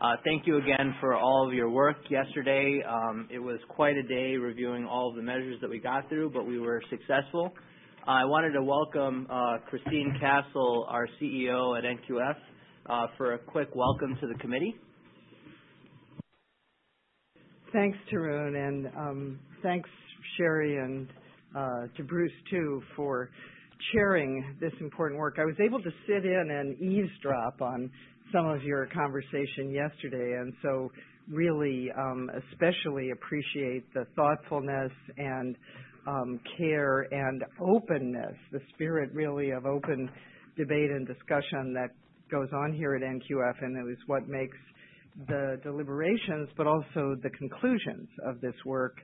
Thank you again for all of your work yesterday. It was quite a day reviewing all of the measures that we got through, but we were successful. I wanted to welcome Christine Castle, our CEO at NQF, for a quick welcome to the committee. Thanks, Tarun, and thanks, Sherry, and to Bruce, too, for chairing this important work. I was able to sit in and eavesdrop on some of your conversation yesterday, and so really especially appreciate the thoughtfulness and care and openness, the spirit really of open debate and discussion that goes on here at NQF, and it was what makes the deliberations but also the conclusions of this work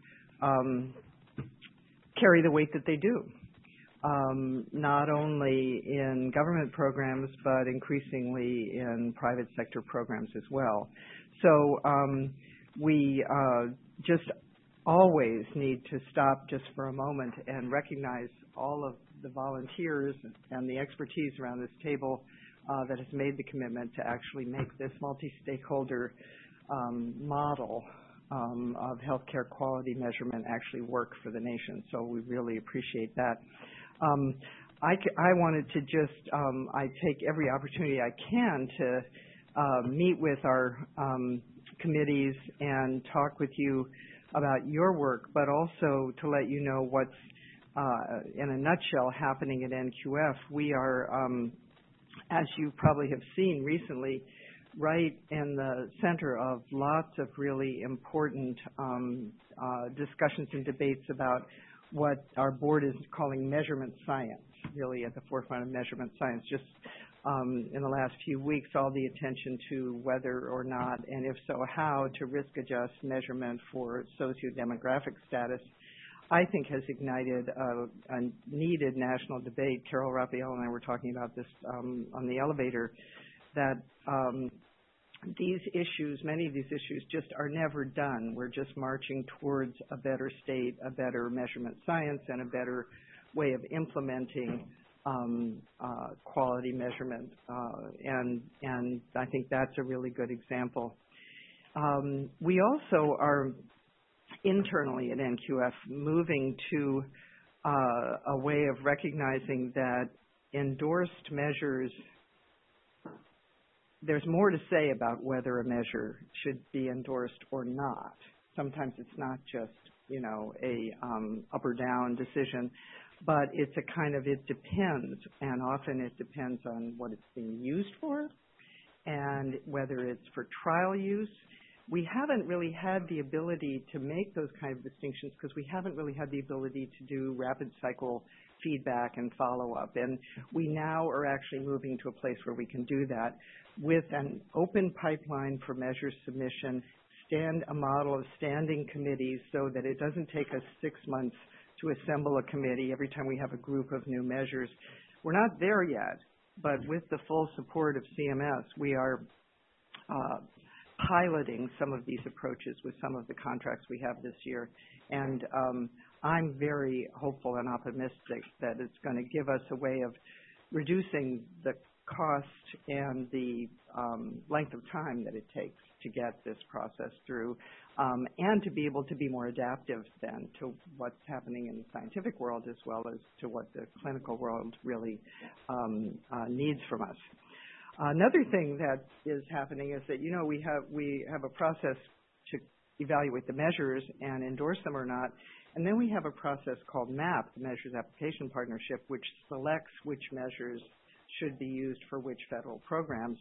carry the weight that they do, not only in government programs but increasingly in private sector programs as well. So we just always need to stop just for a moment and recognize all of the volunteers and the expertise around this table that has made the commitment to actually make this multi-stakeholder model of healthcare quality measurement actually work for the nation. So we really appreciate that. I wanted to just, I take every opportunity I can to meet with our committees and talk with you about your work, but also to let you know what's, in a nutshell, happening at NQF. We are, as you probably have seen recently, right in the center of lots of really important discussions and debates about what our board is calling measurement science, really at the forefront of measurement science. Just in the last few weeks, all the attention to whether or not, and if so, how to risk adjust measurement for sociodemographic status, I think has ignited a needed national debate. Carol Raphael and I were talking about this on the elevator, that these issues, many of these issues just are never done. We're just marching towards a better state, a better measurement science, and a better way of implementing quality measurement. And I think that's a really good example. We also are internally at NQF moving to a way of recognizing that endorsed measures, there's more to say about whether a measure should be endorsed or not. Sometimes it's not just, a up or down decision, but it's a kind of, it depends, and often it depends on what it's being used for and whether it's for trial use. We haven't really had the ability to make those kind of distinctions because we haven't really had the ability to do rapid cycle feedback and follow-up. And we now are actually moving to a place where we can do that with an open pipeline for measure submission, a model of standing committees so that it doesn't take us 6 months to assemble a committee every time we have a group of new measures. We're not there yet, but with the full support of CMS, we are piloting some of these approaches with some of the contracts we have this year. And I'm very hopeful and optimistic that it's going to give us a way of reducing the cost and the length of time that it takes to get this process through, and to be able to be more adaptive then to what's happening in the scientific world as well as to what the clinical world really needs from us. Another thing that is happening is that, we have a process to evaluate the measures and endorse them or not. And then we have a process called MAP, the Measures Application Partnership, which selects which measures should be used for which federal programs.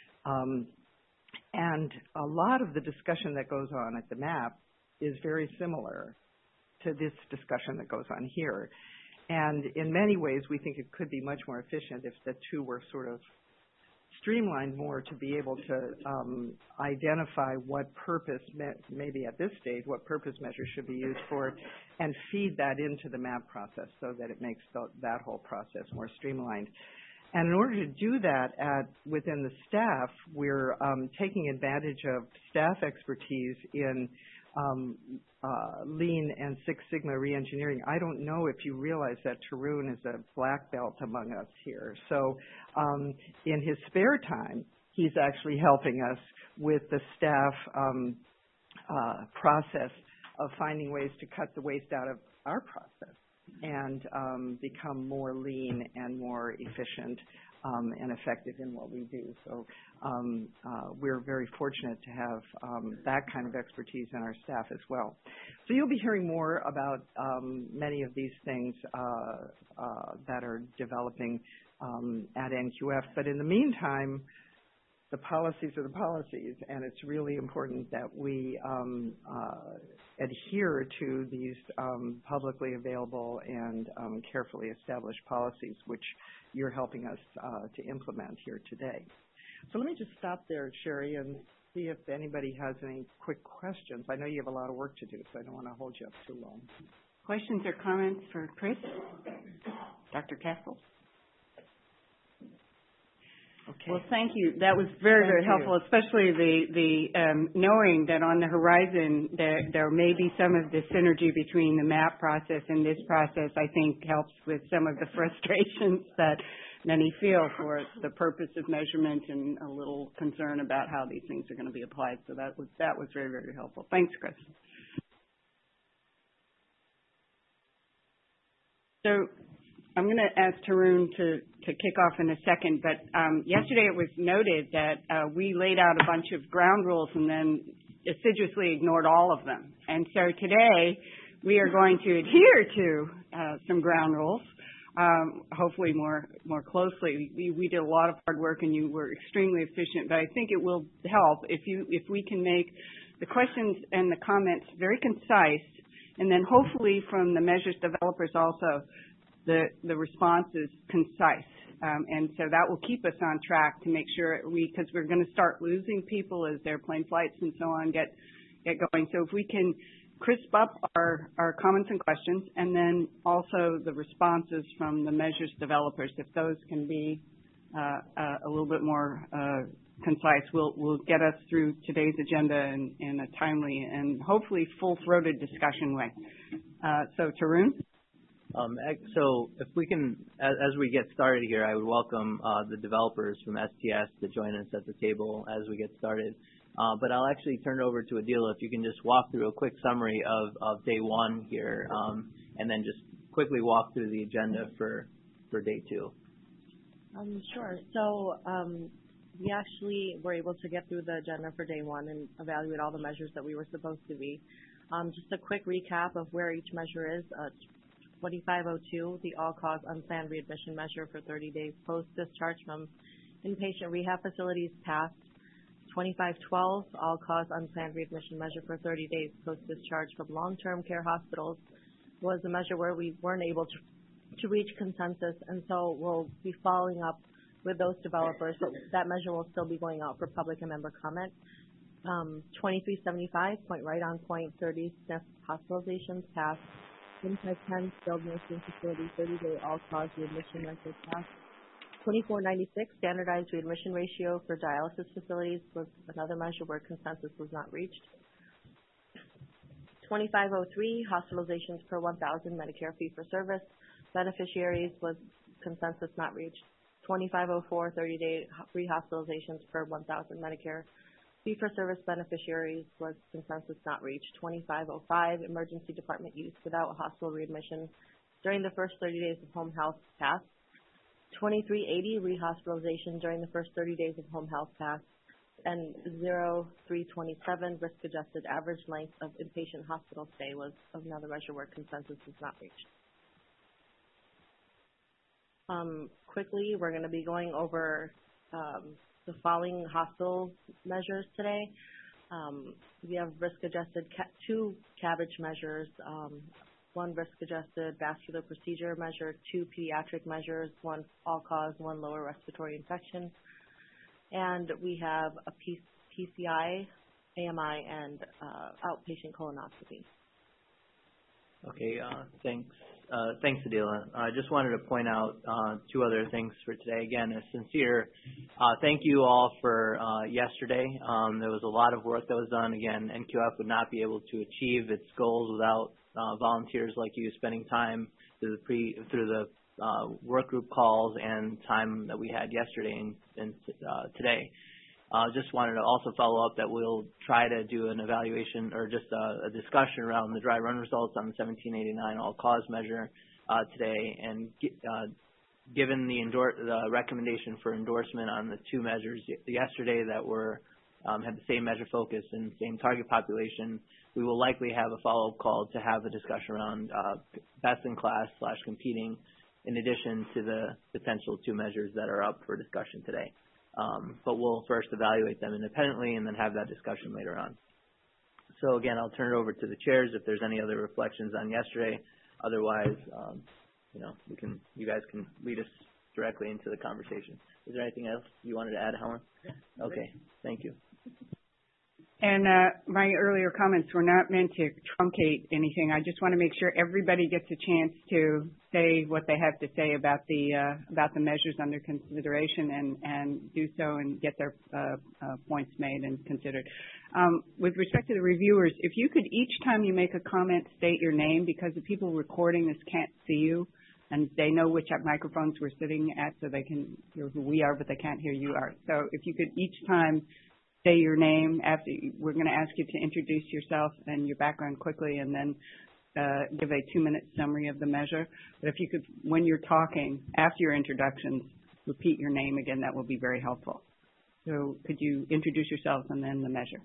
And a lot of the discussion that goes on at the MAP is very similar to this discussion that goes on here. And in many ways, we think it could be much more efficient if the two were sort of streamlined more to be able to identify what purpose, maybe at this stage, what purpose measures should be used for, and feed that into the MAP process so that it makes that whole process more streamlined. And in order to do that within the staff, we're taking advantage of staff expertise in Lean and Six Sigma reengineering. I don't know if you realize that Tarun is a black belt among us here. So in his spare time, he's actually helping us with the staff process of finding ways to cut the waste out of our process and become more lean and more efficient and effective in what we do. So we're very fortunate to have that kind of expertise in our staff as well. So you'll be hearing more about many of these things that are developing at NQF. But in the meantime, the policies are the policies, and it's really important that we adhere to these publicly available and carefully established policies, which you're helping us to implement here today. So let me just stop there, Sherry, and see if anybody has any quick questions. I know you have a lot of work to do, so I don't want to hold you up too long. Questions or comments for Chris? Dr. Castle? Okay. Well, thank you. That was very, very helpful, especially the knowing that on the horizon there may be some of the synergy between the MAP process and this process, I think helps with some of the frustrations that many feel for the purpose of measurement and a little concern about how these things are going to be applied. So that was very, very helpful. Thanks, Chris. So I'm going to ask Tarun to kick off in a second, but yesterday it was noted that we laid out a bunch of ground rules and then assiduously ignored all of them. And so today we are going to adhere to some ground rules, hopefully more closely. We did a lot of hard work and you were extremely efficient, but I think it will help if we can make the questions and the comments very concise, and then hopefully from the measures developers also, the response is concise. And so that will keep us on track to make sure because we're going to start losing people as airplane flights and so on get going. So if we can crisp up our comments and questions, and then also the responses from the measures developers, if those can be a little bit more concise, will get us through today's agenda in a timely and hopefully full-throated discussion way. So Tarun? So if we can, as we get started here, I would welcome the developers from STS to join us at the table as we get started. But I'll actually turn it over to Adila if you can just walk through a quick summary of day one here, and then just quickly walk through the agenda for day two. Sure. So we actually were able to get through the agenda for day one and evaluate all the measures that we were supposed to be. Just a quick recap of where each measure is. 2502, the all-cause unplanned readmission measure for 30 days post-discharge from inpatient rehab facilities passed. 2512, all-cause unplanned readmission measure for 30 days post-discharge from long-term care hospitals, was a measure where we weren't able to reach consensus, and so we'll be following up with those developers. So that measure will still be going out for public and member comment. 2375, point right on point, 30 SNF hospitalizations passed. 2510, skilled nursing facility, 30-day all-cause readmission measure passed. 2496, standardized readmission ratio for dialysis facilities, was another measure where consensus was not reached. 2503, hospitalizations per 1,000 Medicare fee-for-service beneficiaries, was consensus not reached. 2504, 30-day rehospitalizations per 1,000 Medicare fee-for-service beneficiaries, was consensus not reached. 2505, emergency department use without hospital readmission during the first 30 days of home health passed. 2380, rehospitalization during the first 30 days of home health passed. And 0327, risk-adjusted average length of inpatient hospital stay, was another measure where consensus was not reached. Quickly, we're going to be going over the following hospital measures today. We have risk-adjusted two CABG measures, one risk-adjusted vascular procedure measure, two pediatric measures, one all-cause, one lower respiratory infection. And we have a PCI, AMI, and outpatient colonoscopy. Okay, thanks. Thanks, Adila. I just wanted to point out two other things for today. Again, a sincere thank you all for yesterday. There was a lot of work that was done. Again, NQF would not be able to achieve its goals without volunteers like you spending time through the work group calls and time that we had yesterday and today. Just wanted to also follow up that we'll try to do an evaluation or just a discussion around the dry run results on the 1789 all-cause measure today. And given the recommendation for endorsement on the two measures yesterday that were have the same measure focus and same target population, we will likely have a follow-up call to have a discussion around best-in-class / competing in addition to the potential two measures that are up for discussion today. But we'll first evaluate them independently and then have that discussion later on. So again, I'll turn it over to the chairs if there's any other reflections on yesterday. Otherwise, you guys can lead us directly into the conversation. Is there anything else you wanted to add, Helen? Yeah. Okay, thank you. And my earlier comments were not meant to truncate anything. I just want to make sure everybody gets a chance to say what they have to say about the measures under consideration and do so and get their points made and considered. With respect to the reviewers, if you could each time you make a comment state your name, because the people recording this can't see you and they know which microphones we're sitting at, so they can hear who we are, but they can't hear you are. So if you could each time say your name. After we're going to ask you to introduce yourself and your background quickly, and then give a 2-minute summary of the measure. But if you could, when you're talking, after your introductions, repeat your name again, that will be very helpful. So could you introduce yourself and then the measure?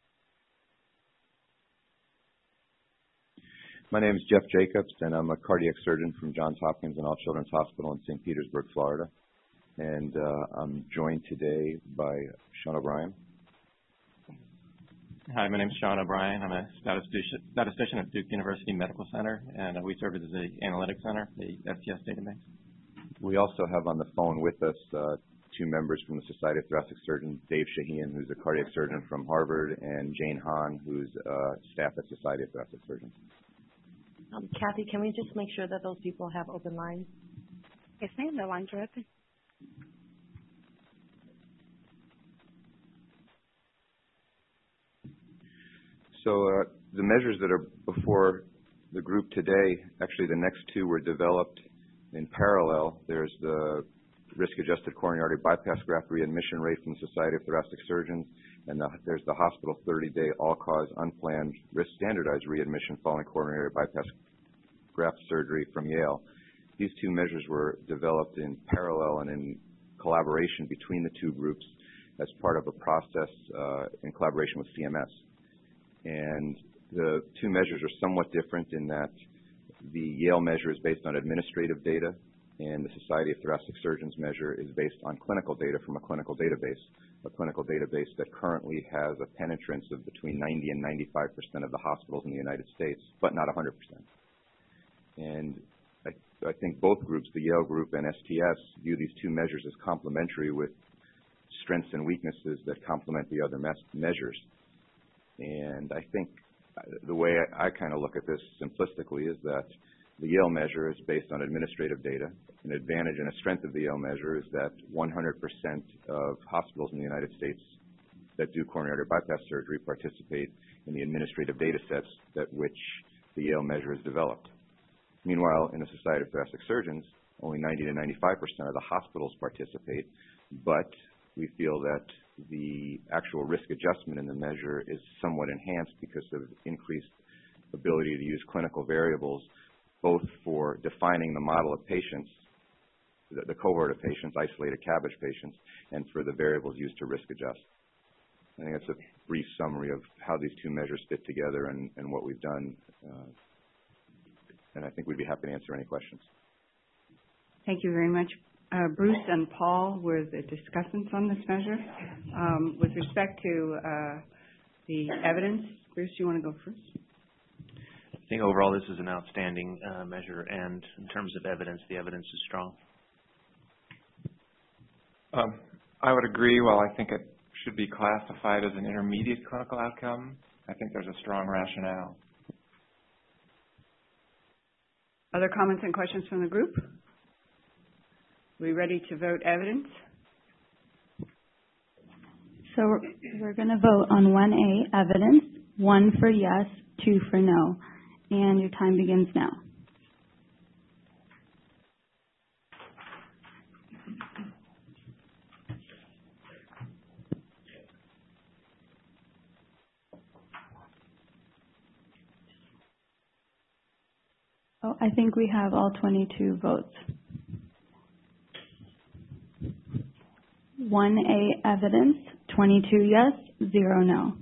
My name is Jeff Jacobs, and I'm a cardiac surgeon from Johns Hopkins and All Children's Hospital in St. Petersburg, Florida. And I'm joined today by Sean O'Brien. Hi, my name is Sean O'Brien. I'm a statistician at Duke University Medical Center, and we serve as the Analytics Center, the STS database. We also have on the phone with us two members from the Society of Thoracic Surgeons, Dave Shaheen, who's a cardiac surgeon from Harvard, and Jane Hahn, who's staff at Society of Thoracic Surgeons. Kathy, can we just make sure that those people have open lines? Yes, ma'am. The lines are open. So the measures that are before the group today, actually the next two were developed in parallel. There's the risk-adjusted coronary artery bypass graft readmission rate from the Society of Thoracic Surgeons, and there's the hospital 30-day all-cause unplanned risk standardized readmission following coronary bypass graft surgery from Yale. These two measures were developed in parallel and in collaboration between the two groups as part of a process in collaboration with CMS. And the two measures are somewhat different in that the Yale measure is based on administrative data, and the Society of Thoracic Surgeons measure is based on clinical data from a clinical database that currently has a penetrance of between 90 and 95% of the hospitals in the United States, but not 100%. And I think both groups, the Yale group and STS, view these two measures as complementary with strengths and weaknesses that complement the other measures. And I think the way I kind of look at this simplistically is that the Yale measure is based on administrative data. An advantage and a strength of the Yale measure is that 100% of hospitals in the United States that do coronary artery bypass surgery participate in the administrative data sets that which the Yale measure is developed. Meanwhile, in the Society of Thoracic Surgeons, only 90 to 95% of the hospitals participate, but we feel that the actual risk adjustment in the measure is somewhat enhanced because of increased ability to use clinical variables, both for defining the model of patients, the cohort of patients, isolated CABG patients, and for the variables used to risk adjust. I think that's a brief summary of how these two measures fit together and what we've done. And I think we'd be happy to answer any questions. Thank you very much. Bruce and Paul were the discussants on this measure. With respect to the evidence, Bruce, you want to go first? I think overall this is an outstanding measure, and in terms of evidence, the evidence is strong. I would agree. While I think it should be classified as an intermediate clinical outcome, I think there's a strong rationale. Other comments and questions from the group? Are we ready to vote evidence? So we're going to vote on 1A, evidence, 1 for yes, 2 for no. And your time begins now. So I think we have all 22 votes. 1A evidence, 22 yes, 0 no.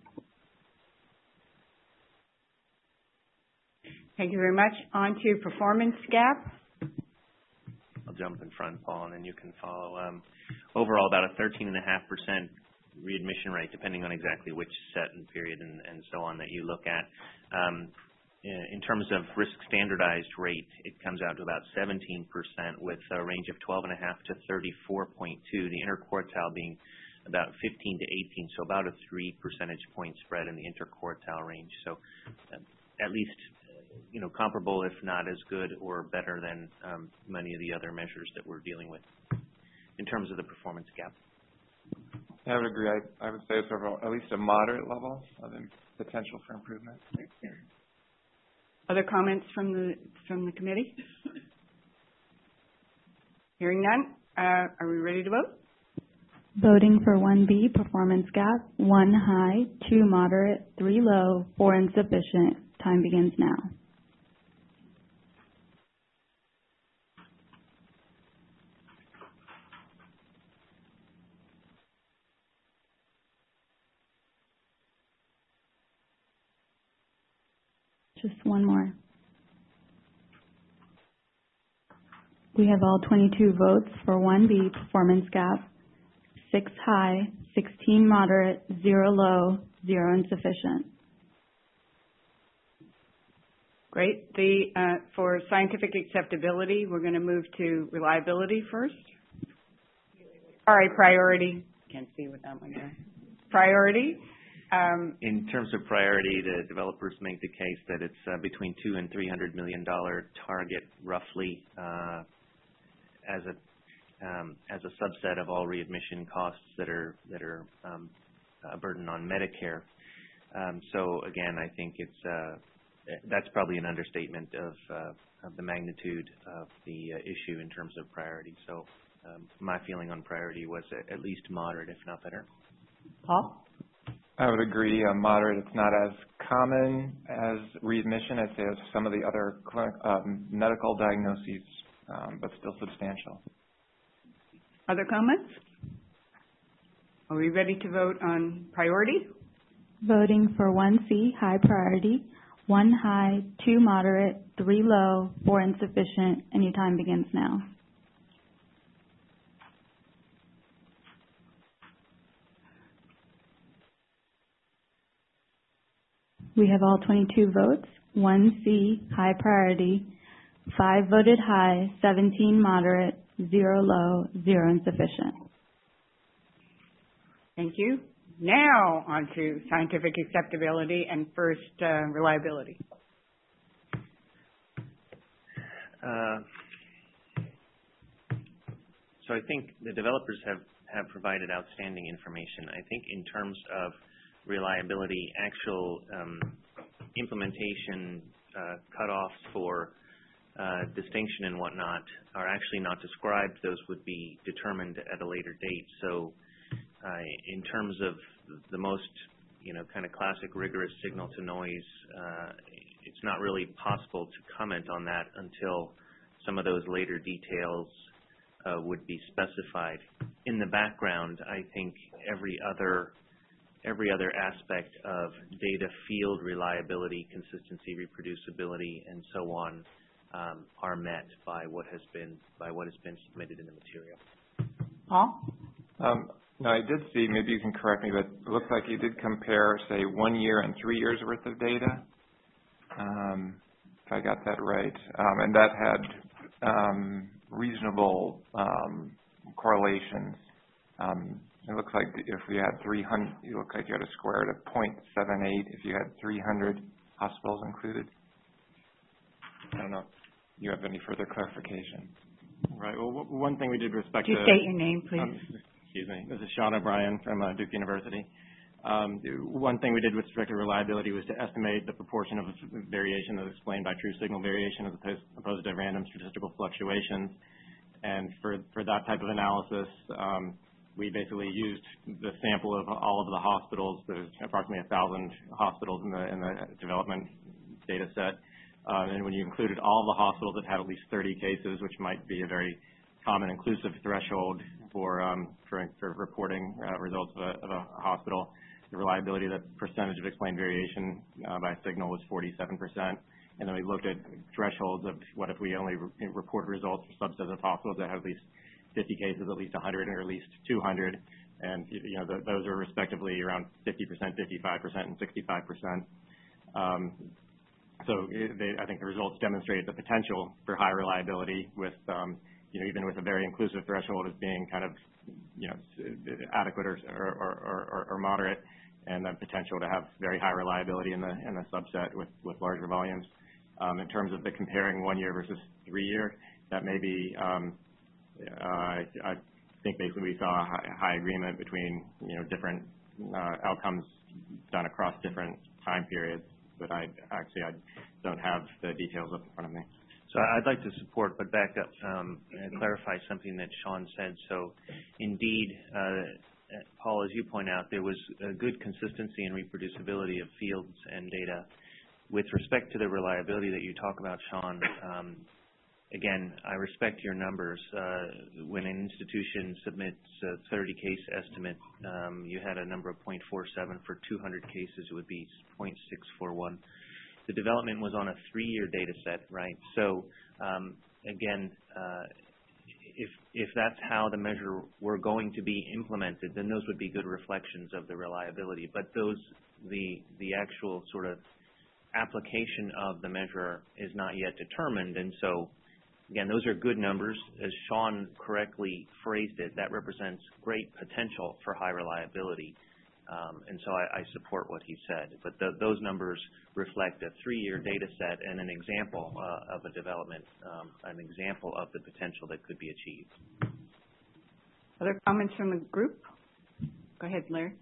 Thank you very much. On to performance gap. I'll jump in front, Paul, and then you can follow. Overall, about a 13.5% readmission rate, depending on exactly which set and period and so on that you look at. In terms of risk standardized rate, it comes out to about 17% with a range of 12.5 to 34.2, the interquartile being about 15 to 18, so about a 3 percentage point spread in the interquartile range. So at least comparable, if not as good or better than many of the other measures that we're dealing with in terms of the performance gap. I would agree. I would say it's overall at least a moderate level of potential for improvement. Other comments from the committee? Hearing none, are we ready to vote? Voting for 1B, performance gap, 1 high, 2 moderate, 3 low, 4 insufficient. Time begins now. Just one more. We have all 22 votes for 1B, performance gap, 6 high, 16 moderate, 0 low, 0 insufficient. Great. For scientific acceptability, we're going to move to reliability first. All right, priority. Can't see without my guy. Priority. In terms of priority, the developers make the case that it's between $200 and $300 million target, roughly, as a subset of all readmission costs that are a burden on Medicare. So again, I think that's probably an understatement of the magnitude of the issue in terms of priority. So my feeling on priority was at least moderate, if not better. Paul? I would agree. Moderate. It's not as common as readmission, I'd say, as some of the other medical diagnoses, but still substantial. Other comments? Are we ready to vote on priority? Voting for 1C, high priority, 1 high, 2 moderate, 3 low, 4 insufficient. Any time begins now. We have all 22 votes, 1C, high priority, 5 voted high, 17 moderate, 0 low, 0 insufficient. Thank you. Now on to scientific acceptability and first reliability. So I think the developers have provided outstanding information. I think in terms of reliability, actual implementation cutoffs for distinction and whatnot are actually not described. Those would be determined at a later date. So in terms of the most, kind of classic rigorous signal to noise, it's not really possible to comment on that until some of those later details would be specified. In the background, I think every other aspect of data field reliability, consistency, reproducibility, and so on are met by what has been submitted in the material. Paul? No, I did see, maybe you can correct me, but it looks like you did compare, say, 1 year and 3 years worth of data, if I got that right. And that had reasonable correlations. It looks like if we had 300, you look like you had a square root of 0.78 if you had 300 hospitals included. I don't know if you have any further clarification. Right. Well, one thing we did respect. Could you state your name, please? Excuse me. This is Sean O'Brien from Duke University. One thing we did with respect to reliability was to estimate the proportion of variation that was explained by true signal variation as opposed to random statistical fluctuations. And for that type of analysis, we basically used the sample of all of the hospitals. There's approximately 1,000 hospitals in the development data set. And when you included all the hospitals that had at least 30 cases, which might be a very common inclusive threshold for reporting results of a hospital, the reliability, the percentage of explained variation by signal was 47%. And then we looked at thresholds of what if we only report results for subsets of hospitals that have at least 50 cases, at least 100, or at least 200. And those are respectively around 50%, 55%, and 65%. I think the results demonstrated the potential for high reliability with, even with a very inclusive threshold as being kind of, adequate or moderate, and the potential to have very high reliability in the subset with larger volumes. In terms of the comparing 1 year versus 3 year, that may be, I think basically we saw a high agreement between, different outcomes done across different time periods, but I don't have the details up in front of me. So I'd like to support, but back up and clarify something that Sean said. So indeed, Paul, as you point out, there was a good consistency and reproducibility of fields and data. With respect to the reliability that you talk about, Sean, again, I respect your numbers. When an institution submits a 30-case estimate, you had a number of 0.47. For 200 cases, it would be 0.641. The development was on a 3-year data set, right? So, again, if that's how the measure were going to be implemented, then those would be good reflections of the reliability. But the actual sort of application of the measure is not yet determined, and so again, those are good numbers. As Sean correctly phrased it, that represents great potential for high reliability, and so I support what he said. But those numbers reflect a 3-year data set and an example of a development, an example of the potential that could be achieved. Other comments from the group? Go ahead, Larry.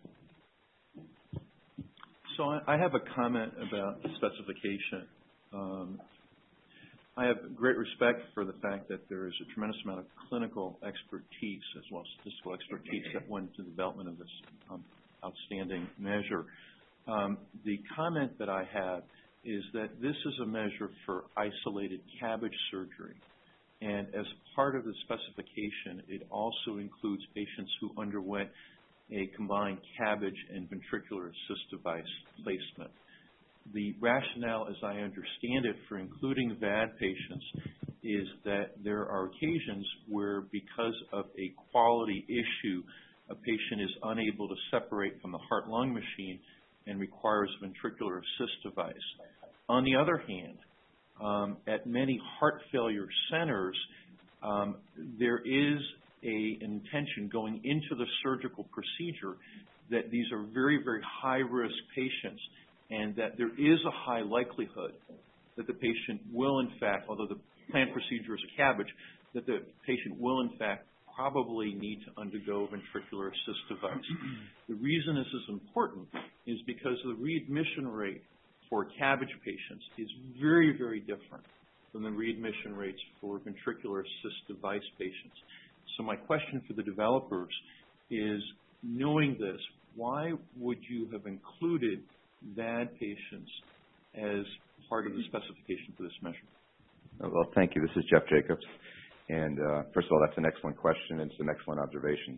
So I have a comment about the specification. I have great respect for the fact that there is a tremendous amount of clinical expertise as well as statistical expertise that went into the development of this outstanding measure. The comment that I have is that this is a measure for isolated CABG surgery. And as part of the specification, it also includes patients who underwent a combined CABG and ventricular assist device placement. The rationale, as I understand it, for including VAD patients is that there are occasions where, because of a quality issue, a patient is unable to separate from the heart-lung machine and requires a ventricular assist device. On the other hand, at many heart failure centers, there is an intention going into the surgical procedure that these are very, very high-risk patients, and that there is a high likelihood that the patient will, in fact, although the planned procedure is a CABG, that the patient will, in fact, probably need to undergo a ventricular assist device. The reason this is important is because the readmission rate for CABG patients is very, very different than the readmission rates for ventricular assist device patients. So my question for the developers is, knowing this, why would you have included VAD patients as part of the specification for this measure? Well, thank you. This is Jeff Jacobs. And first of all, that's an excellent question and some excellent observations.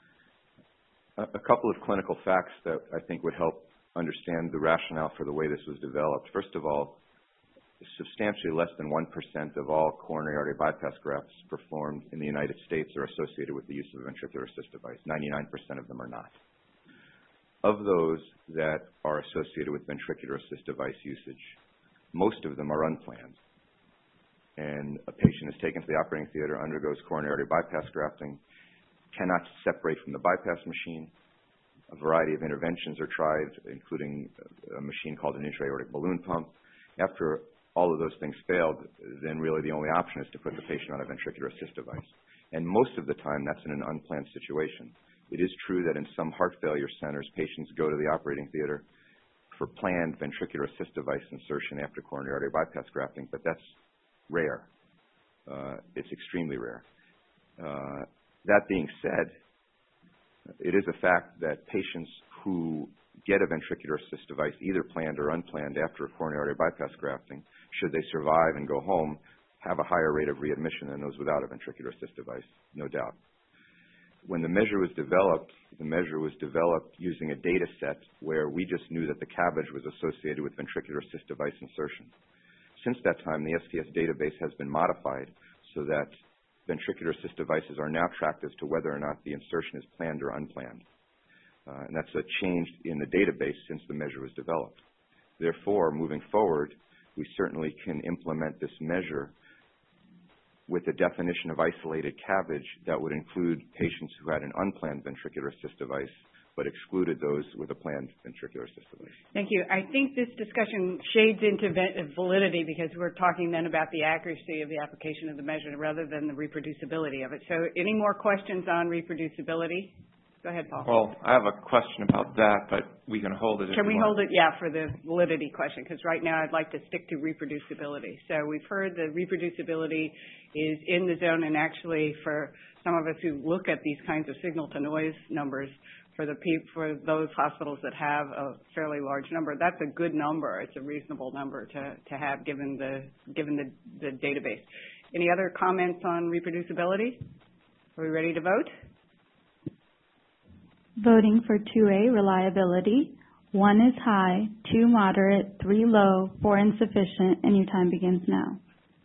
A couple of clinical facts that I think would help understand the rationale for the way this was developed. First of all, substantially less than 1% of all coronary artery bypass grafts performed in the United States are associated with the use of a ventricular assist device. 99% of them are not. Of those that are associated with ventricular assist device usage, most of them are unplanned. And a patient is taken to the operating theater, undergoes coronary artery bypass grafting, cannot separate from the bypass machine. A variety of interventions are tried, including a machine called an intra-aortic balloon pump. After all of those things failed, then really the only option is to put the patient on a ventricular assist device. And most of the time, that's in an unplanned situation. It is true that in some heart failure centers, patients go to the operating theater for planned ventricular assist device insertion after coronary artery bypass grafting, but that's rare. It's extremely rare. That being said, it is a fact that patients who get a ventricular assist device, either planned or unplanned, after a coronary artery bypass grafting, should they survive and go home, have a higher rate of readmission than those without a ventricular assist device, no doubt. When the measure was developed using a data set where we just knew that the CABG was associated with ventricular assist device insertion. Since that time, the STS database has been modified so that ventricular assist devices are now tracked as to whether or not the insertion is planned or unplanned. And that's a change in the database since the measure was developed. Therefore, moving forward, we certainly can implement this measure with a definition of isolated CABG that would include patients who had an unplanned ventricular assist device but excluded those with a planned ventricular assist device. Thank you. I think this discussion shades into validity because we're talking then about the accuracy of the application of the measure rather than the reproducibility of it. So any more questions on reproducibility? Go ahead, Paul. Well, I have a question about that, but we can hold it. Can we hold it? Yeah, for the validity question, because right now I'd like to stick to reproducibility. So we've heard that reproducibility is in the zone, and actually for some of us who look at these kinds of signal-to-noise numbers, for those hospitals that have a fairly large number, that's a good number. It's a reasonable number to have given the database. Any other comments on reproducibility? Are we ready to vote? Voting for 2A, reliability. 1 is high, 2 moderate, 3 low, 4 insufficient, and your time begins now.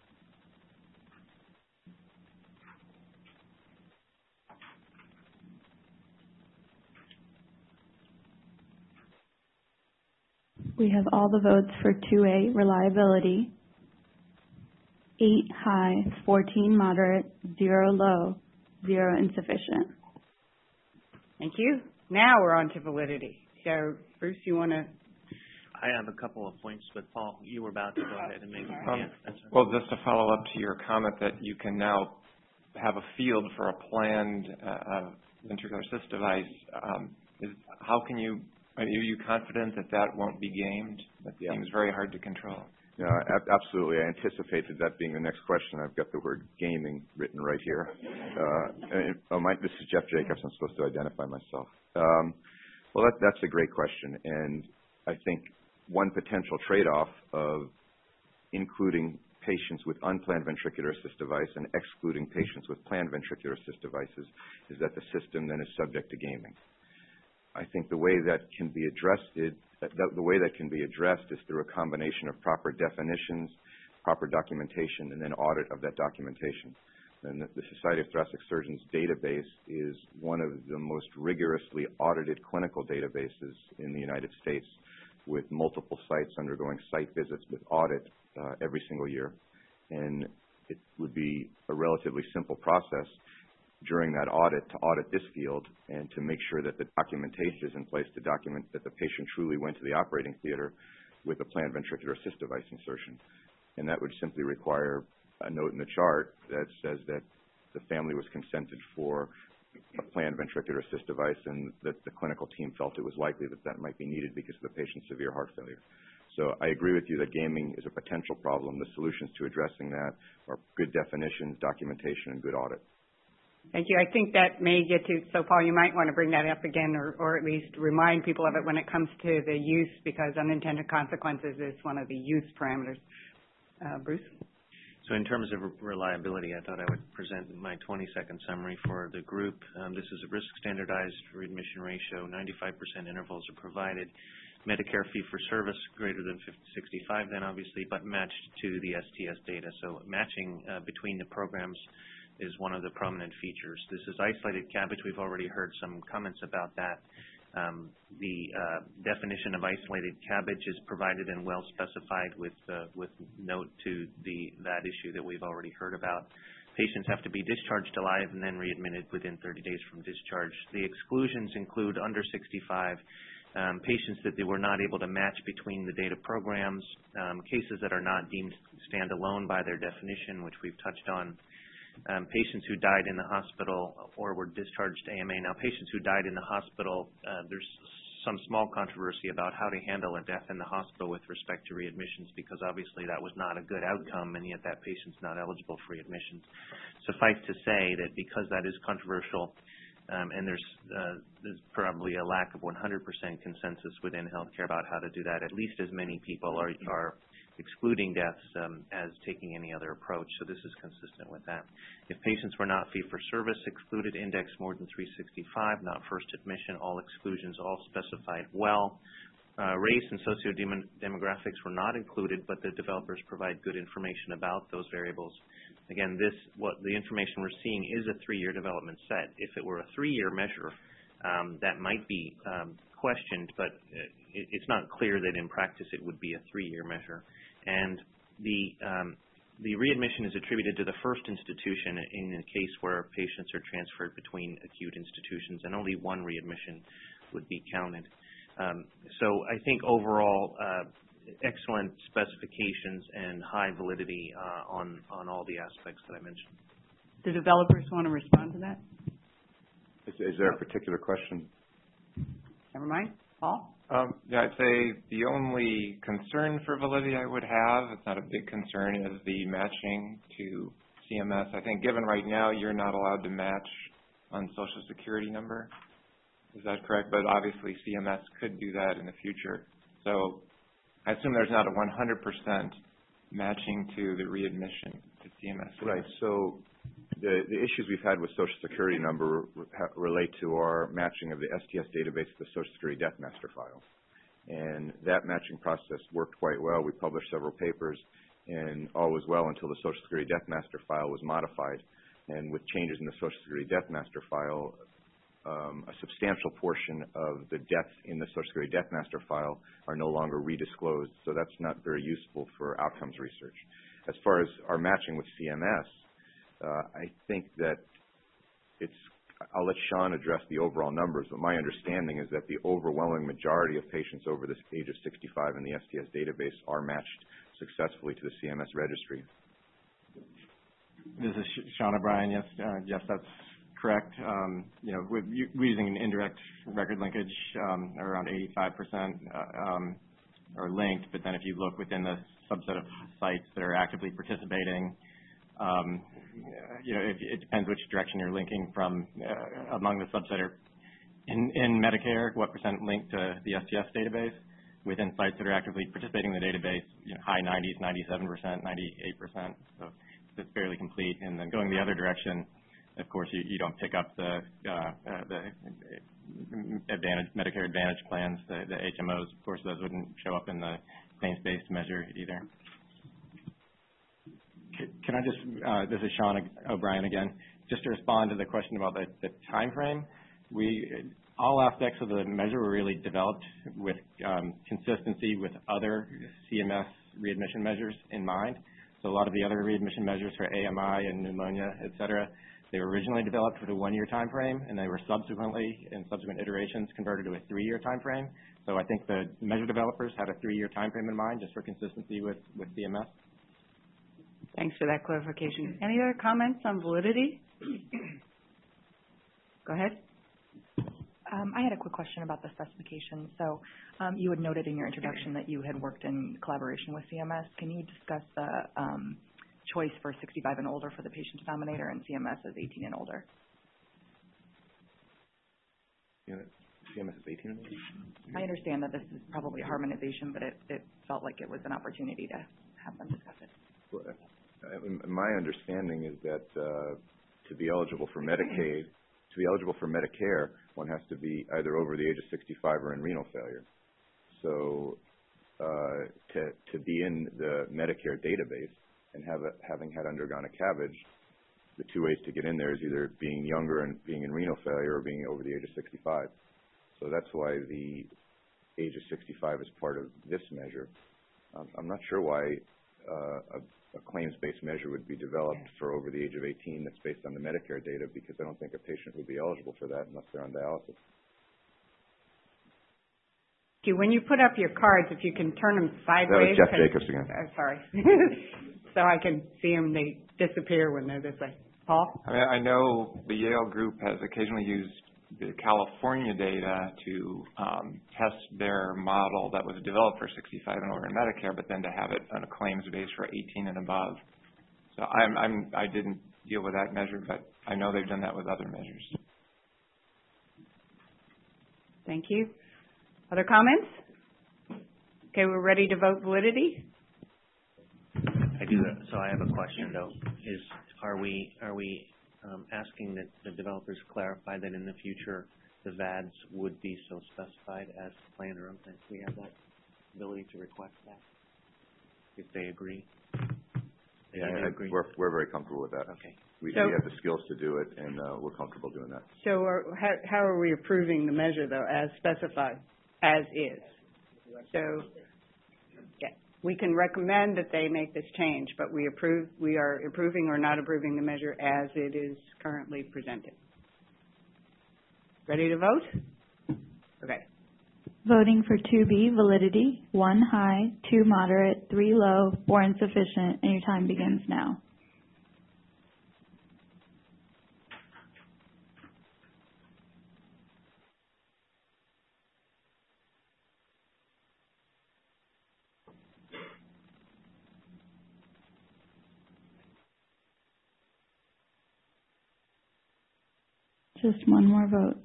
We have all the votes for 2A, reliability. 8 high, 14 moderate, 0 low, 0 insufficient. Thank you. Now we're on to validity. So, Bruce, you want to? I have a couple of points, but Paul, you were about to go ahead and make Well, just to follow up to your comment that you can now have a field for a planned ventricular assist device, are you confident that that won't be gamed? That seems very hard to control. Yeah, absolutely. I anticipated that being the next question. I've got the word gaming written right here. This is Jeff Jacobs. I'm supposed to identify myself. Well, that's a great question. And I think one potential trade-off of including patients with unplanned ventricular assist device and excluding patients with planned ventricular assist devices is that the system then is subject to gaming. I think the way that can be addressed is through a combination of proper definitions, proper documentation, and then audit of that documentation. And the Society of Thoracic Surgeons database is one of the most rigorously audited clinical databases in the United States, with multiple sites undergoing site visits with audit every single year. And it would be a relatively simple process during that audit to audit this field and to make sure that the documentation is in place to document that the patient truly went to the operating theater with a planned ventricular assist device insertion. And that would simply require a note in the chart that says that the family was consented for a planned ventricular assist device and that the clinical team felt it was likely that that might be needed because of the patient's severe heart failure. So I agree with you that gaming is a potential problem. The solutions to addressing that are good definitions, documentation, and good audit. Thank you. I think that may get to, so Paul, you might want to bring that up again or at least remind people of it when it comes to the use, because unintended consequences is one of the use parameters. Bruce? So in terms of reliability, I thought I would present my 20-second summary for the group. This is a risk standardized readmission ratio. 95% intervals are provided. Medicare fee-for-service greater than 65 then obviously, but matched to the STS data. So matching between the programs is one of the prominent features. This is isolated CABG. We've already heard some comments about that. The definition of isolated CABG is provided and well specified with note to that issue that we've already heard about. Patients have to be discharged alive and then readmitted within 30 days from discharge. The exclusions include under 65, patients that they were not able to match between the data programs, cases that are not deemed standalone by their definition, which we've touched on. Patients who died in the hospital or were discharged to AMA. Now, patients who died in the hospital, there's some small controversy about how to handle a death in the hospital with respect to readmissions, because obviously that was not a good outcome, and yet that patient's not eligible for readmissions. Suffice to say that because that is controversial, And there's probably a lack of 100% consensus within healthcare about how to do that. At least as many people are excluding deaths as taking any other approach. So this is consistent with that. If patients were not fee-for-service excluded, index more than 365, not first admission, all exclusions all specified well. Race and socio-demographics were not included, but the developers provide good information about those variables. Again, what the information we're seeing is a 3-year development set. If it were a 3-year measure, that might be questioned, but it's not clear that in practice it would be a 3-year measure. And the readmission is attributed to the first institution in a case where patients are transferred between acute institutions, and only one readmission would be counted. So I think overall, excellent specifications and high validity on all the aspects that I mentioned. Do developers want to respond to that? Is there a particular question? Never mind. Paul? Yeah, I'd say the only concern for validity I would have, it's not a big concern, is the matching to CMS. I think given right now you're not allowed to match on Social Security number. Is that correct? But obviously CMS could do that in the future. So I assume there's not a 100% matching to the readmission to CMS. Right. So the issues we've had with Social Security number relate to our matching of the STS database to the Social Security Death Master File. And that matching process worked quite well. We published several papers, and all was well until the Social Security Death Master File was modified. And with changes in the Social Security Death Master File, a substantial portion of the deaths in the Social Security Death Master File are no longer redisclosed, so that's not very useful for outcomes research. As far as our matching with CMS, I think that I'll let Sean address the overall numbers, but my understanding is that the overwhelming majority of patients over the age of 65 in the STS database are matched successfully to the CMS registry. This is Sean O'Brien. Yes, that's correct. We're using an indirect record linkage, around 85% are linked, but then if you look within the subset of sites that are actively participating, it depends which direction you're linking from among the subset in Medicare, what percent linked to the STS database. Within sites that are actively participating in the database, high 90s, 97%, 98%. So it's fairly complete. And then going the other direction, of course, you don't pick up the Medicare Advantage plans, the HMOs. Of course, those wouldn't show up in the claims-based measure either. Can I just, this is Sean O'Brien again, just to respond to the question about the time frame. All aspects of the measure were really developed with consistency with other CMS readmission measures in mind. So a lot of the other readmission measures for AMI and pneumonia, et cetera, they were originally developed for the 1-year time frame, and they were subsequently, in subsequent iterations, converted to a 3-year time frame. So I think the measure developers had a 3-year time frame in mind just for consistency with CMS. Thanks for that clarification. Any other comments on validity? Go ahead. I had a quick question about the specification. So you had noted in your introduction that you had worked in collaboration with CMS. Can you discuss the choice for 65 and older for the patient denominator and CMS as 18 and older? CMS is 18 and older? I understand that this is probably a harmonization, but it felt like it was an opportunity to have them discuss it. Well, my understanding is that to be eligible for Medicaid, to be eligible for Medicare, one has to be either over the age of 65 or in renal failure. So to be in the Medicare database and having had undergone a CABG, the two ways to get in there is either being younger and being in renal failure or being over the age of 65. So that's why the age of 65 is part of this measure. I'm not sure why a claims-based measure would be developed for over the age of 18 that's based on the Medicare data, because I don't think a patient would be eligible for that unless they're on dialysis. Okay, when you put up your cards, if you can turn them sideways. That was Jeff Jacobs again. Sorry. So I can see them, they disappear when they're this way. Paul? I know the Yale group has occasionally used the California data to test their model that was developed for 65 and over in Medicare, but then to have it on a claims base for 18 and above. So I didn't deal with that measure, but I know they've done that with other measures. Thank you. Other comments? Okay, we're ready to vote validity. I do. So I have a question though. Are we asking that the developers clarify that in the future the VADs would be so specified as planned or unplanned? Do we have that ability to request that if they agree? We're very comfortable with that. Okay. We have the skills to do it, and we're comfortable doing that. So how are we approving the measure, though, as specified, as is? So we can recommend that they make this change, but we are approving or not approving the measure as it is currently presented. Ready to vote? Okay. Voting for 2B, validity, 1 high, 2 moderate, 3 low, 4 insufficient, and your time begins now. Just one more vote.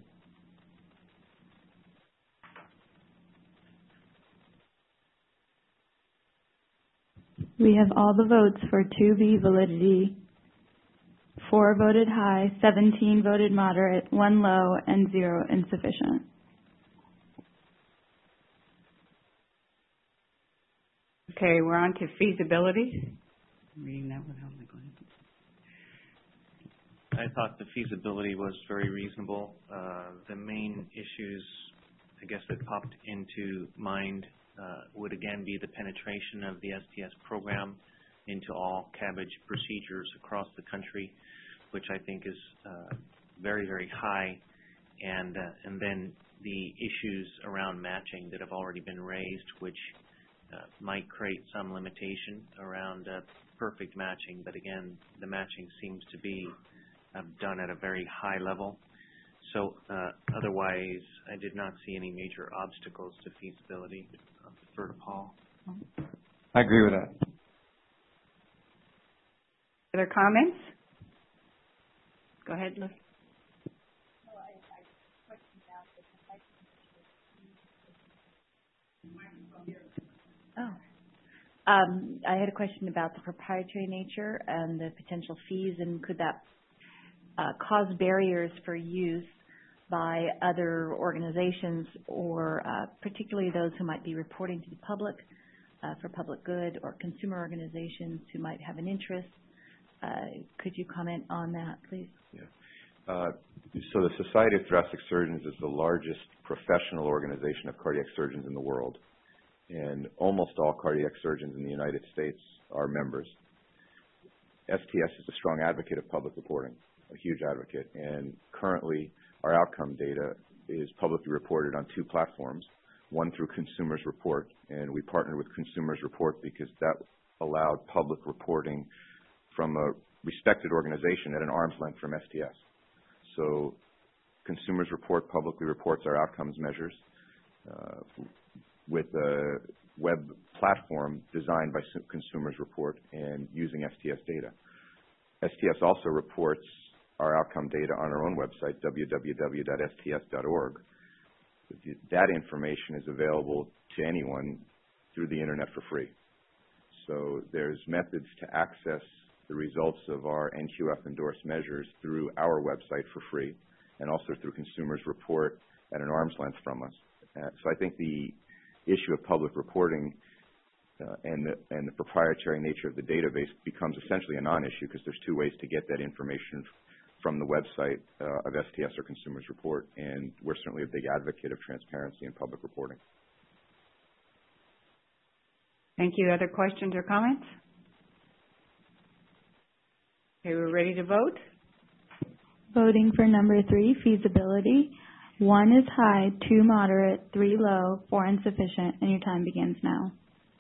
We have all the votes for 2B validity. 4 voted high, 17 voted moderate, 1 low, and 0 insufficient. Okay, we're on to feasibility. I'm reading that one out. I thought the feasibility was very reasonable. The main issues, I guess, that popped into mind would again be the penetration of the STS program into all cabbage procedures across the country, which I think is very, very high, and then the issues around matching that have already been raised, which might create some limitation around perfect matching, but again, the matching seems to be done at a very high level. So otherwise, I did not see any major obstacles to feasibility. I'll defer to Paul. I agree with that. Other comments? Go ahead, Liz. I had a question about the proprietary nature and the potential fees, and could that cause barriers for use by other organizations, or particularly those who might be reporting to the public for public good, or consumer organizations who might have an interest? Could you comment on that, please? Yeah. So the Society of Thoracic Surgeons is the largest professional organization of cardiac surgeons in the world, and almost all cardiac surgeons in the United States are members. STS is a strong advocate of public reporting, a huge advocate, and currently our outcome data is publicly reported on 2 platforms, one through Consumers Report, and we partnered with Consumers Report because that allowed public reporting from a respected organization at an arm's length from STS. So Consumers Report publicly reports our outcomes measures with a web platform designed by Consumers Report and using STS data. STS also reports our outcome data on our own website, www.sts.org. That information is available to anyone through the internet for free. So there's methods to access the results of our NQF endorsed measures through our website for free, and also through Consumers Report at an arm's length from us. So I think the issue of public reporting and the proprietary nature of the database becomes essentially a non-issue, because there's 2 ways to get that information from the website of STS or Consumers Report, and we're certainly a big advocate of transparency and public reporting. Thank you. Other questions or comments? Okay, we're ready to vote. Voting for number 3, feasibility. 1 is high, 2 moderate, 3 low, 4 insufficient, and your time begins now.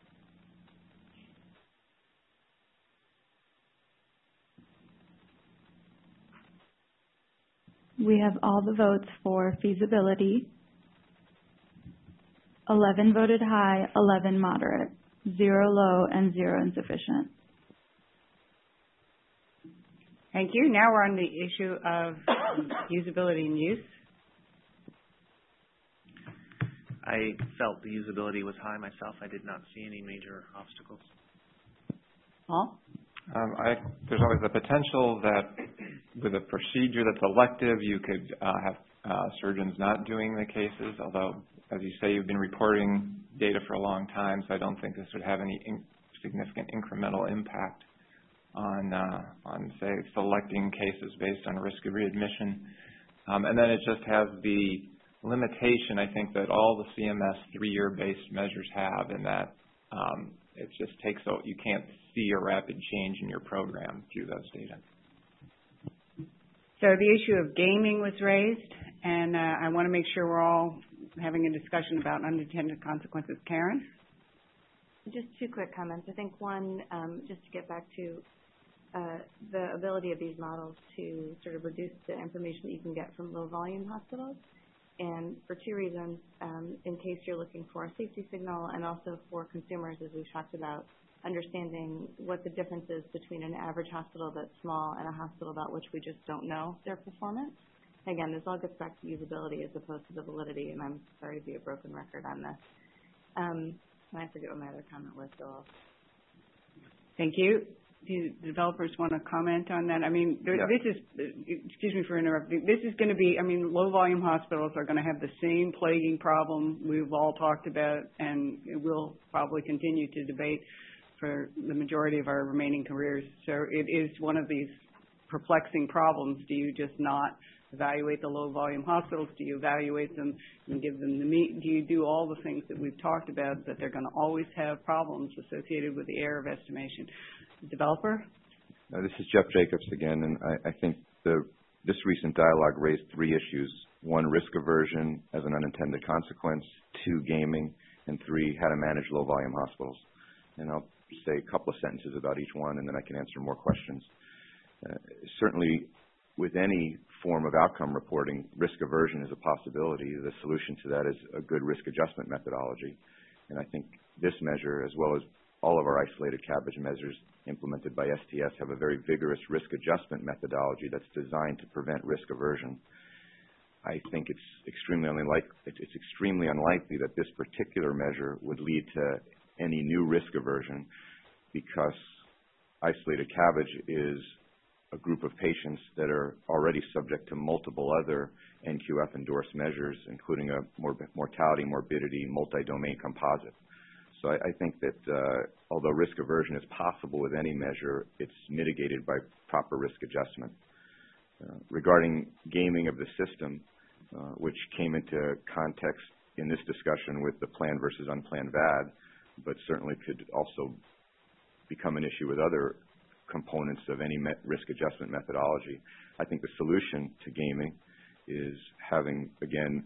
We have all the votes for feasibility. 11 voted high, 11 moderate, 0 low, and 0 insufficient. Thank you. Now we're on the issue of usability and use. I felt the usability was high myself. I did not see any major obstacles. Paul? There's always the potential that with a procedure that's elective, you could have surgeons not doing the cases, although, as you say, you've been reporting data for a long time, so I don't think this would have any significant incremental impact on, say, selecting cases based on risk of readmission. And then it just has the limitation, I think, that all the CMS 3-year-based measures have, in that it just takes out, you can't see a rapid change in your program through those data. So the issue of gaming was raised, and I want to make sure we're all having a discussion about unintended consequences. Karen? Just 2 quick comments. I think one, just to get back to the ability of these models to sort of reduce the information that you can get from low-volume hospitals, and for 2 reasons, in case you're looking for a safety signal, and also for consumers, as we've talked about, understanding what the difference is between an average hospital that's small and a hospital about which we just don't know their performance. Again, this all gets back to usability as opposed to the validity, and I'm sorry to be a broken record on this. And I forget what my other comment was, so I'll... Thank you. Do developers want to comment on that? I mean, this is, excuse me for interrupting, this is going to be, I mean, low-volume hospitals are going to have the same plaguing problem we've all talked about, and we'll probably continue to debate for the majority of our remaining careers. So it is one of these perplexing problems. Do you just not evaluate the low-volume hospitals? Do you evaluate them and give them the meat? Do you do all the things that we've talked about, that they're going to always have problems associated with the error of estimation? Developer? This is Jeff Jacobs again, and I think this recent dialogue raised 3 issues. 1, risk aversion as an unintended consequence. 2, gaming. And 3, how to manage low-volume hospitals. And I'll say a couple of sentences about each one, and then I can answer more questions. Certainly, with any form of outcome reporting, risk aversion is a possibility. The solution to that is a good risk adjustment methodology. And I think this measure, as well as all of our isolated CABG measures implemented by STS, have a very vigorous risk adjustment methodology that's designed to prevent risk aversion. I think it's extremely unlikely that this particular measure would lead to any new risk aversion, because isolated CABG is a group of patients that are already subject to multiple other NQF endorsed measures, including a mortality, morbidity, multi-domain composite. So I think that although risk aversion is possible with any measure, it's mitigated by proper risk adjustment. Regarding gaming of the system, which came into context in this discussion with the planned versus unplanned VAD, but certainly could also become an issue with other components of any risk adjustment methodology. I think the solution to gaming is having, again,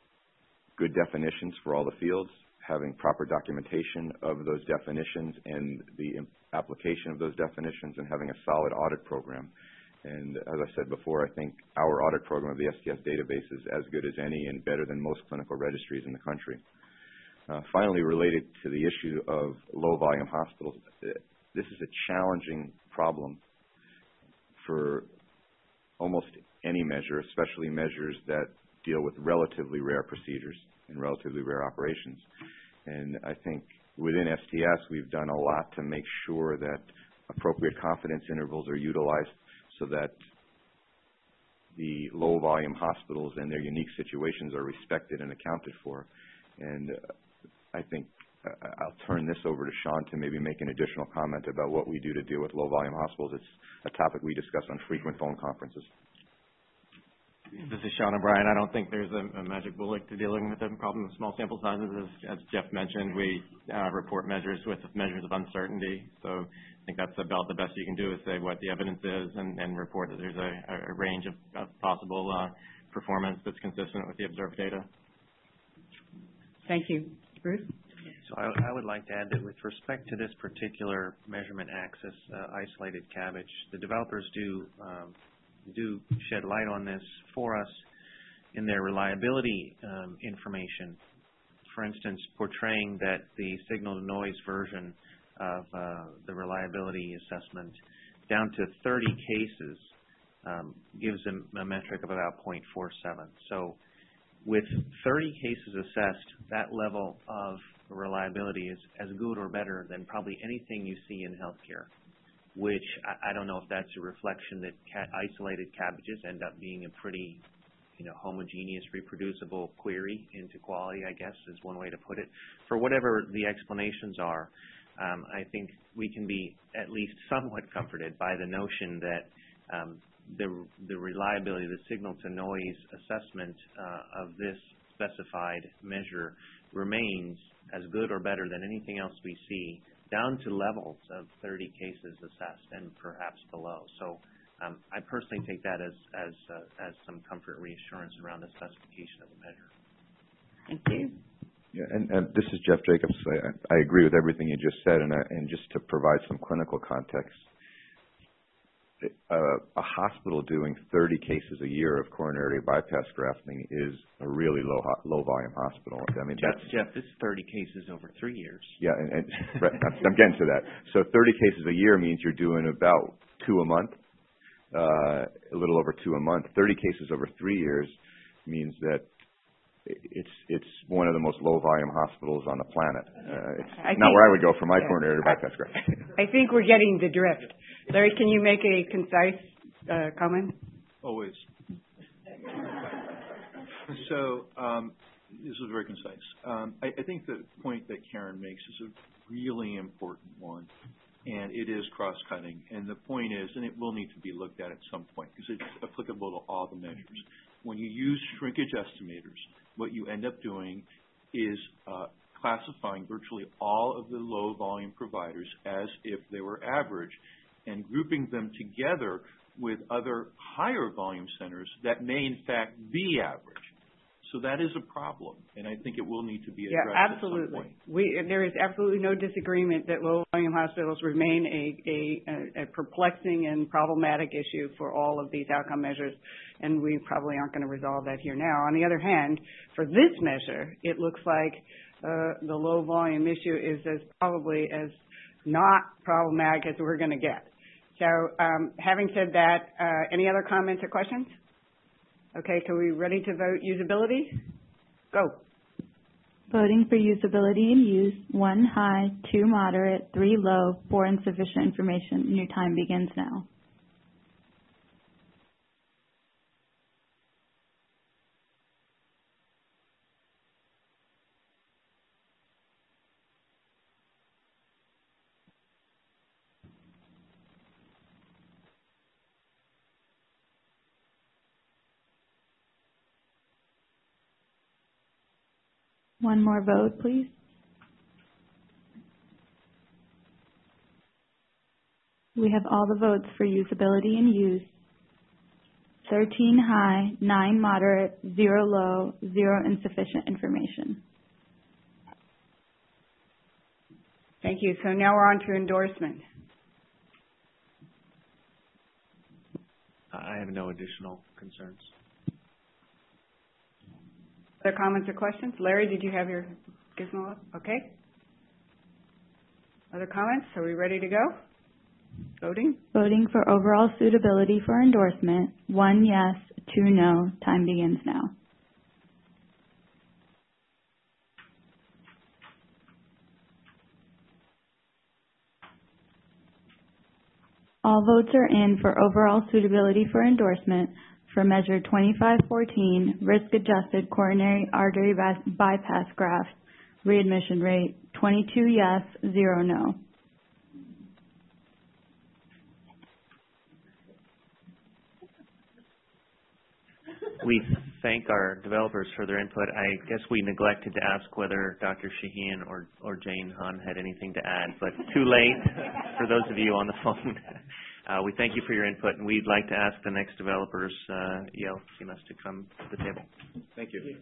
good definitions for all the fields, having proper documentation of those definitions and the application of those definitions, and having a solid audit program. And as I said before, I think our audit program of the STS database is as good as any and better than most clinical registries in the country. Finally, related to the issue of low-volume hospitals, this is a challenging problem for almost any measure, especially measures that deal with relatively rare procedures and relatively rare operations. And I think within STS, we've done a lot to make sure that appropriate confidence intervals are utilized so that the low-volume hospitals and their unique situations are respected and accounted for. And I think I'll turn this over to Sean to maybe make an additional comment about what we do to deal with low-volume hospitals. It's a topic we discuss on frequent phone conferences. This is Sean O'Brien. I don't think there's a magic bullet to dealing with the problem of small sample sizes. As Jeff mentioned, we report measures with measures of uncertainty. So I think that's about the best you can do, is say what the evidence is and report that there's a range of possible performance that's consistent with the observed data. Thank you. Bruce? So I would like to add that with respect to this particular measurement axis, isolated CABG, the developers do shed light on this for us in their reliability information. For instance, portraying that the signal-to-noise version of the reliability assessment down to 30 cases gives a metric of about 0.47. So with 30 cases assessed, that level of reliability is as good or better than probably anything you see in healthcare, which I don't know if that's a reflection that isolated cabbages end up being a pretty homogeneous, reproducible query into quality, I guess, is one way to put it. For whatever the explanations are, I think we can be at least somewhat comforted by the notion that the reliability, the signal-to-noise assessment of this specified measure remains as good or better than anything else we see, down to levels of 30 cases assessed and perhaps below. So I personally take that as some comfort reassurance around the specification of the measure. Thank you. Yeah, and this is Jeff Jacobs. I agree with everything you just said, and just to provide some clinical context, a hospital doing 30 cases a year of coronary bypass grafting is a really low volume hospital. I mean, Jeff, this is 30 cases over 3 years. Yeah, and right, I'm getting to that. So 30 cases a year means you're doing about 2 a month. A little over 2 a month. 30 cases over 3 years means that it's one of the most low volume hospitals on the planet. It's not where I would go for my coronary bypass graft. I think we're getting the drift. Larry, can you make a concise comment? Always. So this is very concise. I think the point that Karen makes is a really important one. And it is cross-cutting. And the point is, and it will need to be looked at some point, because it's applicable to all the measures. When you use shrinkage estimators, what you end up doing is classifying virtually all of the low-volume providers as if they were average and grouping them together with other higher-volume centers that may, in fact, be average. So that is a problem, and I think it will need to be addressed at some point. There is absolutely no disagreement that low-volume hospitals remain a perplexing and problematic issue for all of these outcome measures, and we probably aren't going to resolve that here now. On the other hand, for this measure, it looks like the low-volume issue is probably as not problematic as we're going to get. So having said that, any other comments or questions? Okay, are we ready to vote usability? Go. Voting for usability and use, 1 high, 2 moderate, 3 low, 4 insufficient information. Your time begins now. One more vote, please. We have all the votes for usability and use. 13 high, 9 moderate, 0 low, 0 insufficient information. Thank you. So now we're on to endorsement. I have no additional concerns. Other comments or questions? Larry, did you have your gizmo up? Okay. Other comments? Are we ready to go? Voting? Voting for overall suitability for endorsement, 1 yes, 2 no. Time begins now. All votes are in for overall suitability for endorsement for measure 2514, risk-adjusted coronary artery bypass graft, readmission rate, 22 yes, 0 no. We thank our developers for their input. I guess we neglected to ask whether Dr. Shaheen or Jane Hun had anything to add, but too late for those of you on the phone. We thank you for your input, and we'd like to ask the next developers, Yale CMS, to come to the table. Thank you.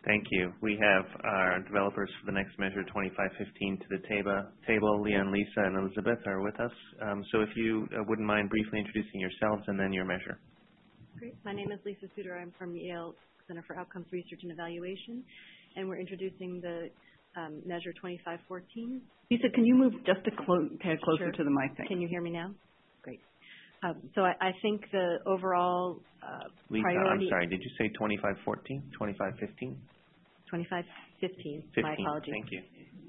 Thank you. We have our developers for the next measure, 2515, to the table. Leon, Lisa, and Elizabeth are with us. So if you wouldn't mind briefly introducing yourselves and then your measure. Great. My name is Lisa Suter. I'm from Yale Center for Outcomes Research and Evaluation, and we're introducing the measure 2514. Lisa, can you move just a tad closer Sure. to the mic? Thanks. Can you hear me now? Great. So I think the overall Lisa, priority... I'm sorry, did you say 2514, 2515? 2515. 15. My apologies. Thank you.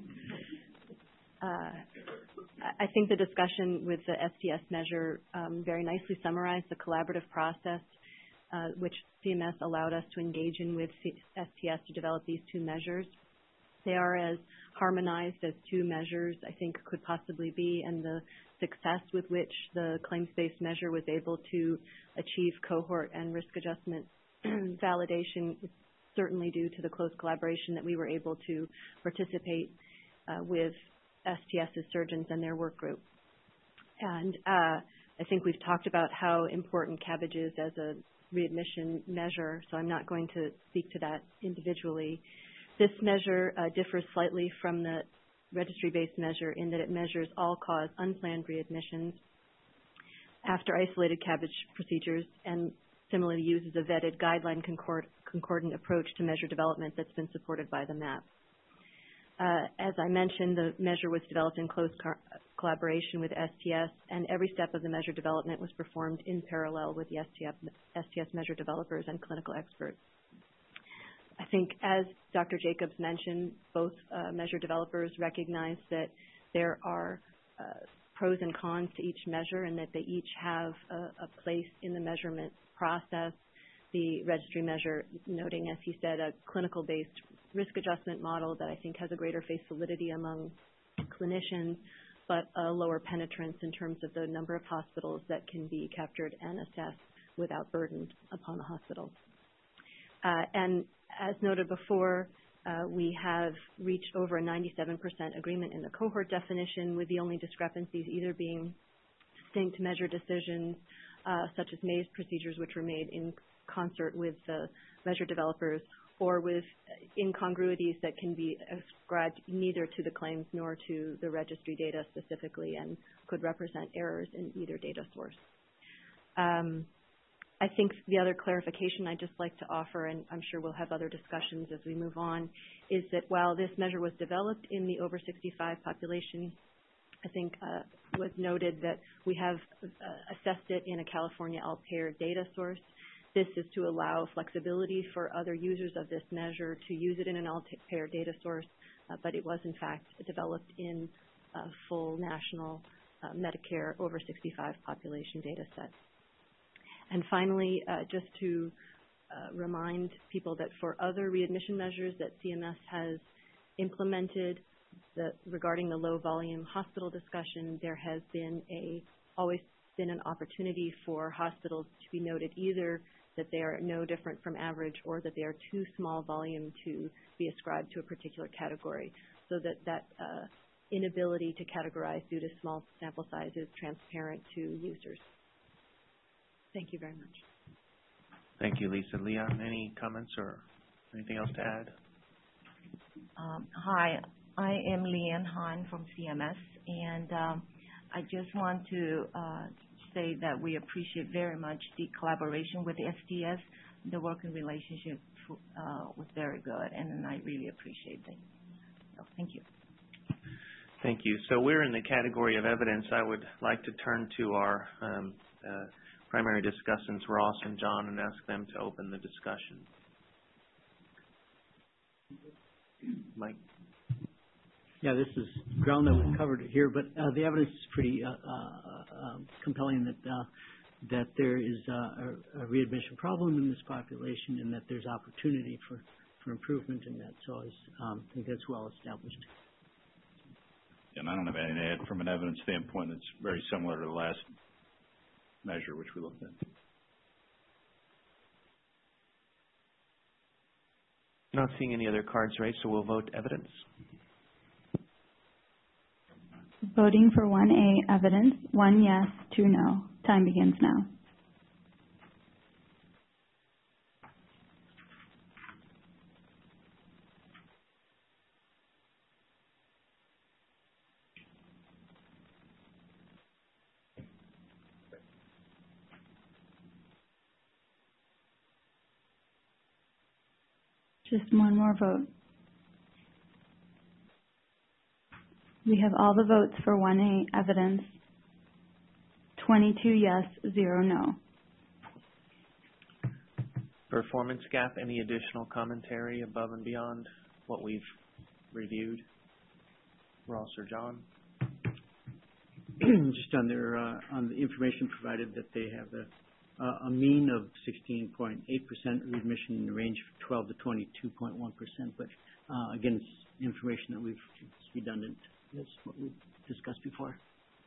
I think the discussion with the STS measure very nicely summarized the collaborative process which CMS allowed us to engage in with STS to develop these two measures. They are as harmonized as two measures I think could possibly be, and the success with which the claims-based measure was able to achieve cohort and risk adjustment validation is certainly due to the close collaboration that we were able to participate with STS's surgeons and their work group. And I think we've talked about how important CABG is as a readmission measure, so I'm not going to speak to that individually. This measure differs slightly from the registry-based measure in that it measures all-cause unplanned readmissions after isolated CABG procedures and similarly uses a vetted guideline concordant approach to measure development that's been supported by the MAP. As I mentioned, the measure was developed in close collaboration with STS, and every step of the measure development was performed in parallel with the STS measure developers and clinical experts. I think, as Dr. Jacobs mentioned, both measure developers recognize that there are pros and cons to each measure and that they each have a place in the measurement process. The registry measure noting, as he said, a clinical-based risk adjustment model that I think has a greater face validity among clinicians, but a lower penetrance in terms of the number of hospitals that can be captured and assessed without burden upon the hospital. And as noted before, we have reached over a 97% agreement in the cohort definition, with the only discrepancies either being distinct measure decisions, such as MAZE procedures, which were made in concert with the measure developers, or with incongruities that can be ascribed neither to the claims nor to the registry data specifically and could represent errors in either data source. I think the other clarification I'd just like to offer, and I'm sure we'll have other discussions as we move on, is that while this measure was developed in the over 65 population, I think was noted that we have assessed it in a California all-payer data source. This is to allow flexibility for other users of this measure to use it in an all-payer data source, but it was in fact developed in a full national Medicare over 65 population data set. And finally, just to remind people that for other readmission measures that CMS has implemented regarding the low volume hospital discussion, there has been always been an opportunity for hospitals to be noted either that they are no different from average or that they are too small volume to be ascribed to a particular category, so that inability to categorize due to small sample size is transparent to users. Thank you very much. Thank you, Lisa. Leon, any comments or anything else to add? Hi, I am Leanne Han from CMS, and I just want to say that we appreciate very much the collaboration with the STS. The working relationship was very good, and I really appreciate it. So, thank you. Thank you. So we're in the category of evidence. I would like to turn to our primary discussants, Ross and John, and ask them to open the discussion. Mike? Yeah, this is ground that we've covered here, but the evidence is pretty compelling that there is a readmission problem in this population and that there's opportunity for improvement in that. So I think that's well established. And I don't have anything to add from an evidence standpoint. It's very similar to the last measure which we looked at. Not seeing any other cards raised, so we'll vote evidence. Voting for 1A evidence, 1 yes, 2 no. Time begins now. Just one more vote. We have all the votes for 1A evidence. 22 yes, 0 no. Performance gap, any additional commentary above and beyond what we've reviewed? Ross or John? Just on their on the information provided that they have a mean of 16.8% readmission in the range of 12 to 22.1%. But again, it's information that it's redundant. That's what we discussed before.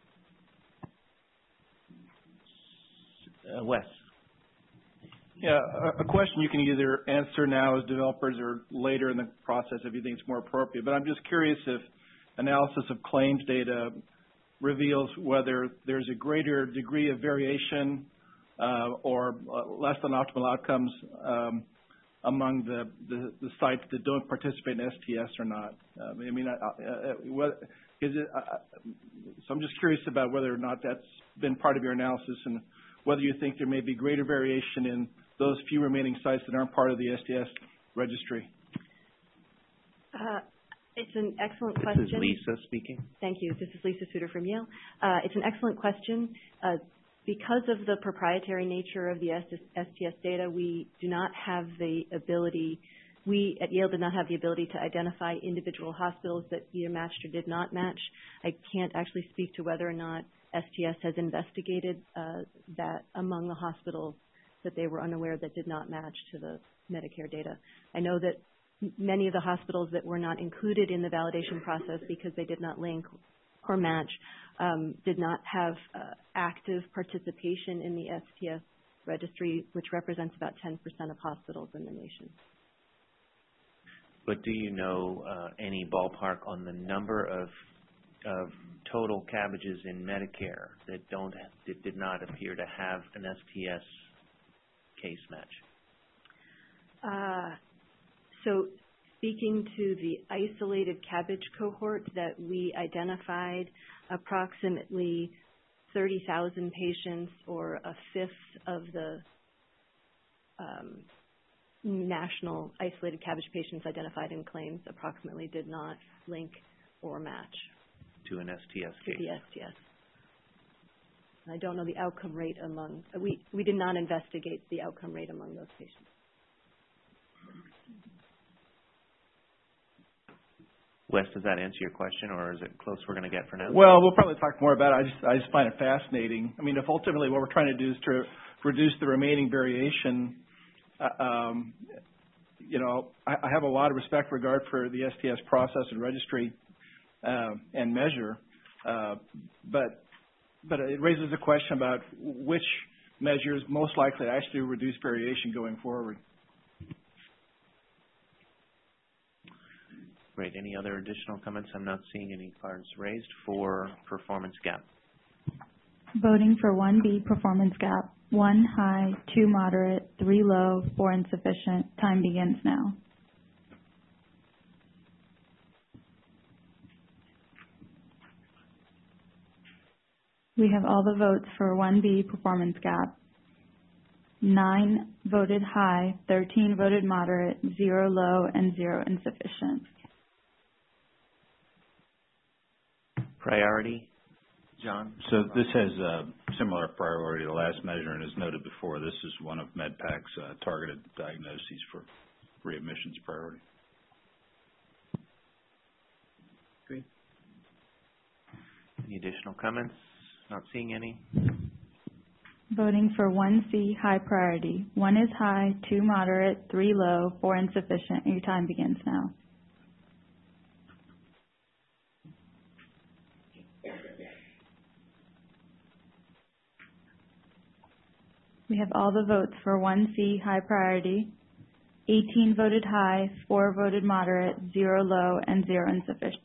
Wes. Yeah, a question you can either answer now as developers or later in the process if you think it's more appropriate. But I'm just curious if analysis of claims data reveals whether there's a greater degree of variation or less than optimal outcomes among the sites that don't participate in STS or not. So I'm just curious about whether or not that's been part of your analysis and whether you think there may be greater variation in those few remaining sites that aren't part of the STS registry. It's an excellent question. This is Lisa speaking. Thank you. This is Lisa Suter from Yale. It's an excellent question. Because of the proprietary nature of the STS data, we do not have the ability, we at Yale did not have the ability to identify individual hospitals that either matched or did not match. I can't actually speak to whether or not STS has investigated that among the hospitals that they were unaware that did not match to the Medicare data. I know that many of the hospitals that were not included in the validation process because they did not link or match did not have active participation in the STS registry, which represents about 10% of hospitals in the nation. But do you know any ballpark on the number of total cabbages in Medicare that did not appear to have an STS case match? So speaking to the isolated cabbage cohort that we identified, approximately 30,000 patients, or a fifth of the national isolated cabbage patients identified in claims, approximately did not link or match to an STS case. To the STS. I don't know the outcome rate among, we did not investigate the outcome rate among those patients. Wes, does that answer your question, or is it close we're going to get for now? Well, we'll probably talk more about it. I just find it fascinating. I mean, if ultimately what we're trying to do is to reduce the remaining variation, I have a lot of respect, regard for the STS process and registry and measure, but it raises a question about which measures most likely to actually reduce variation going forward. Great. Any other additional comments? I'm not seeing any cards raised for performance gap. Voting for 1B performance gap. 1 high, 2 moderate, 3 low, 4 insufficient. Time begins now. We have all the votes for 1B performance gap. 9 voted high, 13 voted moderate, 0 low, and 0 insufficient. Priority, John? So this has a similar priority to the last measure, and as noted before, this is one of MedPAC's targeted diagnoses for readmissions priority. Great. Any additional comments? Not seeing any. Voting for 1C high priority. 1 is high, 2 moderate, 3 low, 4 insufficient. Your time begins now. We have all the votes for 1C high priority. 18 voted high, 4 voted moderate, 0 low, and 0 insufficient.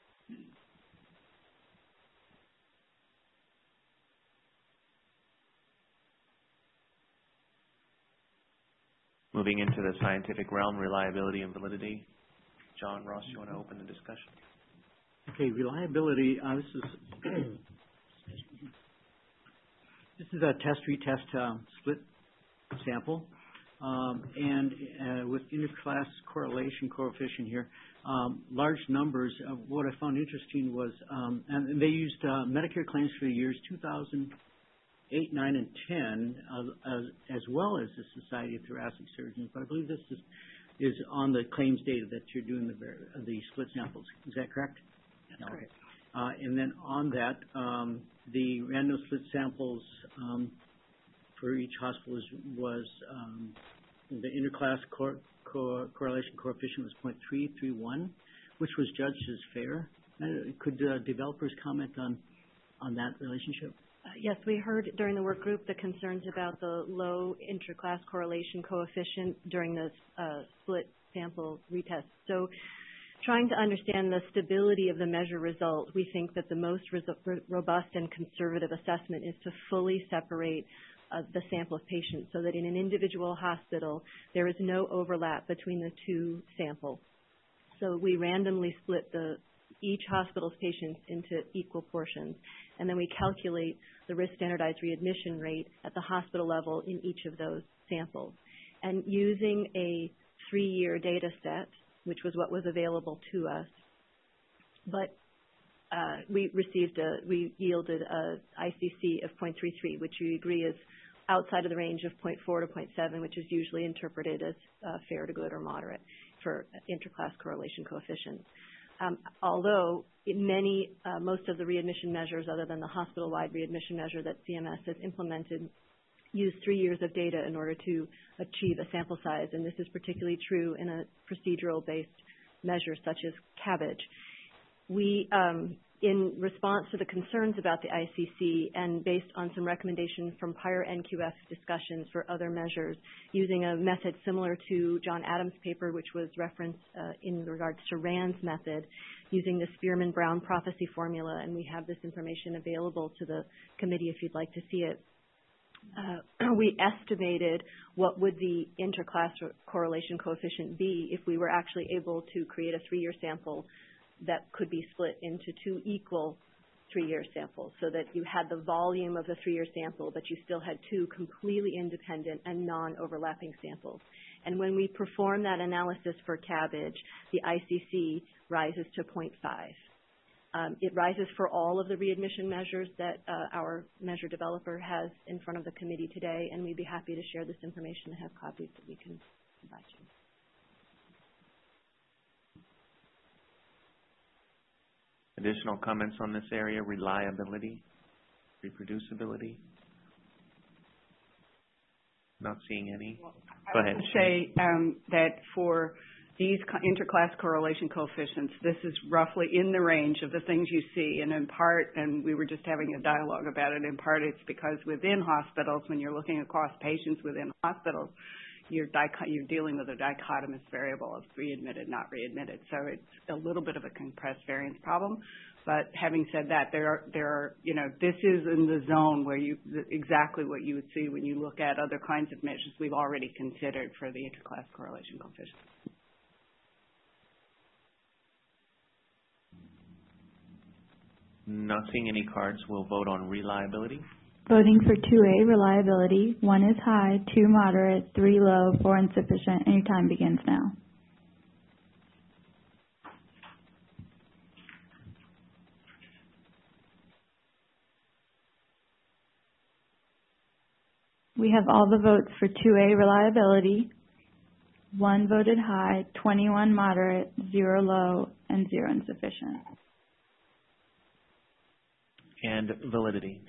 Moving into the scientific realm, reliability and validity. John, Ross, you want to open the discussion? Okay, reliability. This is a test-retest split sample. and with interclass correlation coefficient here, large numbers. What I found interesting was, and they used Medicare claims for the years 2008, 9, and 10, as well as the Society of Thoracic Surgeons. But I believe this is on the claims data that you're doing the split samples. Is that correct? That's correct. And then on that, the random split samples for each hospital was the interclass correlation coefficient was 0.331, which was judged as fair. Could developers comment on that relationship? Yes, we heard during the work group the concerns about the low interclass correlation coefficient during the split sample retest. So trying to understand the stability of the measure result, we think that the most robust and conservative assessment is to fully separate the sample of patients so that in an individual hospital there is no overlap between the two samples. So we randomly split each hospital's patients into equal portions, and then we calculate the risk standardized readmission rate at the hospital level in each of those samples. And using a 3-year data set, which was what was available to us, but we yielded a ICC of 0.33, which we agree is outside of the range of 0.4 to 0.7, which is usually interpreted as fair to good or moderate for interclass correlation coefficients. Although most of the readmission measures, other than the hospital-wide readmission measure that CMS has implemented, use 3 years of data in order to achieve a sample size, and this is particularly true in a procedural-based measure such as CABG. We, in response to the concerns about the ICC and based on some recommendations from prior NQF discussions for other measures, using a method similar to John Adams' paper, which was referenced in regards to Rand's method, using the Spearman-Brown prophecy formula, and we have this information available to the committee if you'd like to see it. We estimated what would the interclass correlation coefficient be if we were actually able to create a 3-year sample that could be split into 2 equal 3-year samples, so that you had the volume of the 3-year sample, but you still had 2 completely independent and non-overlapping samples. And when we perform that analysis for CABG, the ICC rises to 0.5. It rises for all of the readmission measures that our measure developer has in front of the committee today, and we'd be happy to share this information and have copies that we can provide you. Additional comments on this area, reliability, reproducibility? Not seeing any. Go ahead. I would say that for these interclass correlation coefficients, this is roughly in the range of the things you see, and in part, and we were just having a dialogue about it, in part it's because within hospitals, when you're looking across patients within hospitals, you're dealing with a dichotomous variable of readmitted, not readmitted. So it's a little bit of a compressed variance problem. But having said that, there are, this is in the zone where exactly what you would see when you look at other kinds of measures we've already considered for the interclass correlation coefficient. Not seeing any cards. We'll vote on reliability. Voting for 2A, reliability. 1 is high, 2 moderate, 3 low, 4 insufficient, and your time begins now. We have all the votes for 2A, reliability. 1 voted high, 21 moderate, 0 low, and 0 insufficient. And validity.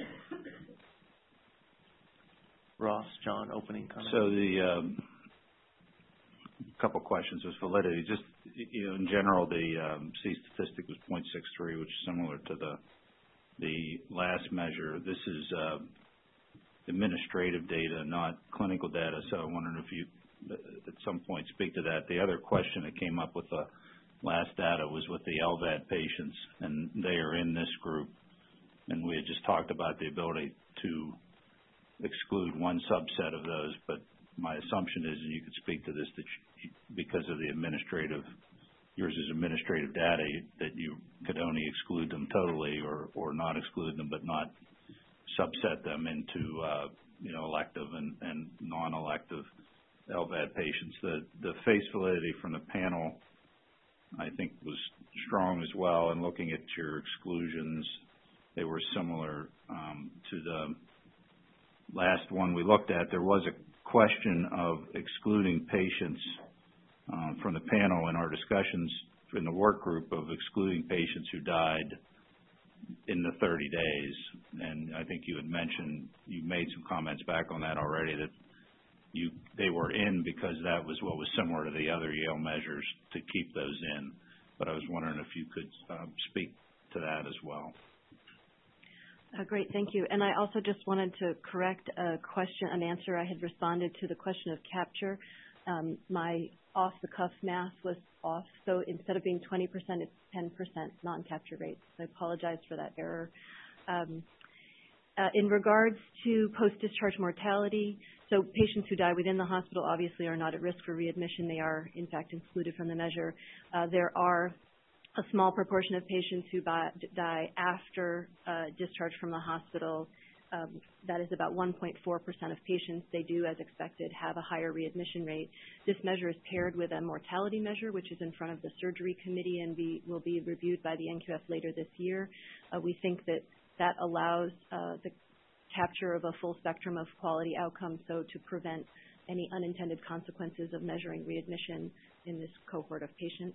Ross, John, opening comments. So the couple questions was validity. Just in general, the C statistic was 0.63, which is similar to the last measure. This is administrative data, not clinical data. So I wondered if you at some point speak to that. The other question that came up with the last data was with the LVAD patients, and they are in this group. And we had just talked about the ability to exclude one subset of those, but my assumption is, and you could speak to this, that because of the yours is administrative data, that you could only exclude them totally or not exclude them, but not subset them into elective and non-elective LVAD patients. The face validity from the panel, I think, was strong as well. And looking at your exclusions, they were similar to the last one we looked at. There was a question of excluding patients from the panel in our discussions in the work group of excluding patients who died in the 30 days. And I think you had mentioned, you made some comments back on that already, that they were in because that was what was similar to the other Yale measures to keep those in. But I was wondering if you could speak to that as well. Great, thank you. And I also just wanted to correct an answer. I had responded to the question of capture. My off-the-cuff math was off, so instead of being 20%, it's 10% non-capture rate. So I apologize for that error. In regards to post-discharge mortality, so patients who die within the hospital obviously are not at risk for readmission. They are, in fact, excluded from the measure. There are a small proportion of patients who die after discharge from the hospital. That is about 1.4% of patients. They do, as expected, have a higher readmission rate. This measure is paired with a mortality measure, which is in front of the surgery committee and will be reviewed by the NQF later this year. We think that allows the capture of a full spectrum of quality outcomes, so to prevent any unintended consequences of measuring readmission in this cohort of patients.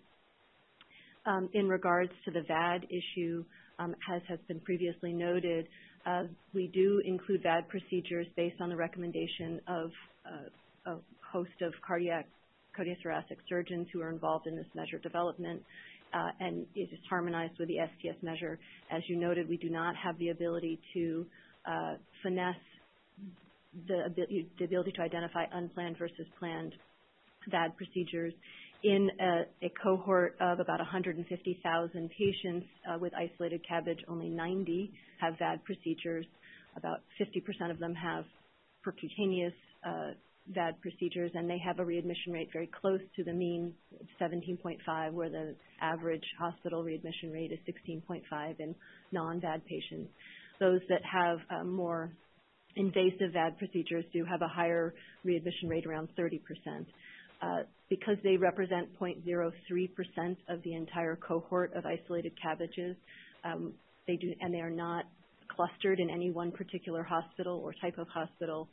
In regards to the VAD issue, as has been previously noted, we do include VAD procedures based on the recommendation of a host of cardiothoracic surgeons who are involved in this measure development, and it is harmonized with the STS measure. As you noted, we do not have the ability to finesse the ability to identify unplanned versus planned VAD procedures. In a cohort of about 150,000 patients with isolated CABG, only 90 have VAD procedures. About 50% of them have percutaneous VAD procedures, and they have a readmission rate very close to the mean, 17.5, where the average hospital readmission rate is 16.5 in non-VAD patients. Those that have more invasive VAD procedures do have a higher readmission rate, around 30%. Because they represent 0.03% of the entire cohort of isolated CABGs, they are not clustered in any one particular hospital or type of hospital.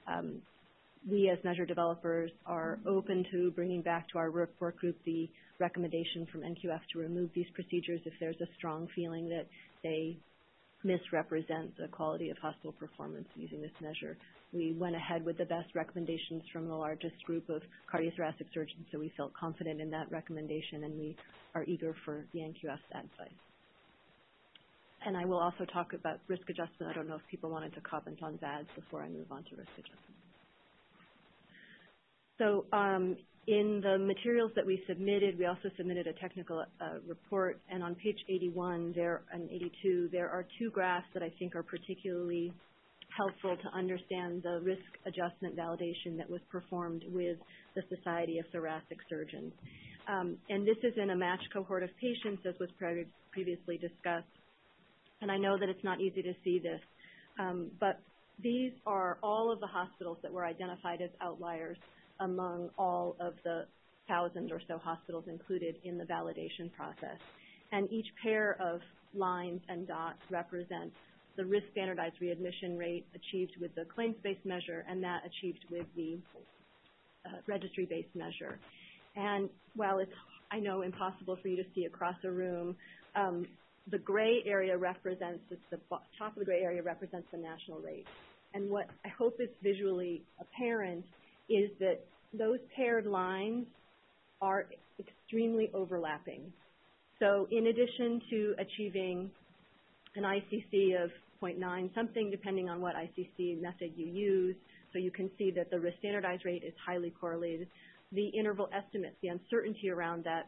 We, as measure developers, are open to bringing back to our work group the recommendation from NQF to remove these procedures if there's a strong feeling that they misrepresent the quality of hospital performance using this measure. We went ahead with the best recommendations from the largest group of cardiothoracic surgeons, so we felt confident in that recommendation, and we are eager for the NQF's advice. And I will also talk about risk adjustment. I don't know if people wanted to comment on VADs before I move on to risk adjustment. So in the materials that we submitted, we also submitted a technical report, and on page 81 and 82, there are two graphs that I think are particularly helpful to understand the risk adjustment validation that was performed with the Society of Thoracic Surgeons. And this is in a matched cohort of patients, as was previously discussed. And I know that it's not easy to see this, but these are all of the hospitals that were identified as outliers among all of the 1,000 or so hospitals included in the validation process. And each pair of lines and dots represents the risk standardized readmission rate achieved with the claims-based measure and that achieved with the registry-based measure. And while it's, I know, impossible for you to see across a room, the gray area represents, the top of the gray area represents the national rate. And what I hope is visually apparent is that those paired lines are extremely overlapping. So in addition to achieving an ICC of 0.9 something, depending on what ICC method you use, so you can see that the risk standardized rate is highly correlated. The interval estimate, the uncertainty around that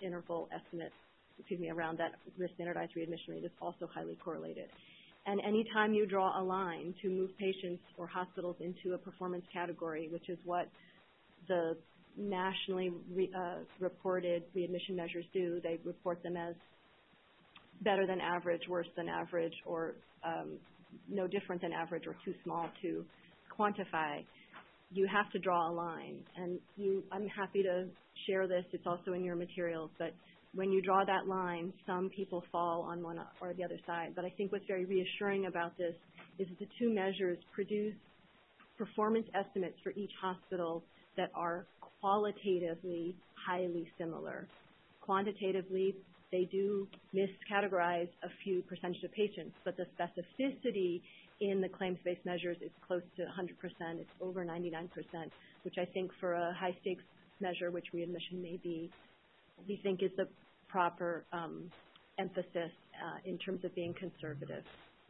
around that risk standardized readmission rate is also highly correlated. And anytime you draw a line to move patients or hospitals into a performance category, which is what the nationally reported readmission measures do, they report them as better than average, worse than average, or no different than average, or too small to quantify. you have to draw a line. And I'm happy to share this. It's also in your materials. But when you draw that line, some people fall on one or the other side. But I think what's very reassuring about this is that the two measures produce performance estimates for each hospital that are qualitatively highly similar. Quantitatively, they do miscategorize a few percentage of patients, but the specificity in the claims-based measures is close to 100%. It's over 99%, which I think for a high-stakes measure, which readmission may be, we think is the proper emphasis in terms of being conservative.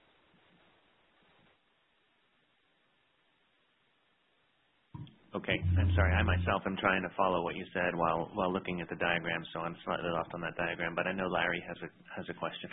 Okay, I'm sorry. I myself am trying to follow what you said while looking at the diagram, so I'm slightly lost on that diagram. But I know Larry has a question.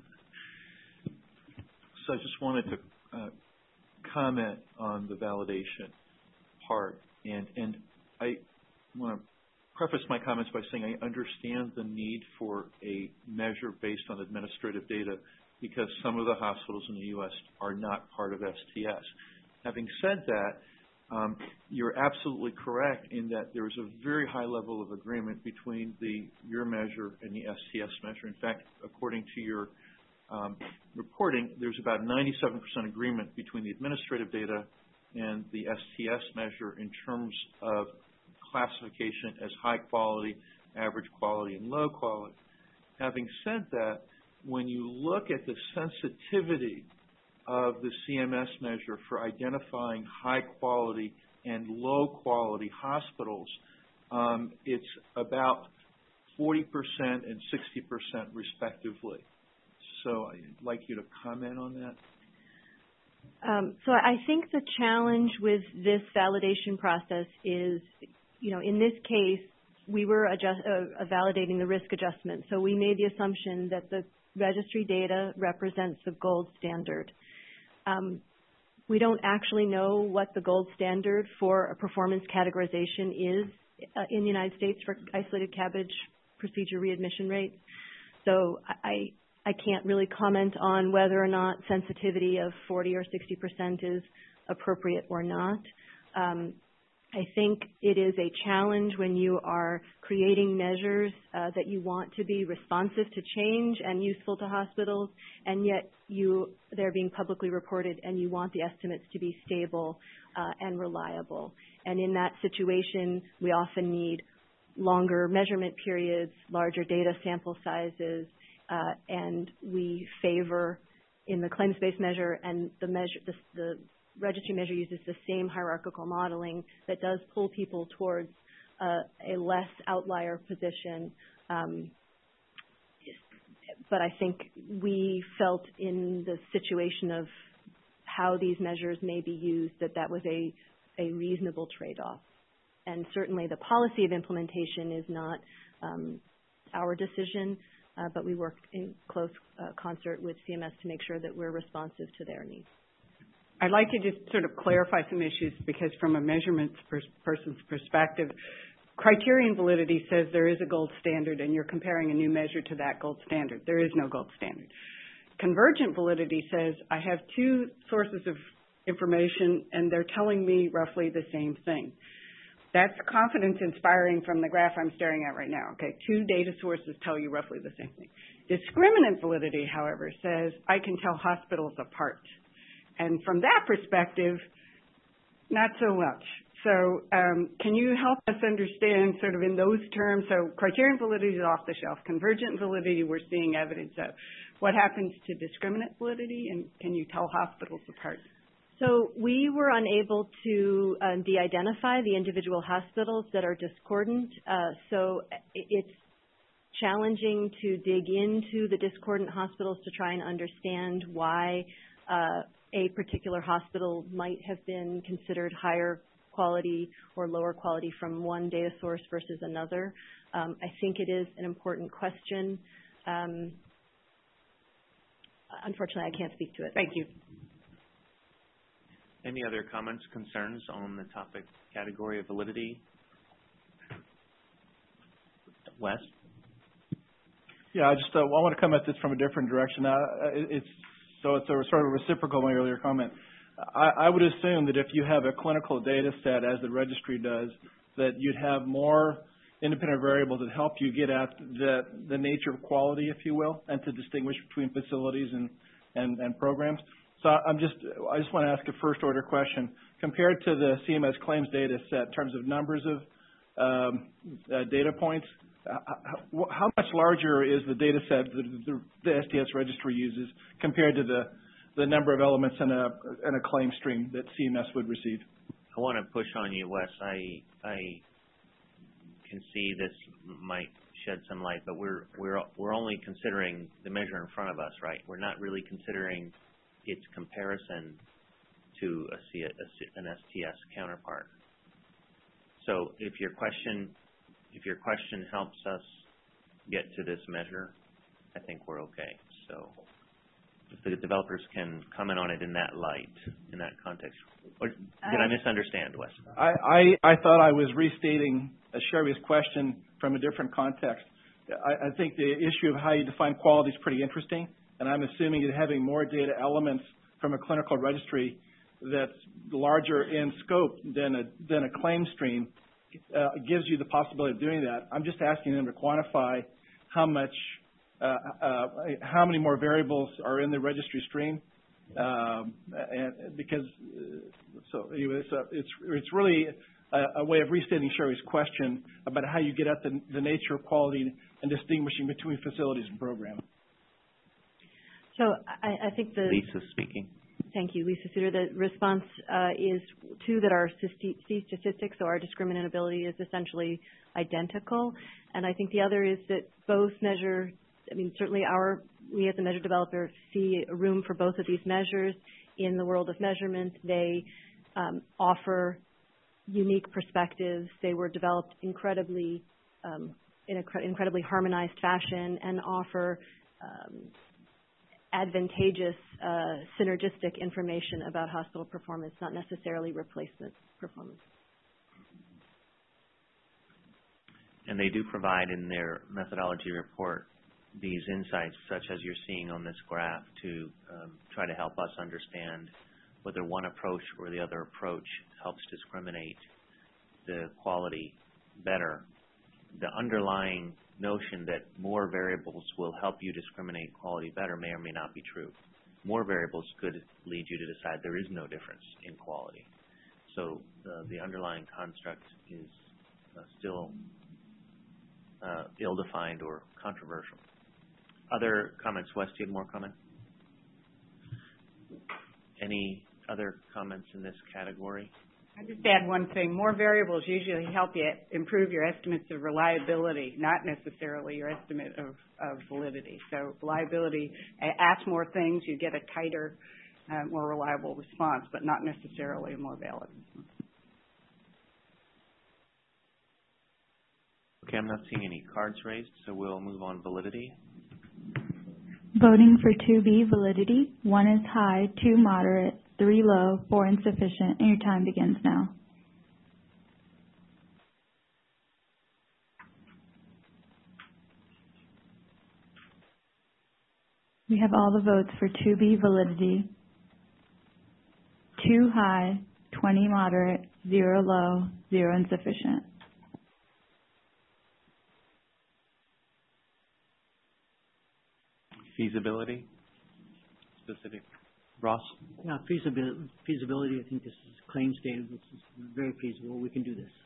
So I just wanted to comment on the validation part, and I want to preface my comments by saying I understand the need for a measure based on administrative data because some of the hospitals in the U.S. are not part of STS. Having said that, you're absolutely correct in that there is a very high level of agreement between your measure and the STS measure. In fact, according to your reporting, there's about 97% agreement between the administrative data and the STS measure in terms of classification as high quality, average quality, and low quality. Having said that, when you look at the sensitivity of the CMS measure for identifying high quality and low quality hospitals, it's about 40% and 60% respectively. So I'd like you to comment on that. So I think the challenge with this validation process is, in this case, we were validating the risk adjustment. So we made the assumption that the registry data represents the gold standard. We don't actually know what the gold standard for a performance categorization is in the United States for isolated CABG procedure readmission rates. So I can't really comment on whether or not sensitivity of 40 or 60% is appropriate or not. I think it is a challenge when you are creating measures that you want to be responsive to change and useful to hospitals, and yet they're being publicly reported and you want the estimates to be stable and reliable. And in that situation, we often need longer measurement periods, larger data sample sizes, and we favor in the claims-based measure and the registry measure uses the same hierarchical modeling that does pull people towards a less outlier position. But I think we felt in the situation of how these measures may be used that was a reasonable trade-off. And certainly the policy of implementation is not our decision, but we worked in close concert with CMS to make sure that we're responsive to their needs. I'd like to just sort of clarify some issues because from a measurement person's perspective, criterion validity says there is a gold standard and you're comparing a new measure to that gold standard. There is no gold standard. Convergent validity says I have two sources of information and they're telling me roughly the same thing. That's confidence inspiring from the graph I'm staring at right now. Okay, two data sources tell you roughly the same thing. Discriminant validity, however, says I can tell hospitals apart. And from that perspective, not so much. So can you help us understand sort of in those terms? So criterion validity is off the shelf. Convergent validity, we're seeing evidence of. What happens to discriminant validity, and can you tell hospitals apart? So we were unable to de-identify the individual hospitals that are discordant. So it's challenging to dig into the discordant hospitals to try and understand why a particular hospital might have been considered higher quality or lower quality from one data source versus another. I think it is an important question. Unfortunately, I can't speak to it. Thank you. Any other comments, concerns on the topic category of validity? Wes? Yeah, I want to come at this from a different direction. It's a sort of reciprocal to my earlier comment. I would assume that if you have a clinical data set, as the registry does, that you'd have more independent variables that help you get at the nature of quality, if you will, and to distinguish between facilities and programs. So I just want to ask a first order question. Compared to the CMS claims data set in terms of numbers of data points, how much larger is the data set that the STS registry uses compared to the number of elements in a claim stream that CMS would receive? I want to push on you, Wes. I can see this might shed some light, but we're only considering the measure in front of us, right? We're not really considering its comparison to an STS counterpart. So if your question helps us get to this measure, I think we're okay. So if the developers can comment on it in that light, in that context. Or did I misunderstand, Wes? I thought I was restating Sherry's question from a different context. I think the issue of how you define quality is pretty interesting, and I'm assuming that having more data elements from a clinical registry that's larger in scope than a claim stream gives you the possibility of doing that. I'm just asking them to quantify how many more variables are in the registry stream, and because it's really a way of restating Sherry's question about how you get at the nature of quality and distinguishing between facilities and programs. So I think Lisa speaking. Thank you, Lisa Suter. The response is two that are C statistics, so our discriminability is essentially identical. And I think the other is that both measure, certainly we as a measure developer see room for both of these measures in the world of measurement. They offer unique perspectives. They were developed incredibly in an incredibly harmonized fashion and offer advantageous synergistic information about hospital performance, not necessarily replacement performance. And they do provide in their methodology report these insights, such as you're seeing on this graph, to try to help us understand whether one approach or the other approach helps discriminate the quality better. The underlying notion that more variables will help you discriminate quality better may or may not be true. More variables could lead you to decide there is no difference in quality. So the underlying construct is still ill-defined or controversial. Other comments? Wes, do you have more comments? Any other comments in this category? I'll just add one thing. More variables usually help you improve your estimates of reliability, not necessarily your estimate of validity. So reliability, ask more things, you get a tighter, more reliable response, but not necessarily a more valid response. Okay, I'm not seeing any cards raised, so we'll move on validity. Voting for 2B validity, 1 is high, 2 moderate, 3 low, 4 insufficient, and your time begins now. We have all the votes for 2B validity, 2 high, 20 moderate, 0 low, 0 insufficient. Feasibility? Specific. Ross? Yeah, feasibility, I think this is claims data. This is very feasible. We can do this.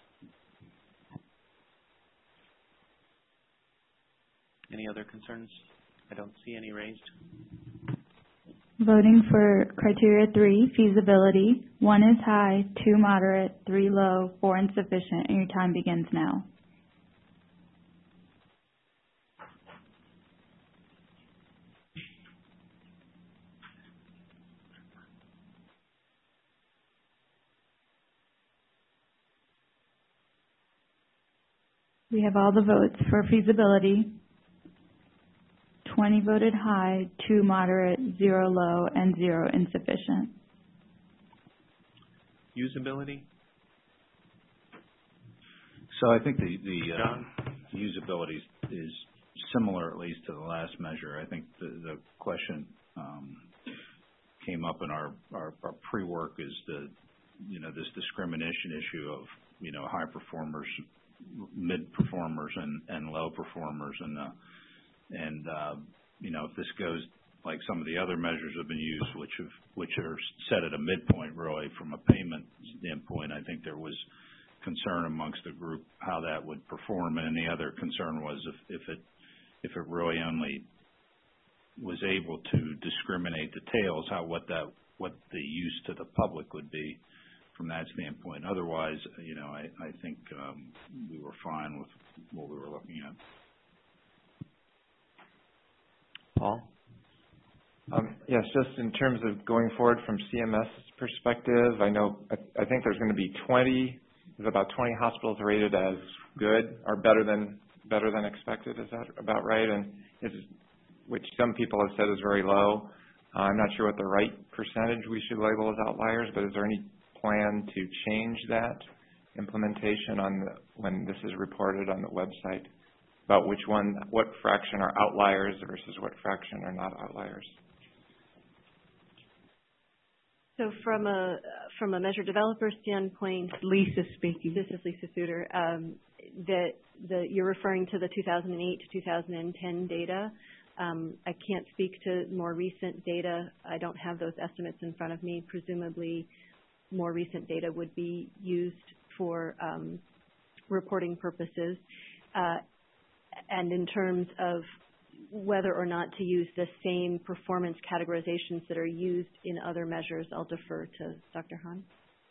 Any other concerns? I don't see any raised. Voting for criteria 3, feasibility, 1 is high, 2 moderate, 3 low, 4 insufficient, and your time begins now. We have all the votes for feasibility. 20 voted high, 2 moderate, 0 low, and 0 insufficient. Usability? So I think the usability is similar, at least, to the last measure. I think the question came up in our pre-work is this discrimination issue of, high performers, mid performers, and low performers. And if this goes like some of the other measures have been used, which are set at a midpoint really from a payment standpoint, I think there was concern amongst the group how that would perform. And the other concern was if it really only was able to discriminate the tails, what the use to the public would be from that standpoint. Otherwise, I think we were fine with what we were looking at. Paul? Yes, just in terms of going forward from CMS's perspective, I think there's going to be about 20 hospitals rated as good or better than expected. Is that about right? And which some people have said is very low. I'm not sure what the right percentage we should label as outliers, but is there any plan to change that implementation when this is reported on the website about what fraction are outliers versus what fraction are not outliers? So from a measure developer standpoint, Lisa speaking. This is Lisa Suter. You're referring to the 2008 to 2010 data. I can't speak to more recent data. I don't have those estimates in front of me. Presumably, more recent data would be used for reporting purposes. And in terms of whether or not to use the same performance categorizations that are used in other measures, I'll defer to Dr. Han.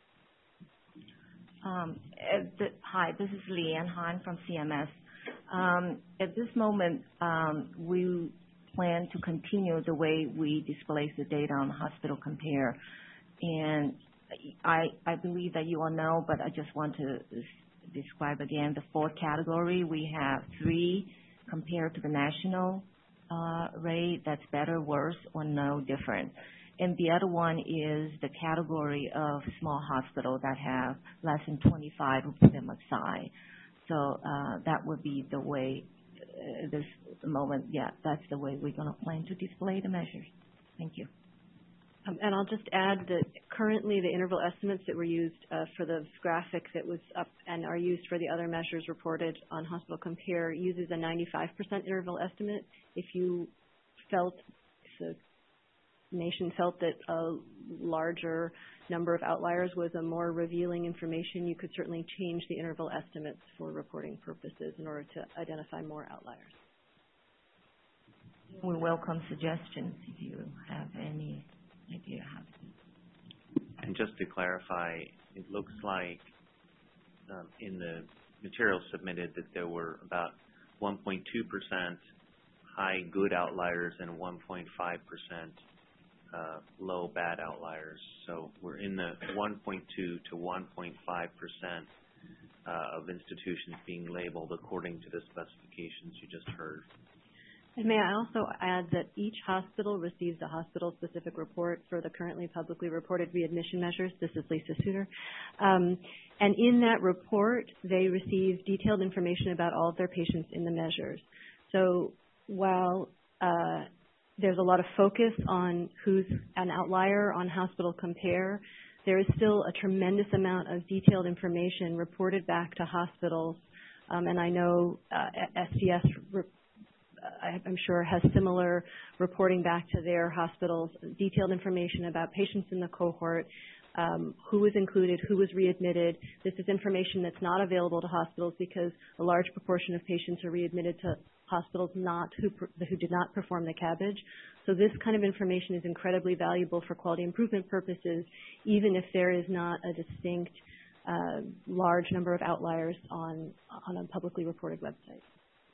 Hi, this is Leanne Han from CMS. At this moment, we plan to continue the way we display the data on Hospital Compare. And I believe that you all know, but I just want to describe again the fourth category. We have 3 compared to the national rate, that's better, worse, or no different. And the other one is the category of small hospitals that have less than 25, we put them aside. So that would be the way, this moment, that's the way we're going to plan to display the measures. Thank you. And I'll just add that currently the interval estimates that were used for the graphic that was up and are used for the other measures reported on Hospital Compare uses a 95% interval estimate. If the nation felt that a larger number of outliers was a more revealing information, you could certainly change the interval estimates for reporting purposes in order to identify more outliers. We welcome suggestions if you have any idea how to do it. And just to clarify, it looks like in the materials submitted that there were about 1.2% high good outliers and 1.5% low bad outliers. So we're in the 1.2 to 1.5% of institutions being labeled according to the specifications you just heard. And may I also add that each hospital receives a hospital-specific report for the currently publicly reported readmission measures. This is Lisa Suter. And in that report, they receive detailed information about all of their patients in the measures. So while there's a lot of focus on who's an outlier on Hospital Compare, there is still a tremendous amount of detailed information reported back to hospitals. And I know STS I'm sure has similar reporting back to their hospitals, detailed information about patients in the cohort, who was included, who was readmitted. This is information that's not available to hospitals because a large proportion of patients are readmitted to hospitals who did not perform the CABG. So this kind of information is incredibly valuable for quality improvement purposes, even if there is not a distinct large number of outliers on a publicly reported website.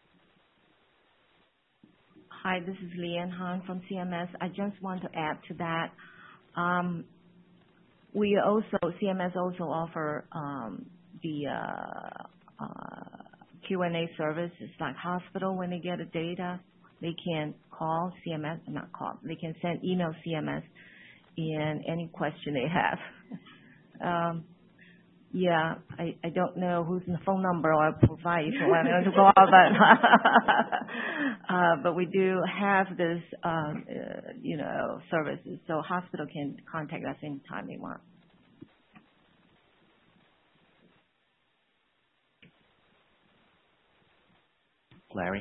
Hi, this is Leanne Han from CMS. I just want to add to that. CMS also offer the Q&A service. It's like hospital, when they get the data, they can call CMS, they can send email CMS in any question they have. yeah, I don't know whose phone number I'll provide if you want to go out, but we do have this, services, so hospital can contact us anytime they want. Larry?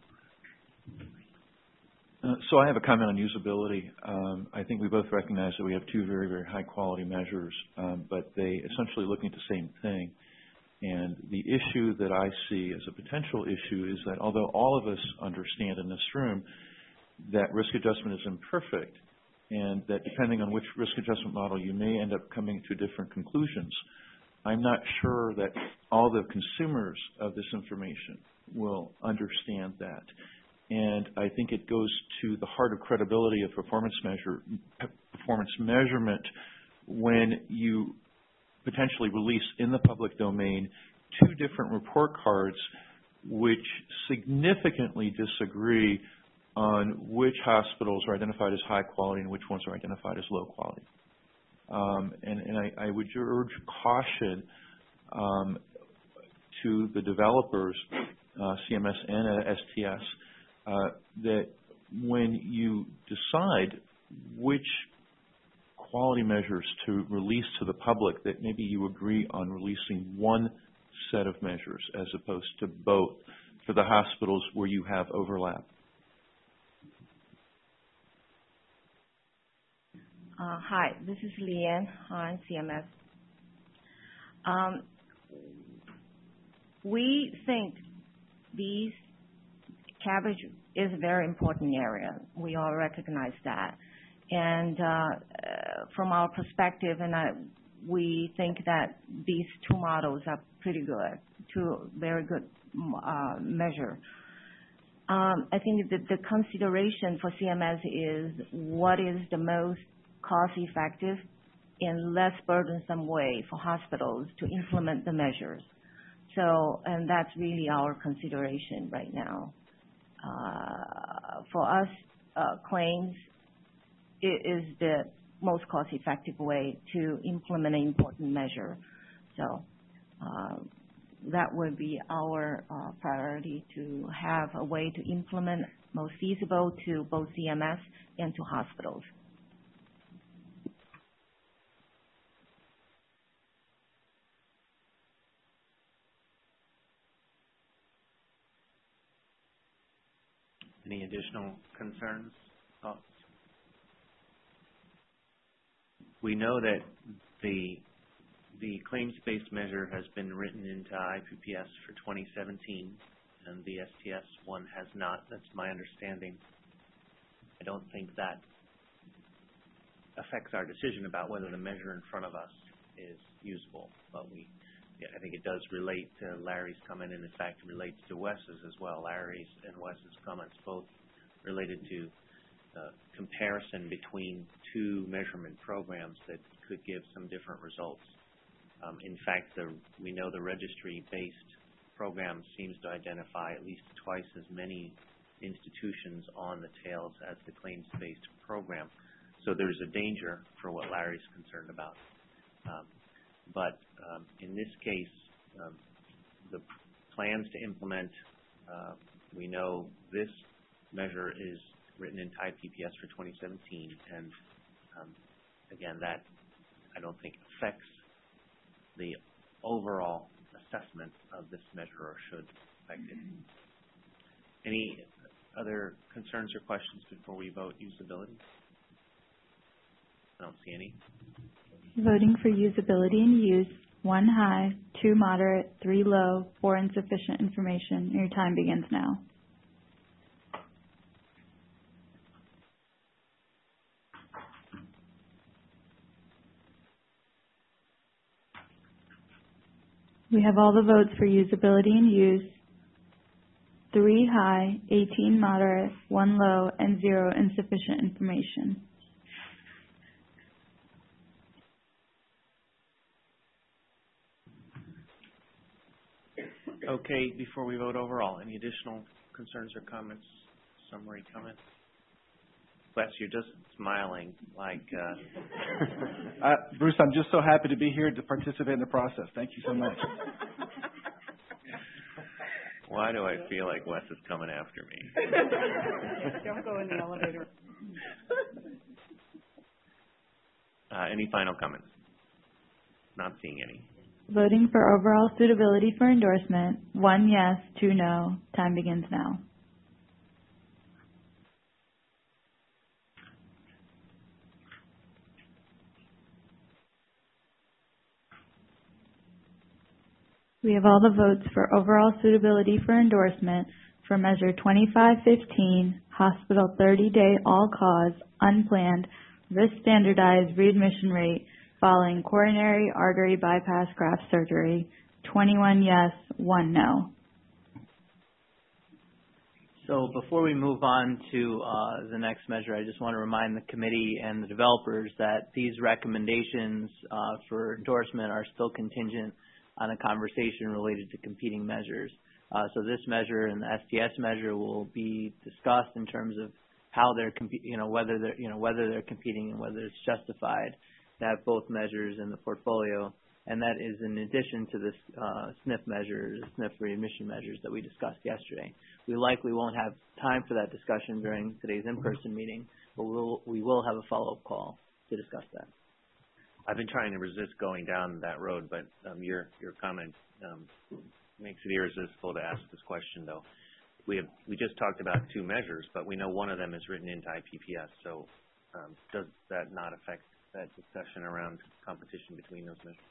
So I have a comment on usability. I think we both recognize that we have two very, very high-quality measures, but they essentially looking at the same thing. And the issue that I see as a potential issue is that although all of us understand in this room that risk adjustment is imperfect, and that depending on which risk adjustment model you may end up coming to different conclusions, I'm not sure that all the consumers of this information will understand that. And I think it goes to the heart of credibility of performance measurement when you potentially release in the public domain two different report cards which significantly disagree on which hospitals are identified as high quality and which ones are identified as low quality. And I would urge caution to the developers, CMS and STS, that when you decide which quality measures to release to the public, that maybe you agree on releasing one set of measures as opposed to both for the hospitals where you have overlap. Hi, this is Leanne Han, CMS. We think these coverage is a very important area. We all recognize that. And from our perspective, we think that these two models are pretty good, two very good measure. I think that the consideration for CMS is what is the most cost-effective and less burdensome way for hospitals to implement the measures. So, and that's really our consideration right now. For us, claims is the most cost-effective way to implement an important measure. So that would be our priority, to have a way to implement most feasible to both CMS and to hospitals. Any additional concerns, thoughts? We know that the claims-based measure has been written into IPPS for 2017, and the STS one has not. That's my understanding. I don't think that affects our decision about whether the measure in front of us is usable, but I think it does relate to Larry's comment, and in fact relates to Wes's as well. Larry's and Wes's comments both related to comparison between two measurement programs that could give some different results. In fact, we know the registry-based program seems to identify at least twice as many institutions on the tails as the claims-based program. So there's a danger for what Larry's concerned about. But in this case, the plans to implement, we know this measure is written into IPPS for 2017, and again, that I don't think affects the overall assessment of this measure, or should affect it. Any other concerns or questions before we vote usability? I don't see any. Voting for usability and use: 1 high, 2 moderate, 3 low, 4 insufficient information. Your time begins now. We have all the votes for usability and use: 3 high, 18 moderate, 1 low, and 0 insufficient information. Okay, before we vote overall, any additional concerns or comments, summary comments? Wes, you're just smiling like. Bruce, I'm just so happy to be here to participate in the process. Thank you so much. Why do I feel like Wes is coming after me? Don't go in the elevator. Any final comments? Not seeing any. Voting for overall suitability for endorsement, 1 yes, 2 no. Time begins now. We have all the votes for overall suitability for endorsement for Measure 2515, Hospital 30-Day All-Cause, Unplanned, Risk Standardized Readmission Rate following Coronary Artery Bypass Graft Surgery. 21 yes, 1 no. So before we move on to the next measure, I just want to remind the committee and the developers that these recommendations for endorsement are still contingent on a conversation related to competing measures. So this measure and the STS measure will be discussed in terms of how they're whether they're competing and whether it's justified to have both measures in the portfolio, and that is in addition to this SNF measures, SNF readmission measures that we discussed yesterday. We likely won't have time for that discussion during today's in-person meeting, but we will have a follow-up call to discuss that. I've been trying to resist going down that road, but your comment makes it irresistible to ask this question, though. We just talked about 2 measures, but we know one of them is written into IPPS. So does that not affect that discussion around competition between those measures?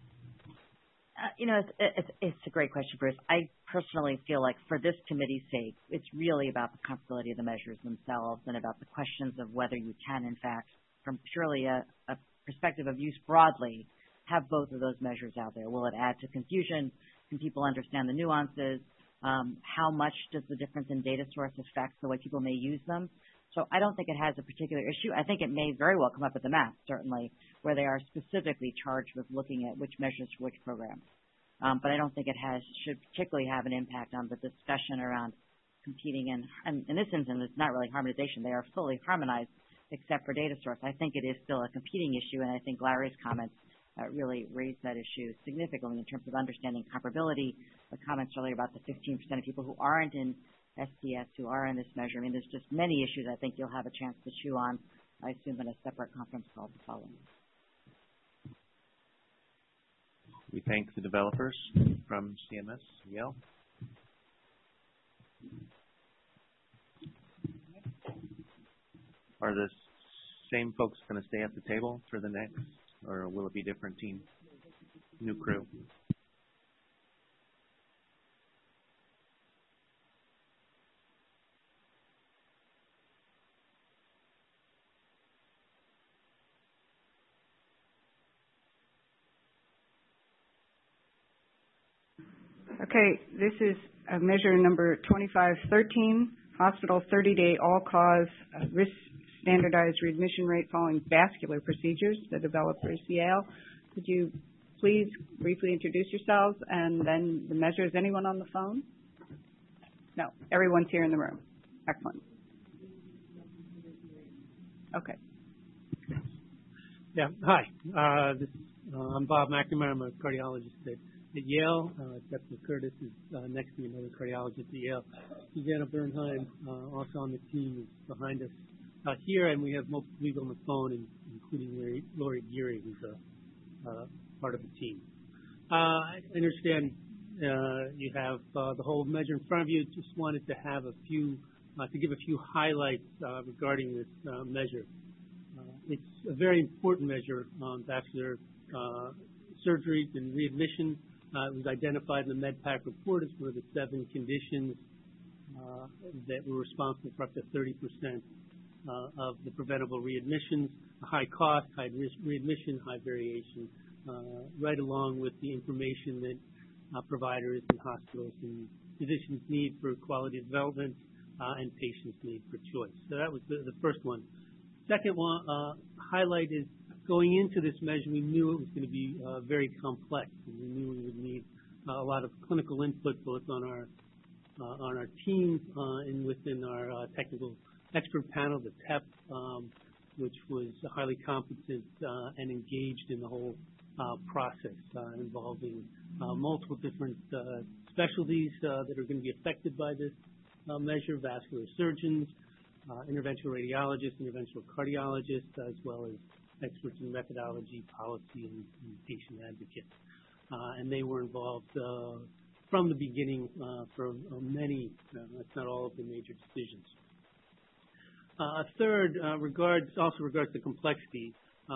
It's a great question, Bruce. I personally feel like for this committee's sake, it's really about the comfortability of the measures themselves and about the questions of whether you can, in fact, from purely a perspective of use broadly, have both of those measures out there. Will it add to confusion? Can people understand the nuances? How much does the difference in data source affect the way people may use them? So I don't think it has a particular issue. I think it may very well come up at the MAP, certainly, where they are specifically charged with looking at which measures for which program. But I don't think it should particularly have an impact on the discussion around competing. And in this instance, it's not really harmonization. They are fully harmonized except for data source. I think it is still a competing issue, and I think Larry's comments really raised that issue significantly in terms of understanding comparability. The comments earlier about the 15% of people who aren't in STS who are in this measure. I mean, there's just many issues I think you'll have a chance to chew on, I assume, in a separate conference call to follow. We thank the developers from CMS, Yale. Are the same folks going to stay at the table for the next, or will it be different team, new crew? Okay, this is measure number 2513, Hospital 30-Day All-Cause Risk Standardized Readmission Rate following vascular procedures. The developer is Yale. Could you please briefly introduce yourselves and then the measures? Anyone on the phone? No, everyone's here in the room. Excellent. Okay. Yeah, hi. I'm Bob McNamara. I'm a cardiologist at Yale. Dr. Curtis is next to me, another cardiologist at Yale. Susanna Bernheim, also on the team, is behind us here, and we have multiple people on the phone, including Lori Geary, who's part of the team. I understand you have the whole measure in front of you. Just wanted to have to give a few highlights regarding this measure. It's a very important measure on vascular surgery and readmission. It was identified in the MedPAC report as one of the 7 conditions that were responsible for up to 30% of the preventable readmissions, a high cost, high risk readmission, high variation, right along with the information that providers and hospitals and physicians need for quality development and patients need for choice. So that was the first one. Second one, highlight is going into this measure, we knew it was going to be very complex, and we knew we would need a lot of clinical input both on our team and within our technical expert panel, the TEP, which was highly competent and engaged in the whole process involving multiple different specialties that are going to be affected by this measure, vascular surgeons, interventional radiologists, interventional cardiologists, as well as experts in methodology, policy, and patient advocates. And they were involved from the beginning for many, if not all, of the major decisions. A third regards the complexity.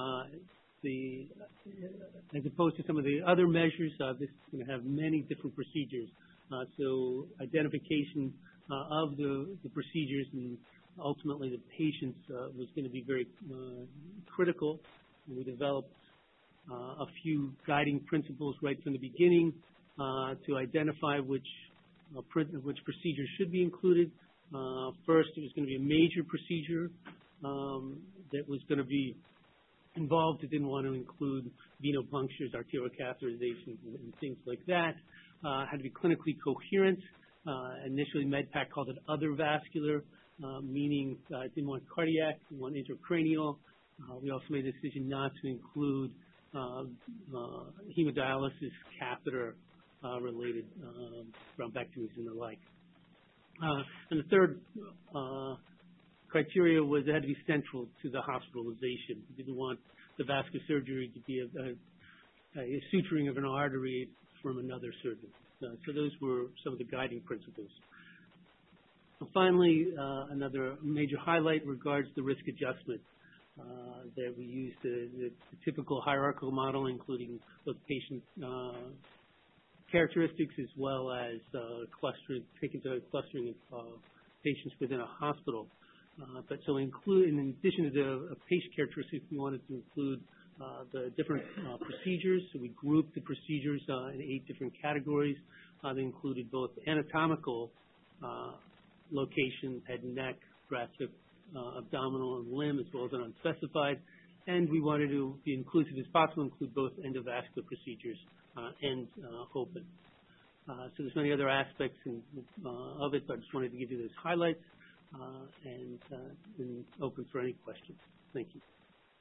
As opposed to some of the other measures, this is going to have many different procedures. So identification of the procedures and ultimately the patients was going to be very critical. We developed a few guiding principles right from the beginning to identify which procedures should be included. First, it was going to be a major procedure that was going to be involved. It didn't want to include venopunctures, arterial catheterizations, and things like that. Had to be clinically coherent. Initially, MedPAC called it other vascular, meaning it didn't want cardiac, it didn't want intracranial. We also made the decision not to include hemodialysis, catheter related thrombectomies and the like. And the third criteria was it had to be central to the hospitalization. We didn't want the vascular surgery to be a suturing of an artery from another surgeon. So those were some of the guiding principles. And finally, another major highlight regards the risk adjustment that we used the typical hierarchical model, including both patient characteristics as well as taking into clustering of patients within a hospital. But so in addition to the patient characteristics, we wanted to include the different procedures. So we grouped the procedures in 8 different categories. They included both anatomical locations, head and neck, thoracic, abdominal, and limb, as well as an unspecified. And we wanted to be inclusive as possible, include both endovascular procedures and open. So there's many other aspects of it, but I just wanted to give you those highlights and open for any questions. Thank you.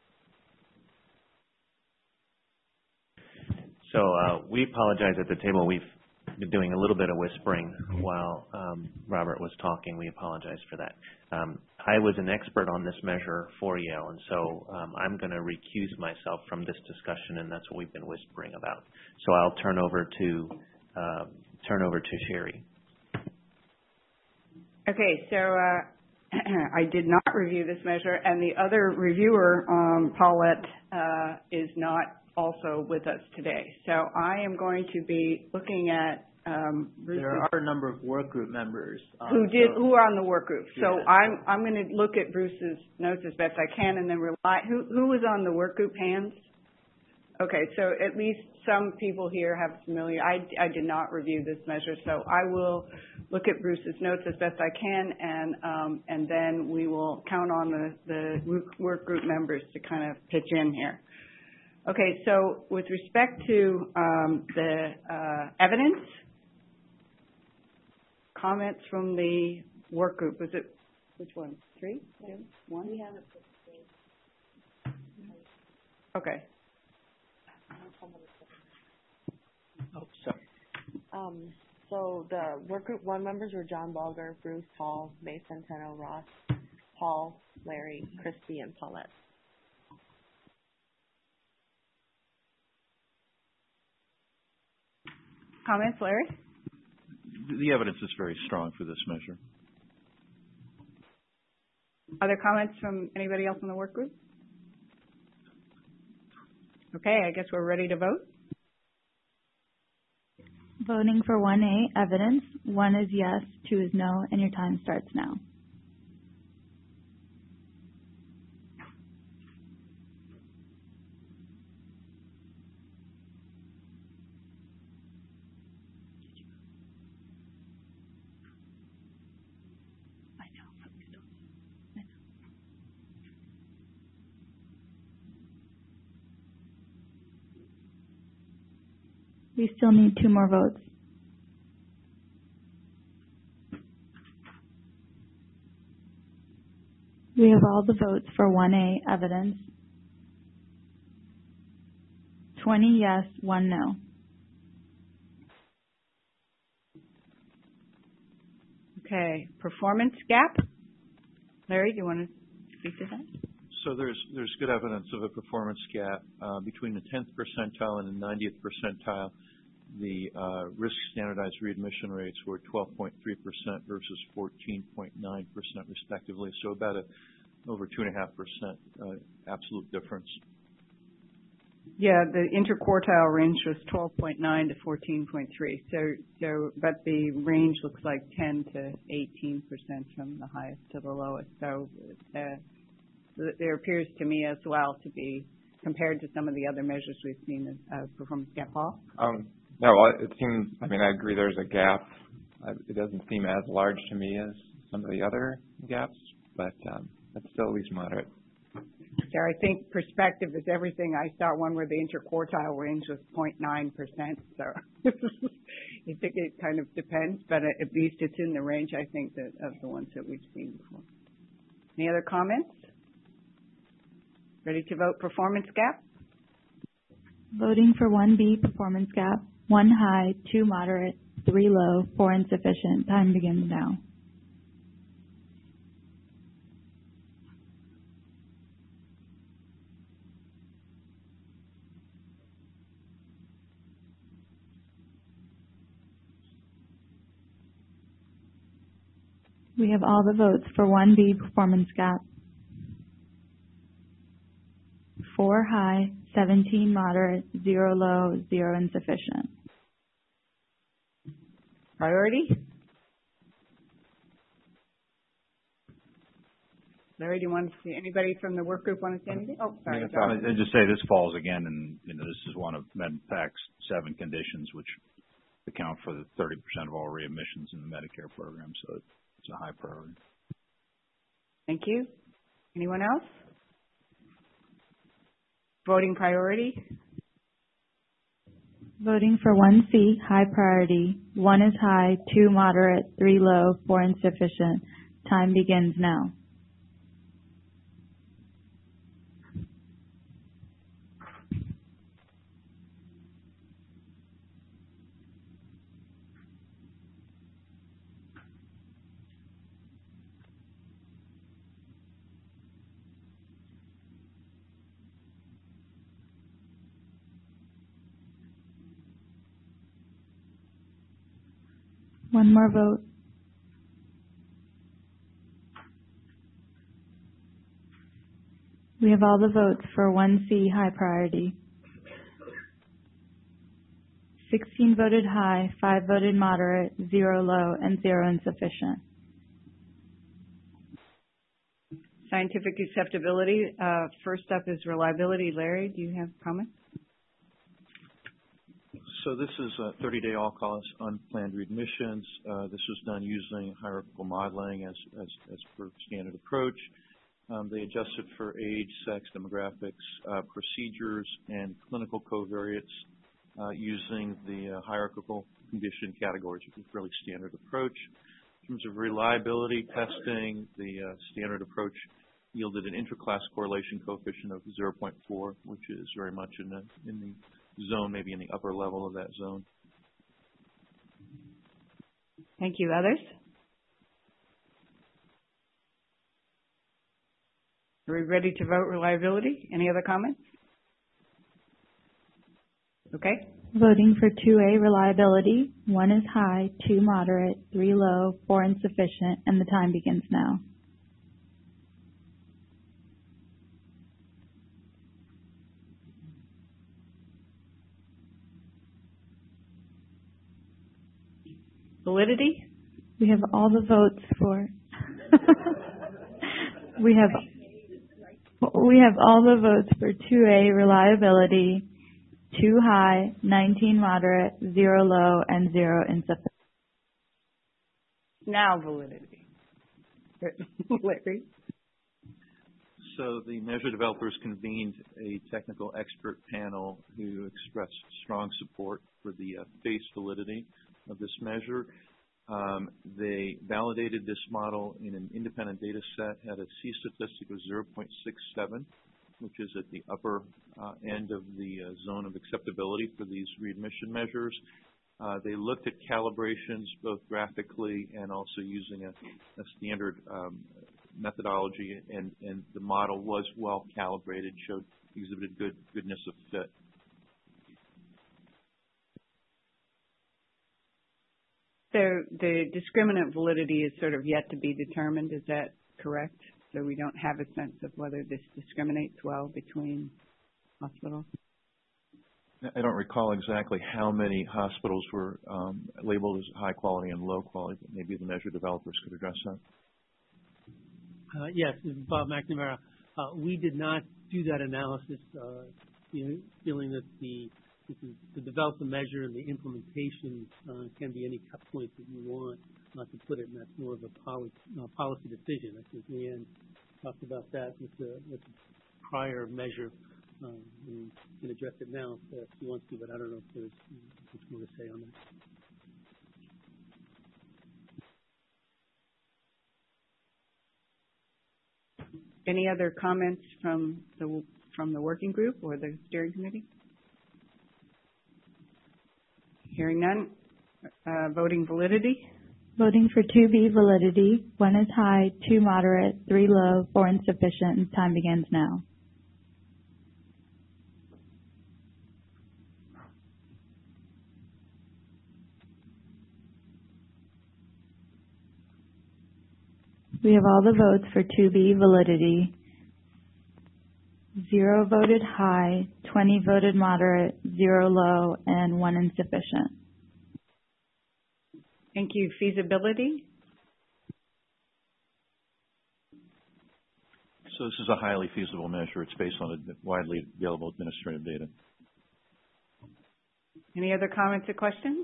So we apologize at the table. We've been doing a little bit of whispering while Robert was talking. We apologize for that. I was an expert on this measure for Yale, and so I'm going to recuse myself from this discussion, and that's what we've been whispering about. So I'll turn over to Sherry. Okay, so I did not review this measure, and the other reviewer, Paulette, is not also with us today. So I am going to be looking at there are a number of work group members who are on the work group. So yeah. I'm going to look at Bruce's notes as best I can, and then rely. Who was on the work group? Hands. Okay, so at least some people here have familiar. I did not review this measure, so I will look at Bruce's notes as best I can, and then we will count on the work group members to kind of pitch in here. Okay, so with respect to the evidence, comments from the work group, was it, which one? 3, 2, 1? We have it. Okay. Oh, sorry. So the work group 1 members were John Balger, Bruce, Paul, May Centeno, Ross, Paul, Larry, Christy, and Paulette. Comments, Larry? The evidence is very strong for this measure. Other comments from anybody else in the work group? Okay, I guess we're ready to vote. Voting for 1A, evidence. 1 is yes, 2 is no, and your time starts now. We still need 2 more votes. We have all the votes for 1A evidence. 20 yes, 1 no. Okay, performance gap. Larry, do you want to speak to that? So there's good evidence of a performance gap between the 10th percentile and the 90th percentile. The risk standardized readmission rates were 12.3% versus 14.9% respectively. So about over 2.5% absolute difference. Yeah, the interquartile range was 12.9 to 14.3. So, but the range looks like 10 to 18% from the highest to the lowest. So, there appears to me as well to be, compared to some of the other measures we've seen, performance gap. Paul? No, well, it seems, I mean, I agree there's a gap. It doesn't seem as large to me as some of the other gaps, but it's still at least moderate. So I think perspective is everything. I saw one where the interquartile range was 0.9%. So I think it kind of depends, but at least it's in the range, I think, that of the ones that we've seen before. Any other comments? Ready to vote performance gap? Voting for 1B performance gap, 1 high, 2 moderate, 3 low, 4 insufficient. Time begins now. We have all the votes for 1B performance gap. 4 high, 17 moderate, 0 low, 0 insufficient. Priority? Larry, do you want to see anybody from the work group want to say anything? Oh, sorry. I just say this falls again, and this is one of MedPAC's 7 conditions, which account for the 30% of all readmissions in the Medicare program. So it's a high priority. Thank you. Anyone else? Voting priority? Voting for 1C, high priority. 1 is high, 2 moderate, 3 low, 4 insufficient. Time begins now. One more vote. We have all the votes for 1C, high priority. 16 voted high, 5 voted moderate, 0 low, and 0 insufficient. Scientific acceptability. First up is reliability. Larry, do you have comments? So this is 30-day all-cause unplanned readmissions. This was done using hierarchical modeling as per standard approach. They adjusted for age, sex, demographics, procedures, and clinical covariates using the hierarchical condition categories, which is a fairly standard approach. In terms of reliability testing, the standard approach yielded an intraclass correlation coefficient of 0.4, which is very much in the zone, maybe in the upper level of that zone. Thank you. Others? Are we ready to vote reliability? Any other comments? Okay. Voting for 2A reliability. 1 is high, 2 moderate, 3 low, 4 insufficient, and the time begins now. Validity? We have all the votes for we have all the votes for 2A reliability, 2 high, 19 moderate, 0 low, and 0 insufficient. Now validity. Larry? So the measure developers convened a technical expert panel who expressed strong support for the face validity of this measure. They validated this model in an independent data set, had a C statistic of 0.67, which is at the upper end of the zone of acceptability for these readmission measures. They looked at calibrations both graphically and also using a standard methodology, and the model was well calibrated, exhibited goodness of fit. So the discriminant validity is sort of yet to be determined, is that correct? So we don't have a sense of whether this discriminates well between hospitals? I don't recall exactly how many hospitals were labeled as high quality and low quality, but maybe the measure developers could address that. Yes, this is Bob McNamara. We did not do that analysis, feeling that to develop the measure and the implementation can be any cut point that you want to put it, and that's more of a policy decision. I think Leanne talked about that with the prior measure. And can address it now if she wants to, but I don't know if there's much more to say on that. Any other comments from the working group or the steering committee? Hearing none. Voting validity. Voting for 2B validity. 1 is high, 2 moderate, 3 low, 4 insufficient, and time begins now. We have all the votes for 2B validity. 0 voted high, 20 voted moderate, 0 low, and 1 insufficient. Thank you. Feasibility? So this is a highly feasible measure. It's based on widely available administrative data. Any other comments or questions?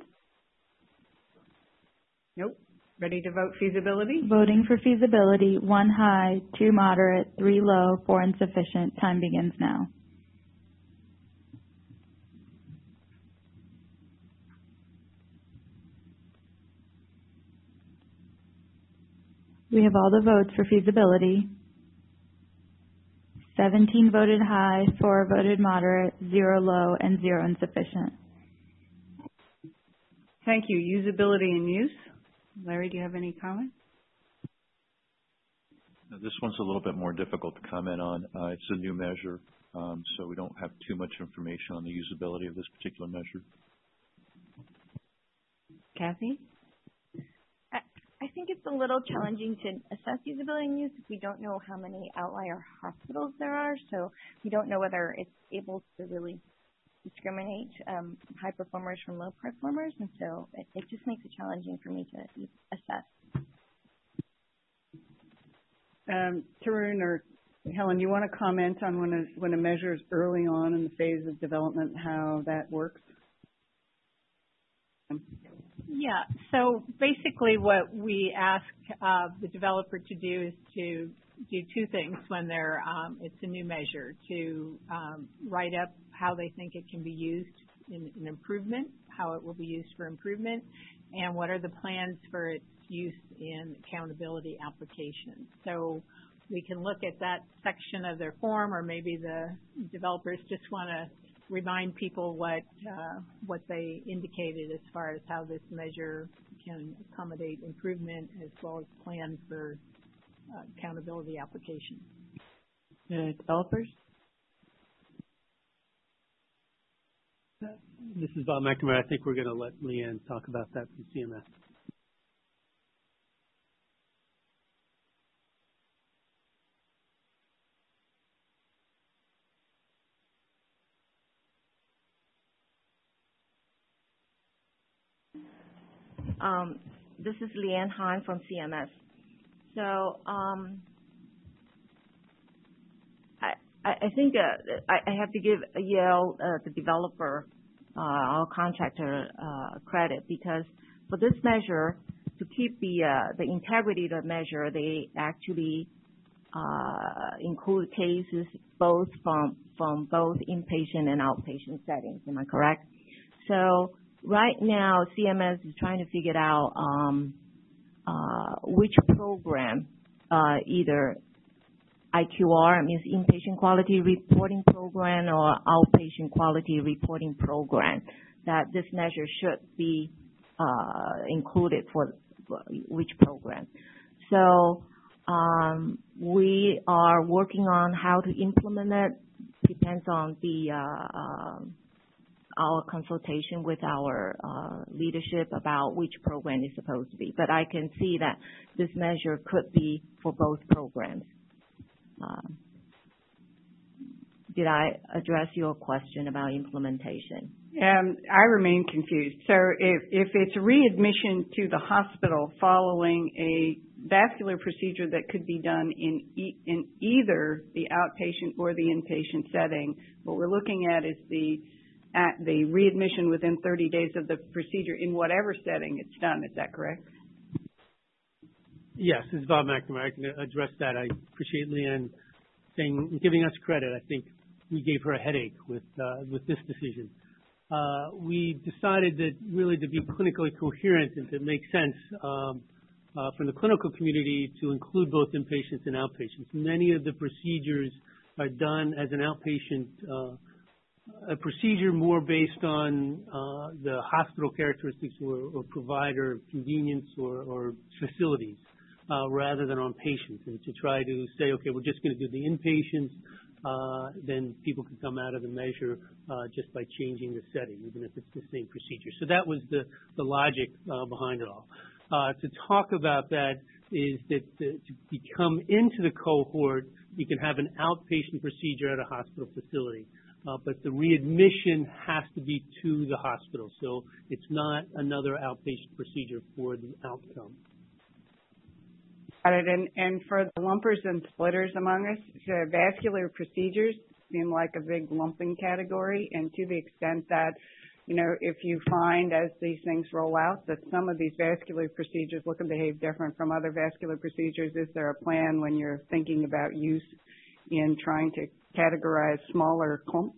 Nope. Ready to vote feasibility? Voting for feasibility, 1 high, 2 moderate, 3 low, 4 insufficient. Time begins now. We have all the votes for feasibility. 17 voted high, 4 voted moderate, 0 low, and 0 insufficient. Thank you. Usability and use. Larry, do you have any comments? This one's a little bit more difficult to comment on. It's a new measure, so we don't have too much information on the usability of this particular measure. Kathy? I think it's a little challenging to assess usability and use if we don't know how many outlier hospitals there are, so we don't know whether it's able to really discriminate high performers from low performers, and so it just makes it challenging for me to assess. Tarun or Helen, you want to comment on when a measure is early on in the phase of development, how that works? Yeah, so basically what we ask the developer to do is to do 2 things when it's a new measure, to write up how they think it can be used in improvement, how it will be used for improvement, and what are the plans for its use in accountability applications. So we can look at that section of their form, or maybe the developers just want to remind people what they indicated as far as how this measure can accommodate improvement as well as plan for accountability application. Developers? This is Bob McNamara. I think we're going to let Leanne talk about that from CMS. This is Leanne Han from CMS. So I think I have to give Yale, the developer, our contractor, credit, because for this measure, to keep the integrity of the measure, they actually include cases both from both inpatient and outpatient settings. Am I correct? So right now CMS is trying to figure out which program, either IQR, means inpatient quality reporting program, or outpatient quality reporting program, that this measure should be included for which program. So we are working on how to implement it. Depends on our consultation with our leadership about which program is supposed to be. But I can see that this measure could be for both programs. Did I address your question about implementation? I remain confused. So if it's readmission to the hospital following a vascular procedure that could be done in either the outpatient or the inpatient setting, what we're looking at is the readmission within 30 days of the procedure in whatever setting it's done. Is that correct? Yes, this is Bob McNamara. I can address that. I appreciate Leanne giving us credit. I think we gave her a headache with this decision. We decided that really to be clinically coherent and to make sense from the clinical community to include both inpatients and outpatients. Many of the procedures are done as an outpatient a procedure more based on the hospital characteristics or provider convenience or facilities rather than on patients. And to try to say, okay, we're just going to do the inpatients, then people can come out of the measure just by changing the setting, even if it's the same procedure. So that was the logic behind it all. To talk about that is that to come into the cohort, you can have an outpatient procedure at a hospital facility. But the readmission has to be to the hospital. So it's not another outpatient procedure for the outcome. Got it. And for the lumpers and splitters among us, the vascular procedures seem like a big lumping category. And to the extent that, you know, if you find as these things roll out that some of these vascular procedures look and behave different from other vascular procedures, is there a plan when you're thinking about use in trying to categorize smaller clumps?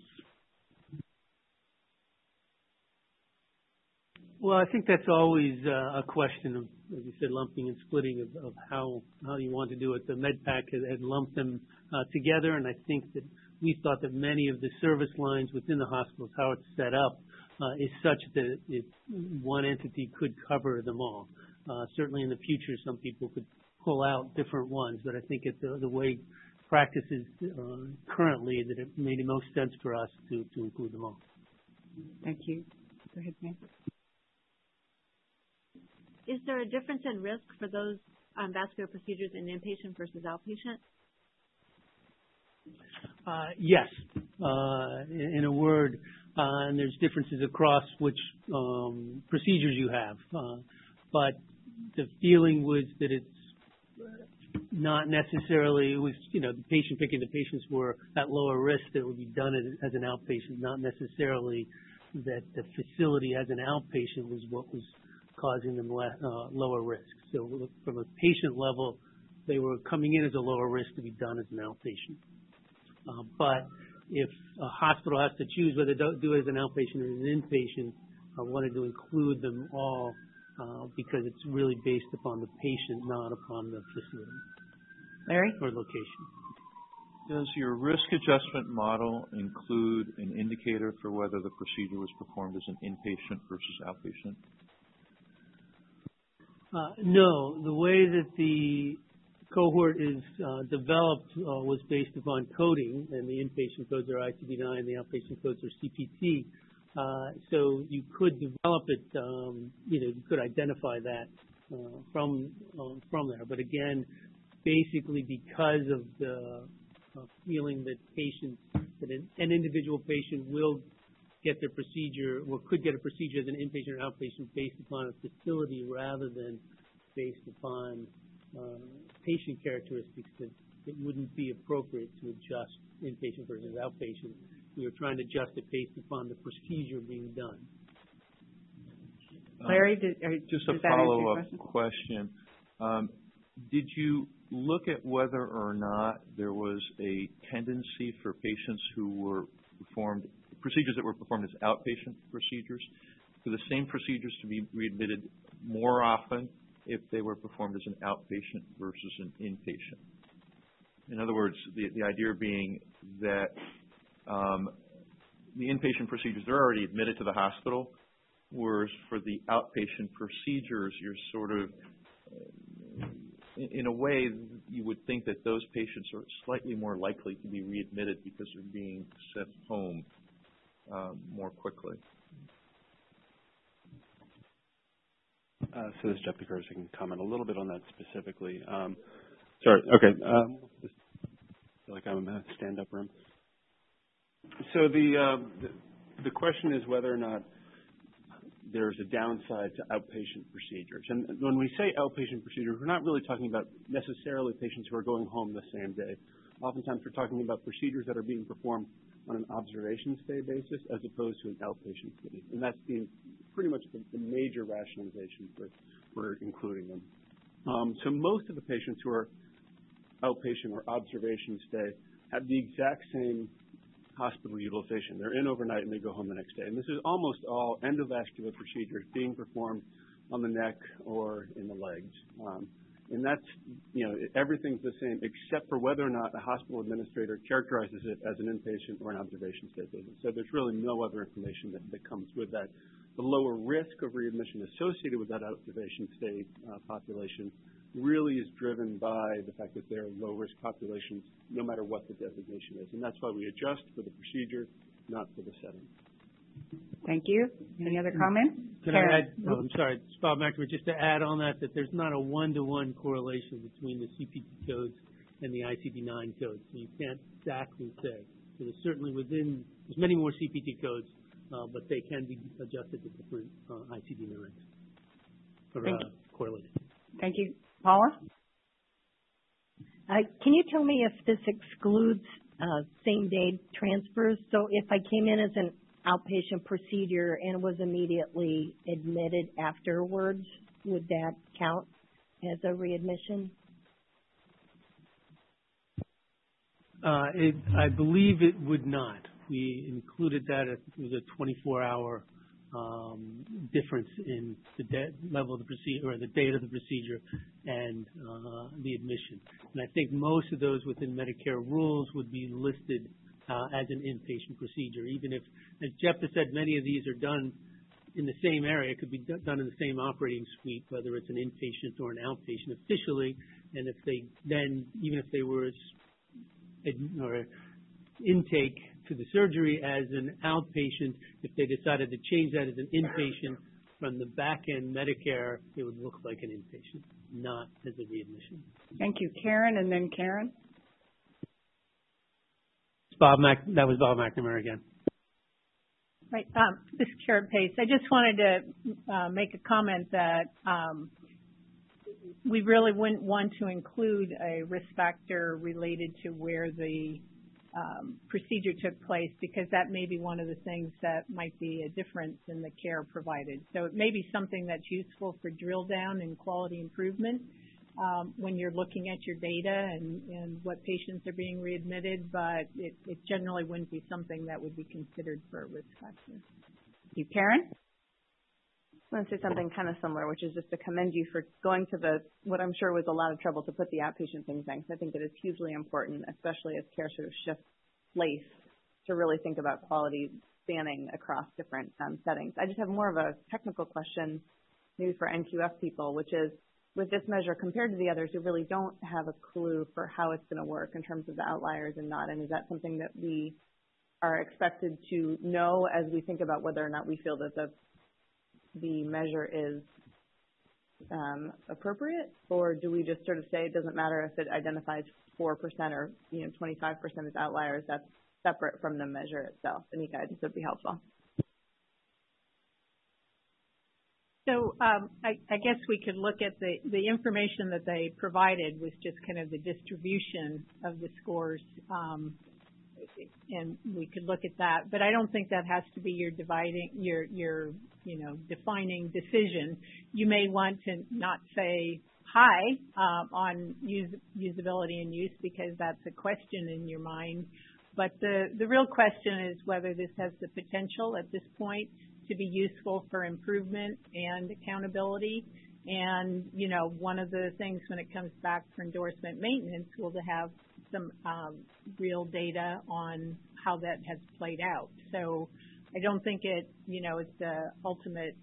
Well, I think that's always a question of, as you said, lumping and splitting of how you want to do it. The MedPAC had lumped them together, and I think that we thought that many of the service lines within the hospitals, how it's set up, is such that one entity could cover them all. Certainly in the future, some people could pull out different ones, but I think it's the way practice is currently that it made the most sense for us to include them all. Thank you. Go ahead, ma'am. Is there a difference in risk for those vascular procedures in inpatient versus outpatient? Yes. In a word, and there's differences across which procedures you have. But the feeling was that it's not necessarily, it was, you know, the patient picking, the patients were at lower risk that it would be done as an outpatient, not necessarily that the facility as an outpatient was what was causing them lower risk. So from a patient level, they were coming in as a lower risk to be done as an outpatient. But if a hospital has to choose whether to do it as an outpatient or an inpatient, I wanted to include them all because it's really based upon the patient, not upon the facility. Larry? Or location. Does your risk adjustment model include an indicator for whether the procedure was performed as an inpatient versus outpatient? No. The way that the cohort is developed was based upon coding, and the inpatient codes are ICD-9 and the outpatient codes are CPT. So you could develop it, you could identify that from there. But again, basically because of the feeling that patients, that an individual patient will get their procedure or could get a procedure as an inpatient or outpatient based upon a facility rather than based upon patient characteristics, that it wouldn't be appropriate to adjust inpatient versus outpatient. We were trying to adjust it based upon the procedure being done. Larry, just a follow-up question. Did you look at whether or not there was a tendency for patients who were procedures that were performed as outpatient procedures for the same procedures to be readmitted more often if they were performed as an outpatient versus an inpatient. In other words, the idea being that the inpatient procedures, they're already admitted to the hospital, whereas for the outpatient procedures, you're sort of, in a way, you would think that those patients are slightly more likely to be readmitted because they're being sent home more quickly. So this is Jeff DeCurtis. I can comment a little bit on that specifically. Sorry. Okay. Just feel like I'm in a stand-up room. So the question is whether or not there's a downside to outpatient procedures. And when we say outpatient procedures, we're not really talking about necessarily patients who are going home the same day. Oftentimes we're talking about procedures that are being performed on an observation stay basis as opposed to an outpatient stay. And that's pretty much the major rationalization for including them. So most of the patients who are outpatient or observation stay have the exact same hospital utilization. They're in overnight and they go home the next day. And this is almost all endovascular procedures being performed on the neck or in the legs. And that's, everything's the same except for whether or not a hospital administrator characterizes it as an inpatient or an observation stay visit. So there's really no other information that comes with that. The lower risk of readmission associated with that observation stay population really is driven by the fact that they're low-risk populations no matter what the designation is. And that's why we adjust for the procedure, not for the setting. Thank you. Any other comments? Can I add, I'm sorry, it's Bob McNamara, just to add on that there's not a one-to-one correlation between the CPT codes and the ICD-9 codes. So you can't exactly say. So there's certainly there's many more CPT codes, but they can be adjusted to different ICD-9s or correlated. Thank you. Paula? Can you tell me if this excludes same-day transfers? So if I came in as an outpatient procedure and was immediately admitted afterwards, would that count as a readmission? I believe it would not. We included that it was a 24-hour difference in the level of the procedure or the date of the procedure and the admission. And I think most of those within Medicare rules would be listed as an inpatient procedure, even if, as Jeff has said, many of these are done in the same area. It could be done in the same operating suite, whether it's an inpatient or an outpatient officially. And if they then, even if they were intake to the surgery as an outpatient, if they decided to change that as an inpatient from the back end Medicare, it would look like an inpatient, not as a readmission. Thank you. Karen, and then Karen. That was Bob McNamara again. Right. This is Karen Pace. I just wanted to make a comment that we really wouldn't want to include a risk factor related to where the procedure took place, because that may be one of the things that might be a difference in the care provided. So it may be something that's useful for drill down and quality improvement when you're looking at your data and what patients are being readmitted, but it generally wouldn't be something that would be considered for a risk factor. You, Karen? I want to say something kind of similar, which is just to commend you for going to what I'm sure was a lot of trouble to put the outpatient things in, because I think that it's hugely important, especially as care sort of shifts place, to really think about quality spanning across different settings. I just have more of a technical question, maybe for NQF people, which is, with this measure compared to the others who really don't have a clue for how it's going to work in terms of the outliers and not, and is that something that we are expected to know as we think about whether or not we feel that the measure is appropriate, or do we just sort of say it doesn't matter if it identifies 4% or 25% as outliers? That's separate from the measure itself. Any guidance would be helpful. So I guess we could look at the information that they provided was just kind of the distribution of the scores, and we could look at that. But I don't think that has to be your defining decision. You may want to not say high on usability and use, because that's a question in your mind. But the real question is whether this has the potential at this point to be useful for improvement and accountability. And, one of the things when it comes back for endorsement maintenance will to have some real data on how that has played out. So I don't think it's the ultimate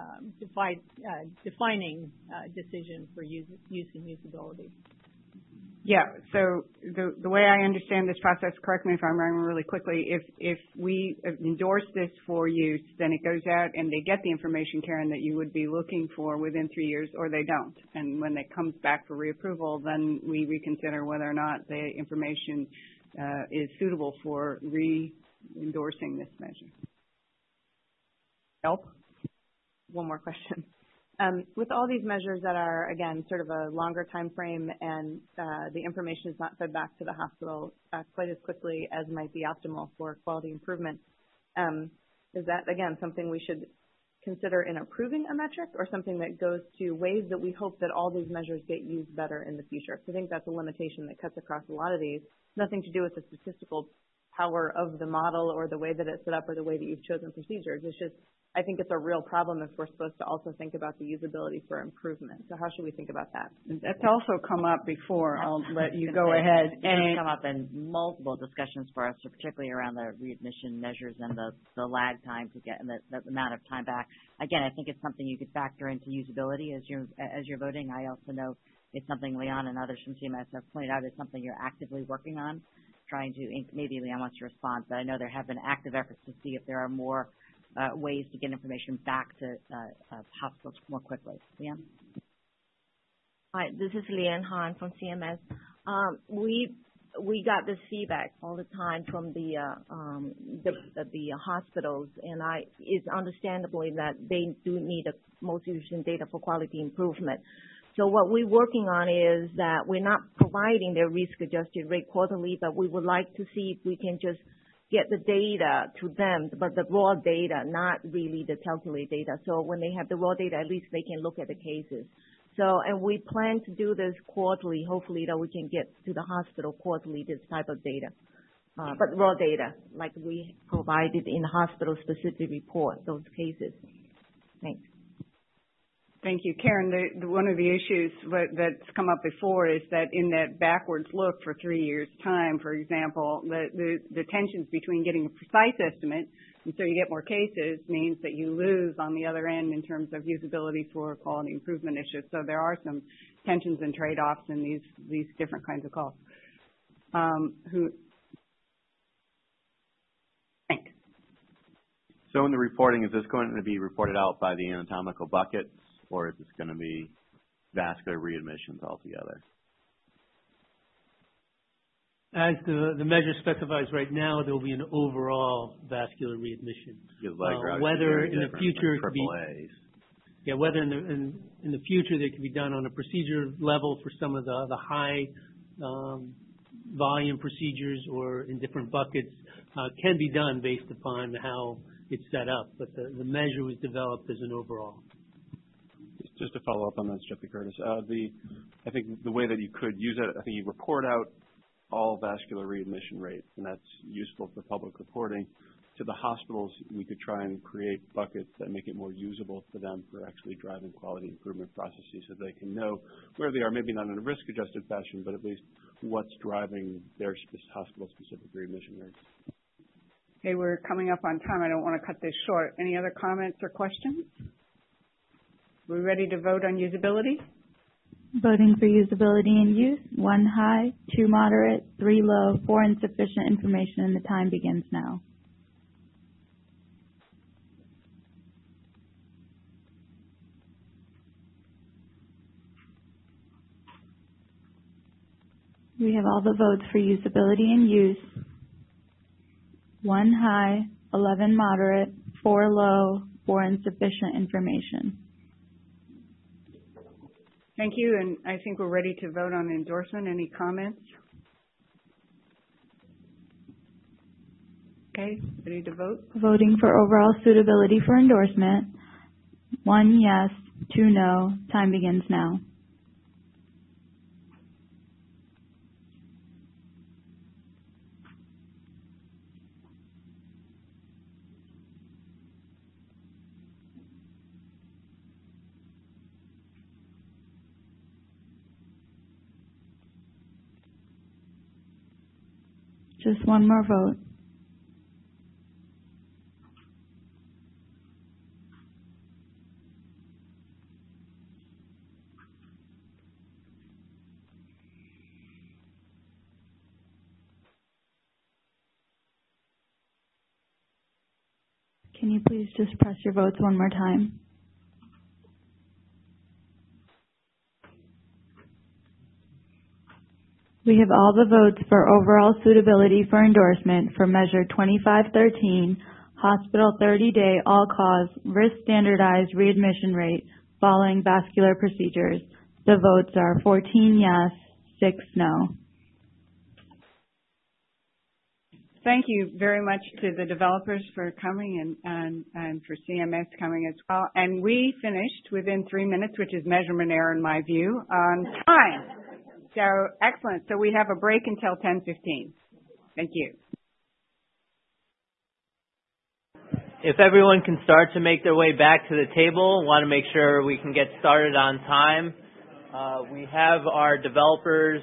defining decision for use and usability. Yeah, so the way I understand this process, correct me if I'm wrong really quickly, if we endorse this for use, then it goes out and they get the information, Karen, that you would be looking for within 3 years, or they don't. And when it comes back for reapproval, then we reconsider whether or not the information is suitable for re-endorsing this measure. Help? One more question. With all these measures that are, again, sort of a longer time frame and the information is not fed back to the hospital quite as quickly as might be optimal for quality improvement, is that, again, something we should consider in approving a metric, or something that goes to ways that we hope that all these measures get used better in the future? I think that's a limitation that cuts across a lot of these. Nothing to do with the statistical power of the model or the way that it's set up or the way that you've chosen procedures. It's just, I think it's a real problem if we're supposed to also think about the usability for improvement. So how should we think about that? That's also come up before. I'll let you go ahead. It's come up in multiple discussions for us, particularly around the readmission measures and the lag time to get and the amount of time back. Again, I think it's something you could factor into usability as you're voting. I also know it's something Leon and others from CMS have pointed out is something you're actively working on, trying to, maybe Leon wants to respond, but I know there have been active efforts to see if there are more ways to get information back to hospitals more quickly. Leon? Hi, this is Leanne Han from CMS. We got this feedback all the time from the hospitals, and it's understandably that they do need the most efficient data for quality improvement. So what we're working on is that we're not providing their risk-adjusted rate quarterly, but we would like to see if we can just get the data to them, but the raw data, not really the calculated data. So when they have the raw data, at least they can look at the cases. So, and we plan to do this quarterly, hopefully that we can get to the hospital quarterly, this type of data. But raw data, like we provided in the hospital-specific report, those cases. Thanks. Thank you. Karen, one of the issues that's come up before is that in that backwards look for 3 years' time, for example, the tensions between getting a precise estimate, and so you get more cases, means that you lose on the other end in terms of usability for quality improvement issues. So there are some tensions and trade-offs in these different kinds of calls. So in the reporting, is this going to be reported out by the anatomical buckets, or is this going to be vascular readmissions altogether? As the measure specifies right now, there will be an overall vascular readmission. Whether in the future it could be, whether in the future they could be done on a procedure level for some of the high volume procedures or in different buckets can be done based upon how it's set up. But the measure was developed as an overall. Just to follow up on that, Jeffrey Curtis, I think the way that you could use it, I think you report out all vascular readmission rates, and that's useful for public reporting. To the hospitals, we could try and create buckets that make it more usable for them for actually driving quality improvement processes so they can know where they are, maybe not in a risk-adjusted fashion, but at least what's driving their hospital-specific readmission rates. Okay, we're coming up on time. I don't want to cut this short. Any other comments or questions? We're ready to vote on usability? Voting for usability and use, 1 high, 2 moderate, 3 low, 4 insufficient information, and the time begins now. We have all the votes for usability and use. 1 high, 11 moderate, 4 low, 4 insufficient information. Thank you, and I think we're ready to vote on endorsement. Any comments? Okay, ready to vote? Voting for overall suitability for endorsement, 1 yes, 2 no. Time begins now. Just one more vote. Can you please just press your votes one more time? We have all the votes for overall suitability for endorsement for Measure 2513, Hospital 30-Day All-Cause Risk Standardized Readmission Rate Following Vascular Procedures. The votes are 14 yes, 6 no. Thank you very much to the developers for coming and for CMS coming as well. And we finished within 3 minutes, which is measurement error in my view, on time. So excellent. So we have a break until 10:15. Thank you. If everyone can start to make their way back to the table, want to make sure we can get started on time. We have our developers.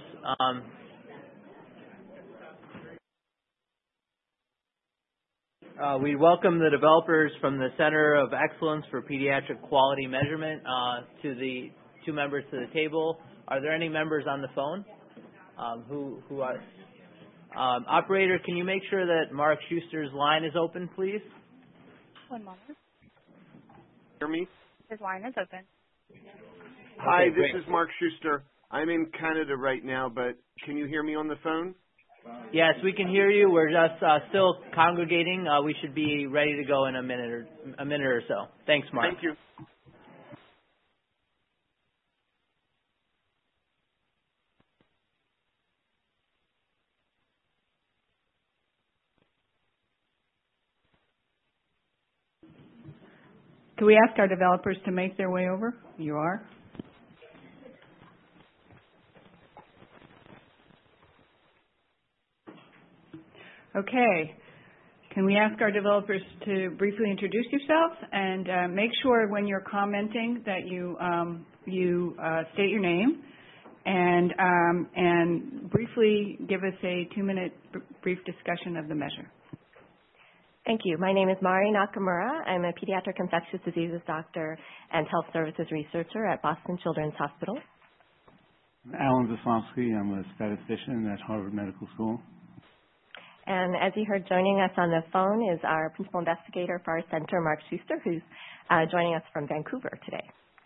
We welcome the developers from the Center of Excellence for Pediatric Quality Measurement to the two members to the table. Are there any members on the phone? Who are? Operator, can you make sure that Mark Schuster's line is open, please? One moment. Hear me? His line is open. Hi, Okay, this great. is Mark Schuster. I'm in Canada right now, but can you hear me on the phone? Yes, we can hear you. We're just still congregating. We should be ready to go in a minute or so. Thanks, Mark. Thank you. Can we ask our developers to make their way over? You are? Okay. Can we ask our developers to briefly introduce yourself and make sure when you're commenting that you state your name and briefly give us a 2-minute brief discussion of the measure. Thank you. My name is Mari Nakamura. I'm a pediatric infectious diseases doctor and health services researcher at Boston Children's Hospital. Alan Zaslowski. I'm a statistician at Harvard Medical School. And as you heard, joining us on the phone is our principal investigator for our center, Mark Schuster, who's joining us from Vancouver today.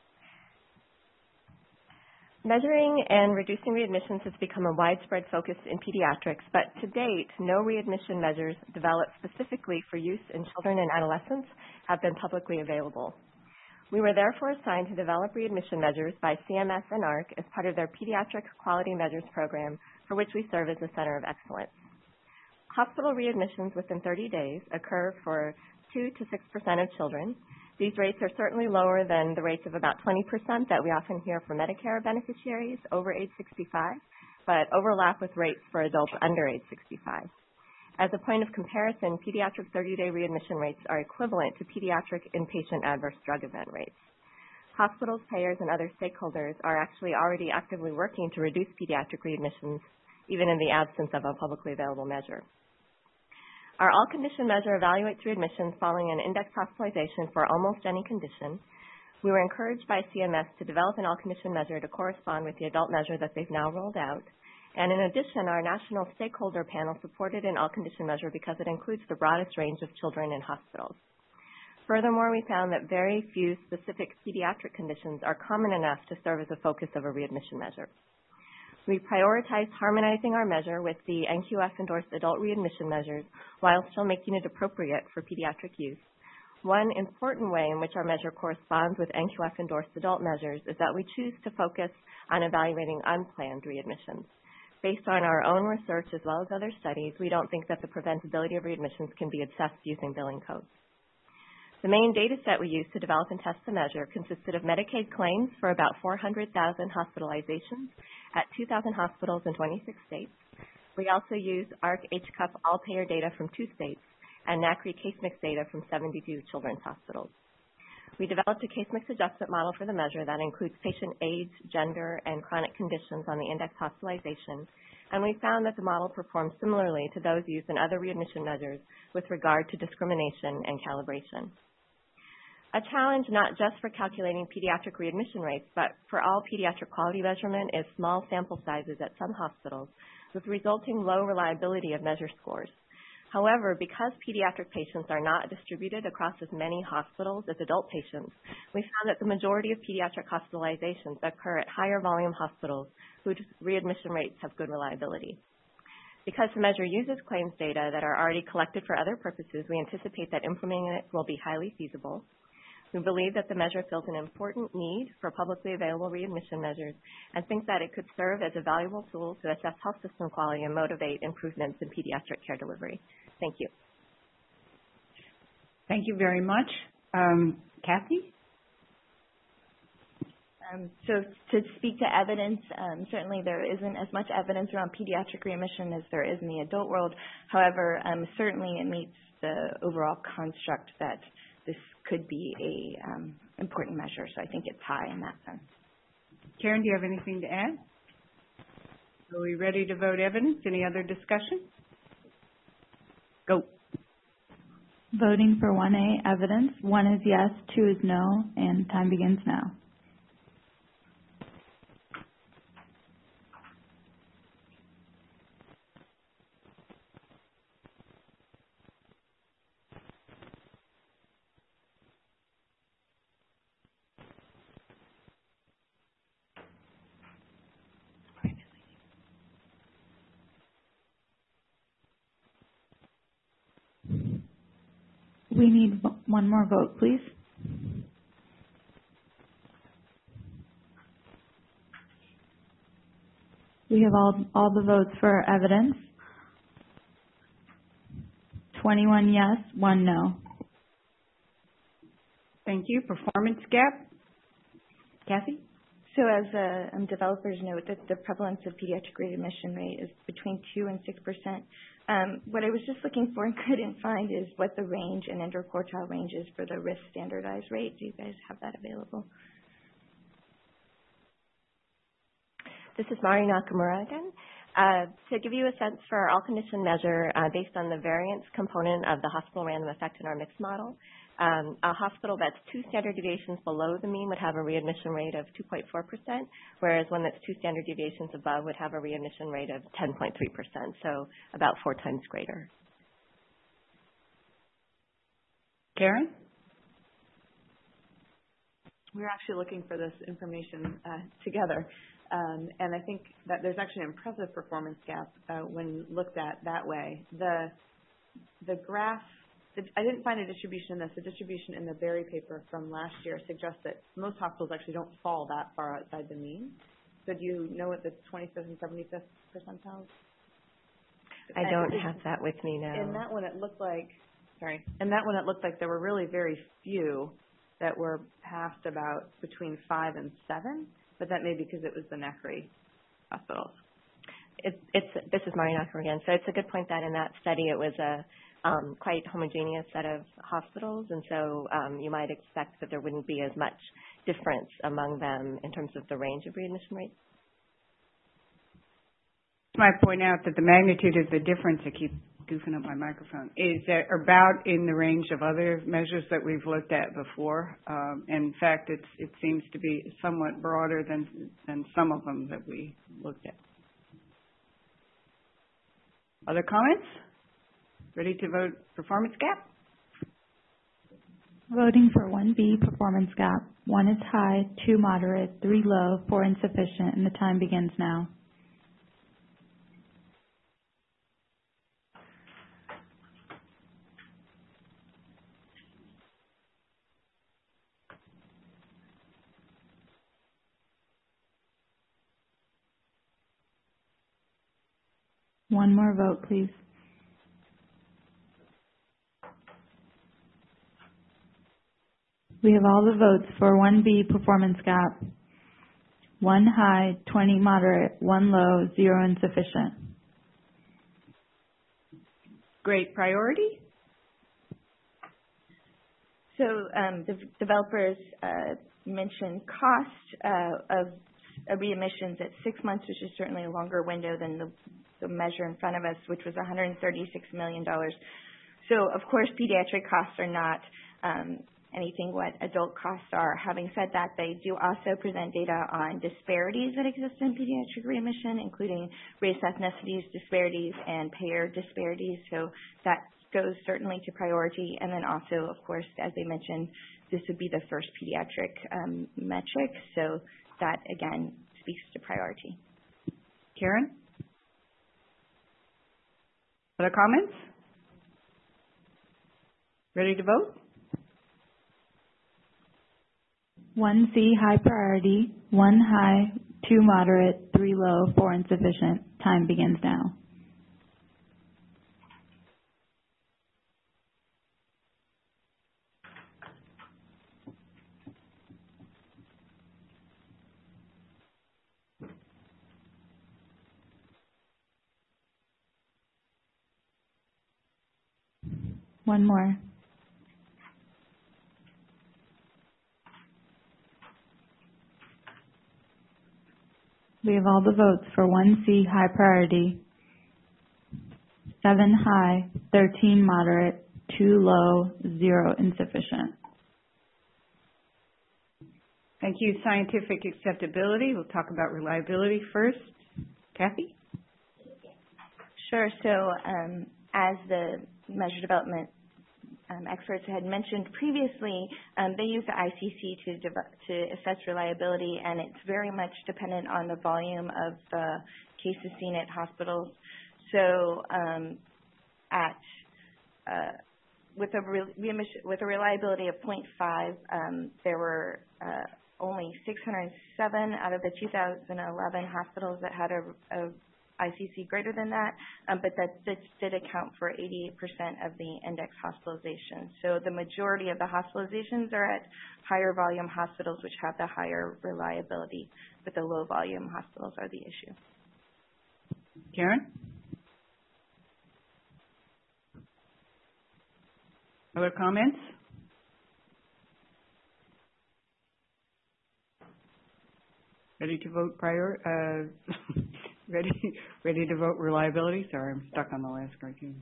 Measuring and reducing readmissions has become a widespread focus in pediatrics, but to date, no readmission measures developed specifically for use in children and adolescents have been publicly available. We were therefore assigned to develop readmission measures by CMS and AHRQ as part of their Pediatric Quality Measures program, for which we serve as a center of excellence. Hospital readmissions within 30 days occur for 2 to 6% of children. These rates are certainly lower than the rates of about 20% that we often hear for Medicare beneficiaries over age 65, but overlap with rates for adults under age 65. As a point of comparison, pediatric 30-day readmission rates are equivalent to pediatric inpatient adverse drug event rates. Hospitals, payers, and other stakeholders are actually already actively working to reduce pediatric readmissions, even in the absence of a publicly available measure. Our all-condition measure evaluates readmissions following an index hospitalization for almost any condition. We were encouraged by CMS to develop an all-condition measure to correspond with the adult measure that they've now rolled out. And in addition, our national stakeholder panel supported an all-condition measure because it includes the broadest range of children in hospitals. Furthermore, we found that very few specific pediatric conditions are common enough to serve as a focus of a readmission measure. We prioritized harmonizing our measure with the NQF-endorsed adult readmission measures while still making it appropriate for pediatric use. One important way in which our measure corresponds with NQF-endorsed adult measures is that we choose to focus on evaluating unplanned readmissions. Based on our own research as well as other studies, we don't think that the preventability of readmissions can be assessed using billing codes. The main data set we used to develop and test the measure consisted of Medicaid claims for about 400,000 hospitalizations at 2,000 hospitals in 26 states. We also used AHRQ-HCUP all-payer data from 2 states and NACRI case mix data from 72 children's hospitals. We developed a case mix adjustment model for the measure that includes patient age, gender, and chronic conditions on the index hospitalization, and we found that the model performed similarly to those used in other readmission measures with regard to discrimination and calibration. A challenge not just for calculating pediatric readmission rates, but for all pediatric quality measurement is small sample sizes at some hospitals with resulting low reliability of measure scores. However, because pediatric patients are not distributed across as many hospitals as adult patients, we found that the majority of pediatric hospitalizations occur at higher volume hospitals whose readmission rates have good reliability. Because the measure uses claims data that are already collected for other purposes, we anticipate that implementing it will be highly feasible. We believe that the measure fills an important need for publicly available readmission measures and think that it could serve as a valuable tool to assess health system quality and motivate improvements in pediatric care delivery. Thank you. Thank you very much. Kathy? So to speak to evidence, certainly there isn't as much evidence around pediatric readmission as there is in the adult world. However, certainly it meets the overall construct that this could be a important measure. So I think it's high in that sense. Karen, do you have anything to add? Are we ready to vote evidence? Any other discussion? Go. Voting for 1A, evidence. 1 is yes, 2 is no, and time begins now. We need one more vote, please. We have all the votes for evidence. 21 yes, 1 no. Thank you. Performance gap? Kathy? So as developers note, that the prevalence of pediatric readmission rate is between 2 and 6%. What I was just looking for and couldn't find is what the range and interquartile range is for the risk standardized rate. Do you guys have that available? This is Mari Nakamura again. To give you a sense for our all-condition measure, based on the variance component of the hospital random effect in our mixed model, a hospital that's 2 standard deviations below the mean would have a readmission rate of 2.4%, whereas one that's 2 standard deviations above would have a readmission rate of 10.3%, so about 4 times greater. Karen? We're actually looking for this information together. And I think that there's actually an impressive performance gap when looked at that way. The graph, I didn't find a distribution in this. The distribution in the Berry paper from last year suggests that most hospitals actually don't fall that far outside the mean. So do you know what the 25th and 75th percentiles? I don't have that with me now. In that one, it looked like, there were really very few that were passed about between 5 and 7. But that may be because it was the NECRI hospitals. This is Mari Nakamura again. So it's a good point that in that study it was a quite homogeneous set of hospitals, and so you might expect that there wouldn't be as much difference among them in terms of the range of readmission rates. I might point out that the magnitude of the difference, I keep goofing up my microphone, is about in the range of other measures that we've looked at before. In fact, it seems to be somewhat broader than some of them that we looked at. Other comments? Ready to vote performance gap? Voting for 1B, performance gap. 1 is high, 2 moderate, 3 low, 4 insufficient, and the time begins now. One more vote, please. We have all the votes for 1B, performance gap. 1 high, 20 moderate, 1 low, 0 insufficient. Great priority. The developers mentioned cost of readmissions at 6 months, which is certainly a longer window than the measure in front of us, which was $136 million. So, of course, pediatric costs are not anything what adult costs are. Having said that, they do also present data on disparities that exist in pediatric readmission, including race, ethnicities, disparities, and payer disparities. So that goes certainly to priority. And then also, of course, as they mentioned, this would be the first pediatric metric. So that, again, speaks to priority. Karen? Other comments? Ready to vote? 1C, high priority, 1 high, 2 moderate, 3 low, 4 insufficient. Time begins now. One more. We have all the votes for 1C, high priority, 7 high, 13 moderate, 2 low, 0 insufficient. Thank you. Scientific acceptability. We'll talk about reliability first. Kathy? Sure. So as the measure development experts had mentioned previously, they use the ICC to assess reliability, and it's very much dependent on the volume of cases seen at hospitals. So with a reliability of 0.5, there were only 607 out of the 2011 hospitals that had a ICC greater than that, but that did account for 88% of the index hospitalizations. So the majority of the hospitalizations are at higher volume hospitals, which have the higher reliability, but the low volume hospitals are the issue. Karen? Other comments? Ready to vote ready to vote reliability? Sorry, I'm stuck on the last cartoon.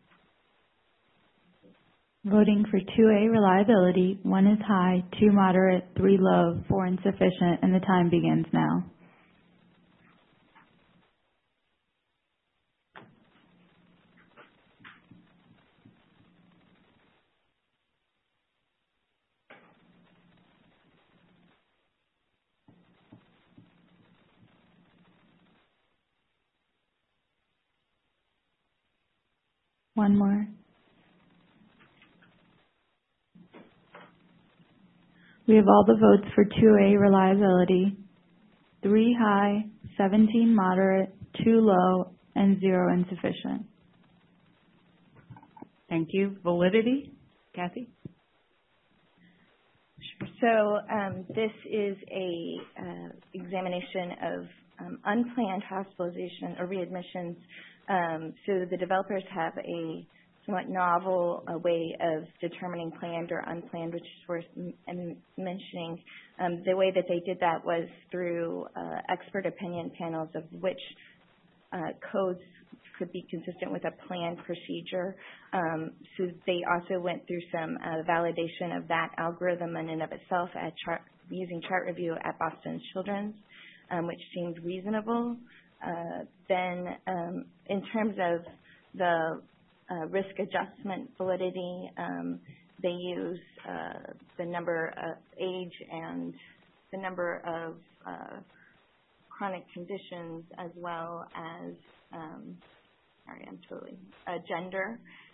Voting for 2A, reliability, 1 is high, 2 moderate, 3 low, 4 insufficient, and the time begins now. One more. We have all the votes for 2A, reliability, 3 high, 17 moderate, 2 low, and 0 insufficient. Thank you. Validity? Kathy? Sure. So this is a examination of unplanned hospitalization or readmissions. So the developers have a somewhat novel way of determining planned or unplanned, which is worth mentioning. The way that they did that was through expert opinion panels of which codes could be consistent with a planned procedure. So they also went through some validation of that algorithm in and of itself using chart review at Boston Children's, which seemed reasonable. Then in terms of the risk adjustment validity, they use the number of age and the number of chronic conditions as well as gender.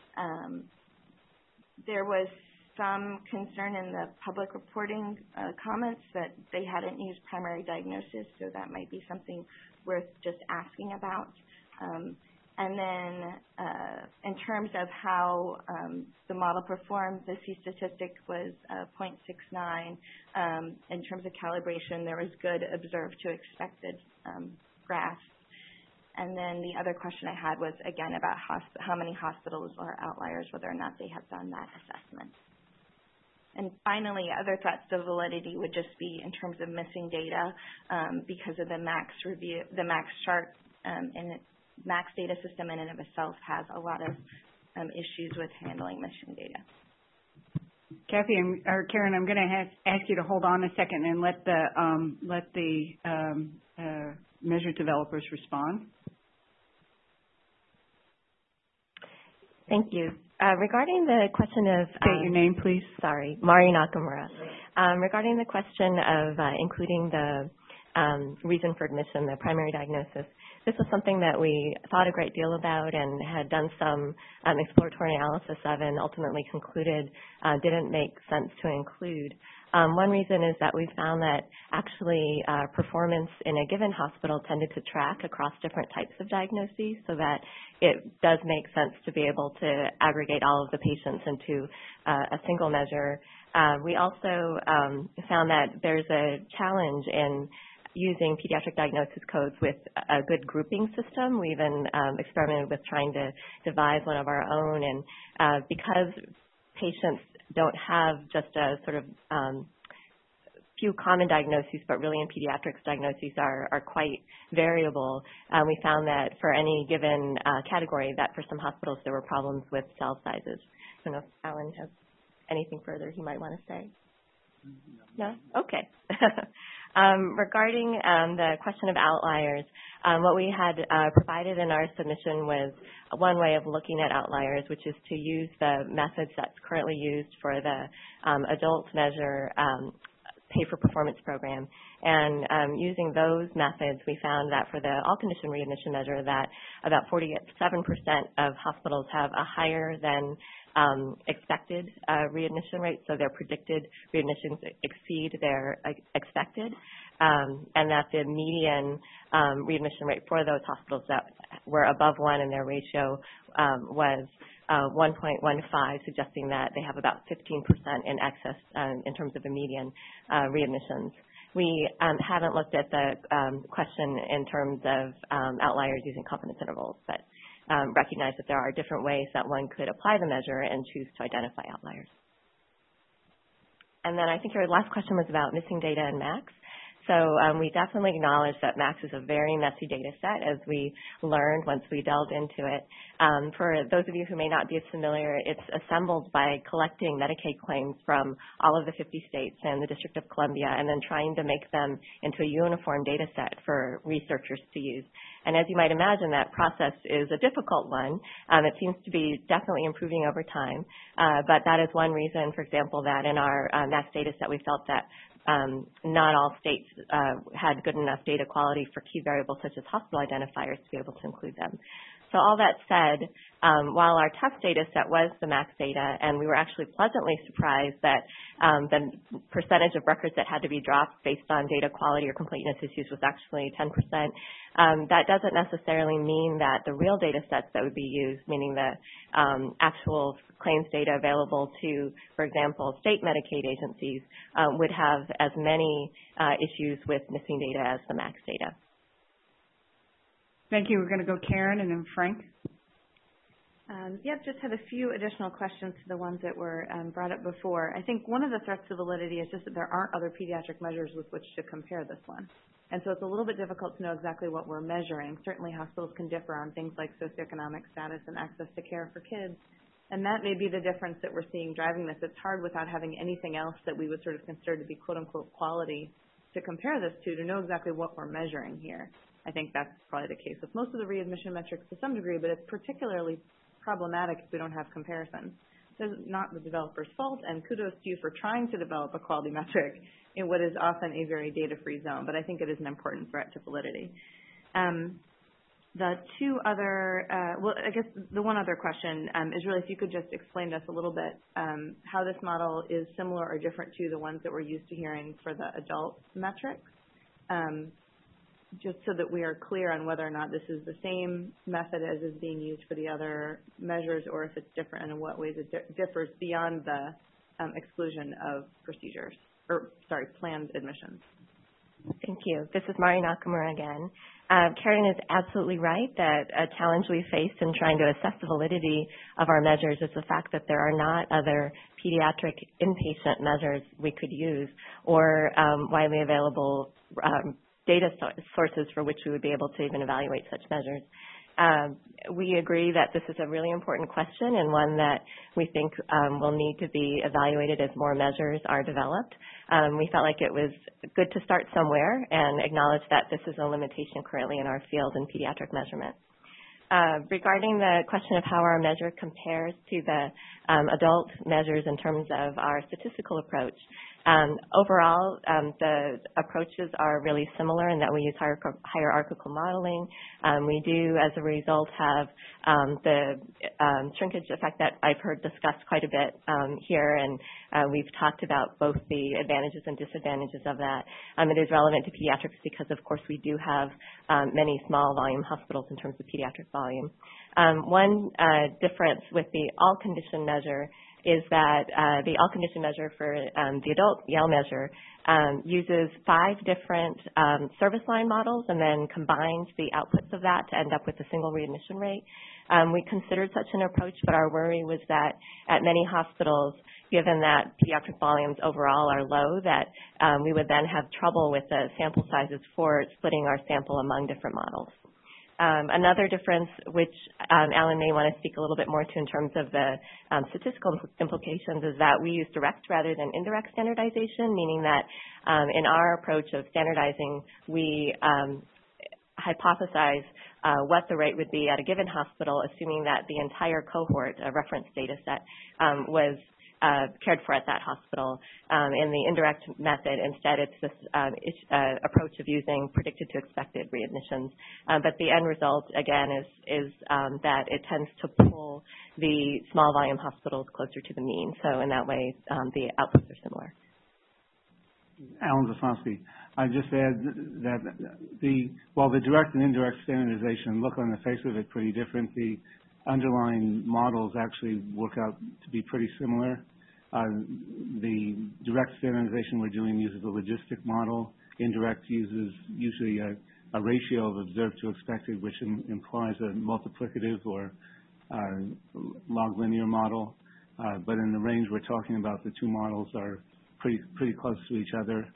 There was some concern in the public reporting comments that they hadn't used primary diagnosis, so that might be something worth just asking about. And then in terms of how the model performed, the C statistic was 0.69. In terms of calibration, there was good observed to expected graphs. And then the other question I had was, again, about how many hospitals are outliers, whether or not they have done that assessment. And finally, other threats to validity would just be in terms of missing data because of the MACS review, the MACS chart and MACS data system in and of itself has a lot of issues with handling missing data. Kathy or Karen, I'm going to ask you to hold on a second and let the measure developers respond. Thank you. Regarding the question of... State your name, please. Sorry, Mari Nakamura. Regarding the question of including the reason for admission, the primary diagnosis, this was something that we thought a great deal about and had done some exploratory analysis of and ultimately concluded didn't make sense to include. One reason is that we found that actually performance in a given hospital tended to track across different types of diagnoses, so that it does make sense to be able to aggregate all of the patients into a single measure. We also found that there's a challenge in using pediatric diagnosis codes with a good grouping system. We even experimented with trying to devise one of our own, and because patients don't have just a sort of few common diagnoses, but really in pediatrics diagnoses are quite variable, we found that for any given category that for some hospitals there were problems with cell sizes. I don't know if Alan has anything further he might want to say. No? Okay. Regarding the question of outliers, what we had provided in our submission was one way of looking at outliers, which is to use the methods that's currently used for the adult measure pay-for-performance program. And using those methods, we found that for the all-condition readmission measure that about 47% of hospitals have a higher than expected readmission rate, so their predicted readmissions exceed their expected, and that the median readmission rate for those hospitals that were above 1 in their ratio was 1.15, suggesting that they have about 15% in excess in terms of the median readmissions. We haven't looked at the question in terms of outliers using confidence intervals, but recognize that there are different ways that one could apply the measure and choose to identify outliers. And then I think your last question was about missing data in MACS. So we definitely acknowledge that MACS is a very messy data set, as we learned once we delved into it. For those of you who may not be as familiar, it's assembled by collecting Medicaid claims from all of the 50 states and the District of Columbia, and then trying to make them into a uniform data set for researchers to use. And as you might imagine, that process is a difficult one. It seems to be definitely improving over time, but that is one reason, for example, that in our MACS data set we felt that not all states had good enough data quality for key variables such as hospital identifiers to be able to include them. So all that said, while our test data set was the MACS data, and we were actually pleasantly surprised that the percentage of records that had to be dropped based on data quality or completeness issues was actually 10%, that doesn't necessarily mean that the real data sets that would be used, meaning the actual claims data available to, for example, state Medicaid agencies, would have as many issues with missing data as the MACS data. Thank you. We're going to go Karen and then Frank. Yep, just had a few additional questions to the ones that were brought up before. I think one of the threats to validity is just that there aren't other pediatric measures with which to compare this one. And so it's a little bit difficult to know exactly what we're measuring. Certainly hospitals can differ on things like socioeconomic status and access to care for kids. And that may be the difference that we're seeing driving this. It's hard without having anything else that we would sort of consider to be quote-unquote quality to compare this to know exactly what we're measuring here. I think that's probably the case with most of the readmission metrics to some degree, but it's particularly problematic if we don't have comparisons. This is not the developer's fault, and kudos to you for trying to develop a quality metric in what is often a very data-free zone, but I think it is an important threat to validity. The two other, well, I guess the one other question is really if you could just explain to us a little bit how this model is similar or different to the ones that we're used to hearing for the adult metrics, just so that we are clear on whether or not this is the same method as is being used for the other measures, or if it's different and in what ways it differs beyond the exclusion of procedures, or sorry, planned admissions. Thank you. This is Mari Nakamura again. Karen is absolutely right that a challenge we face in trying to assess the validity of our measures is the fact that there are not other pediatric inpatient measures we could use or widely available data sources for which we would be able to even evaluate such measures. We agree that this is a really important question and one that we think will need to be evaluated as more measures are developed. We felt like it was good to start somewhere and acknowledge that this is a limitation currently in our field in pediatric measurement. Regarding the question of how our measure compares to the adult measures in terms of our statistical approach, overall, the approaches are really similar in that we use hierarchical modeling. We do, as a result, have the shrinkage effect that I've heard discussed quite a bit here, and we've talked about both the advantages and disadvantages of that. It is relevant to pediatrics because, of course, we do have many small volume hospitals in terms of pediatric volume. One difference with the all-condition measure is that the all-condition measure for the adult Yale measure uses 5 different service line models and then combines the outputs of that to end up with a single readmission rate. We considered such an approach, but our worry was that at many hospitals, given that pediatric volumes overall are low, that we would then have trouble with the sample sizes for splitting our sample among different models. Another difference, which Alan may want to speak a little bit more to in terms of the statistical implications, is that we use direct rather than indirect standardization, meaning that in our approach of standardizing, we hypothesize what the rate would be at a given hospital, assuming that the entire cohort, a reference data set, was cared for at that hospital. In the indirect method, instead, it's this approach of using predicted to expected readmissions. But the end result, again, is that it tends to pull the small volume hospitals closer to the mean. So in that way, the outputs are similar. Alan Zasonsky. I just add that while the direct and indirect standardization look on the face of it pretty different, the underlying models actually work out to be pretty similar. The direct standardization we're doing uses a logistic model. Indirect uses usually a ratio of observed to expected, which implies a multiplicative or log linear model. But in the range we're talking about, the two models are pretty close to each other.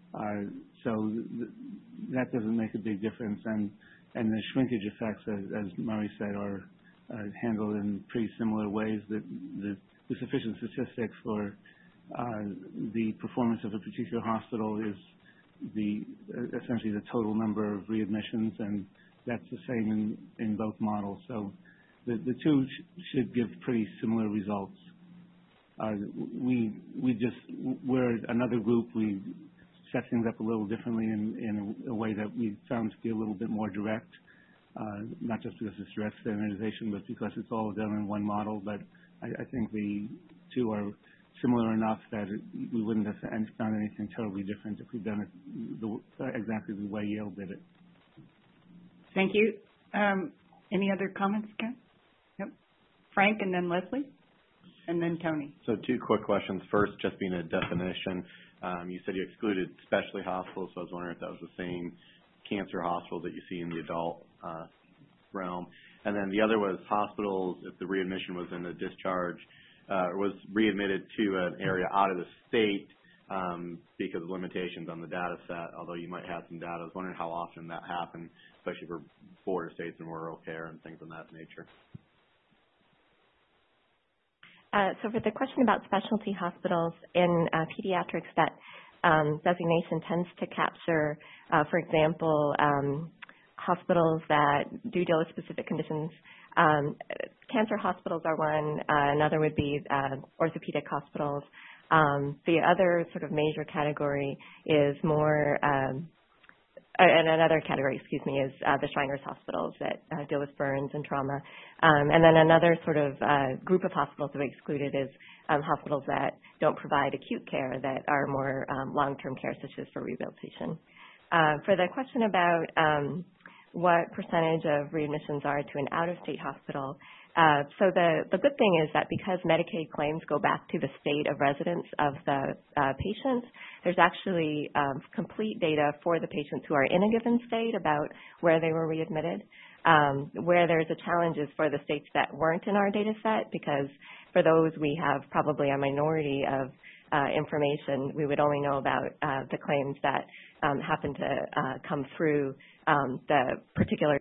So that doesn't make a big difference. And the shrinkage effects, as Murray said, are handled in pretty similar ways. The sufficient statistics for the performance of a particular hospital is essentially the total number of readmissions, and that's the same in both models. So the two should give pretty similar results. We're another group. We set things up a little differently in a way that we found to be a little bit more direct. Not just because it's direct standardization, but because it's all done in one model. But I think the two are similar enough that we wouldn't have found anything terribly different if we'd done it exactly the way Yale did it. Thank you. Any other comments, Ken? Yep. Frank, and then Leslie, and then Tony. So 2 quick questions. First, just being a definition, you said you excluded specialty hospitals, so I was wondering if that was the same cancer hospital that you see in the adult realm. And then the other was hospitals, if the readmission was in a discharge, was readmitted to an area out of the state because of limitations on the data set, although you might have some data. I was wondering how often that happened, especially for border states and rural care and things of that nature. So for the question about specialty hospitals in pediatrics, that designation tends to capture, for example, hospitals that do deal with specific conditions. Cancer hospitals are one. Another would be orthopedic hospitals. The other sort of major category is more, and another category, is the Shriners hospitals that deal with burns and trauma. And then another sort of group of hospitals that we excluded is hospitals that don't provide acute care, that are more long-term care, such as for rehabilitation. For the question about what percentage of readmissions are to an out-of-state hospital. So the good thing is that because Medicaid claims go back to the state of residence of the patients, there's actually complete data for the patients who are in a given state about where they were readmitted. Where there's a challenge is for the states that weren't in our data set, because for those we have probably a minority of information. We would only know about the claims that happen to come through the particular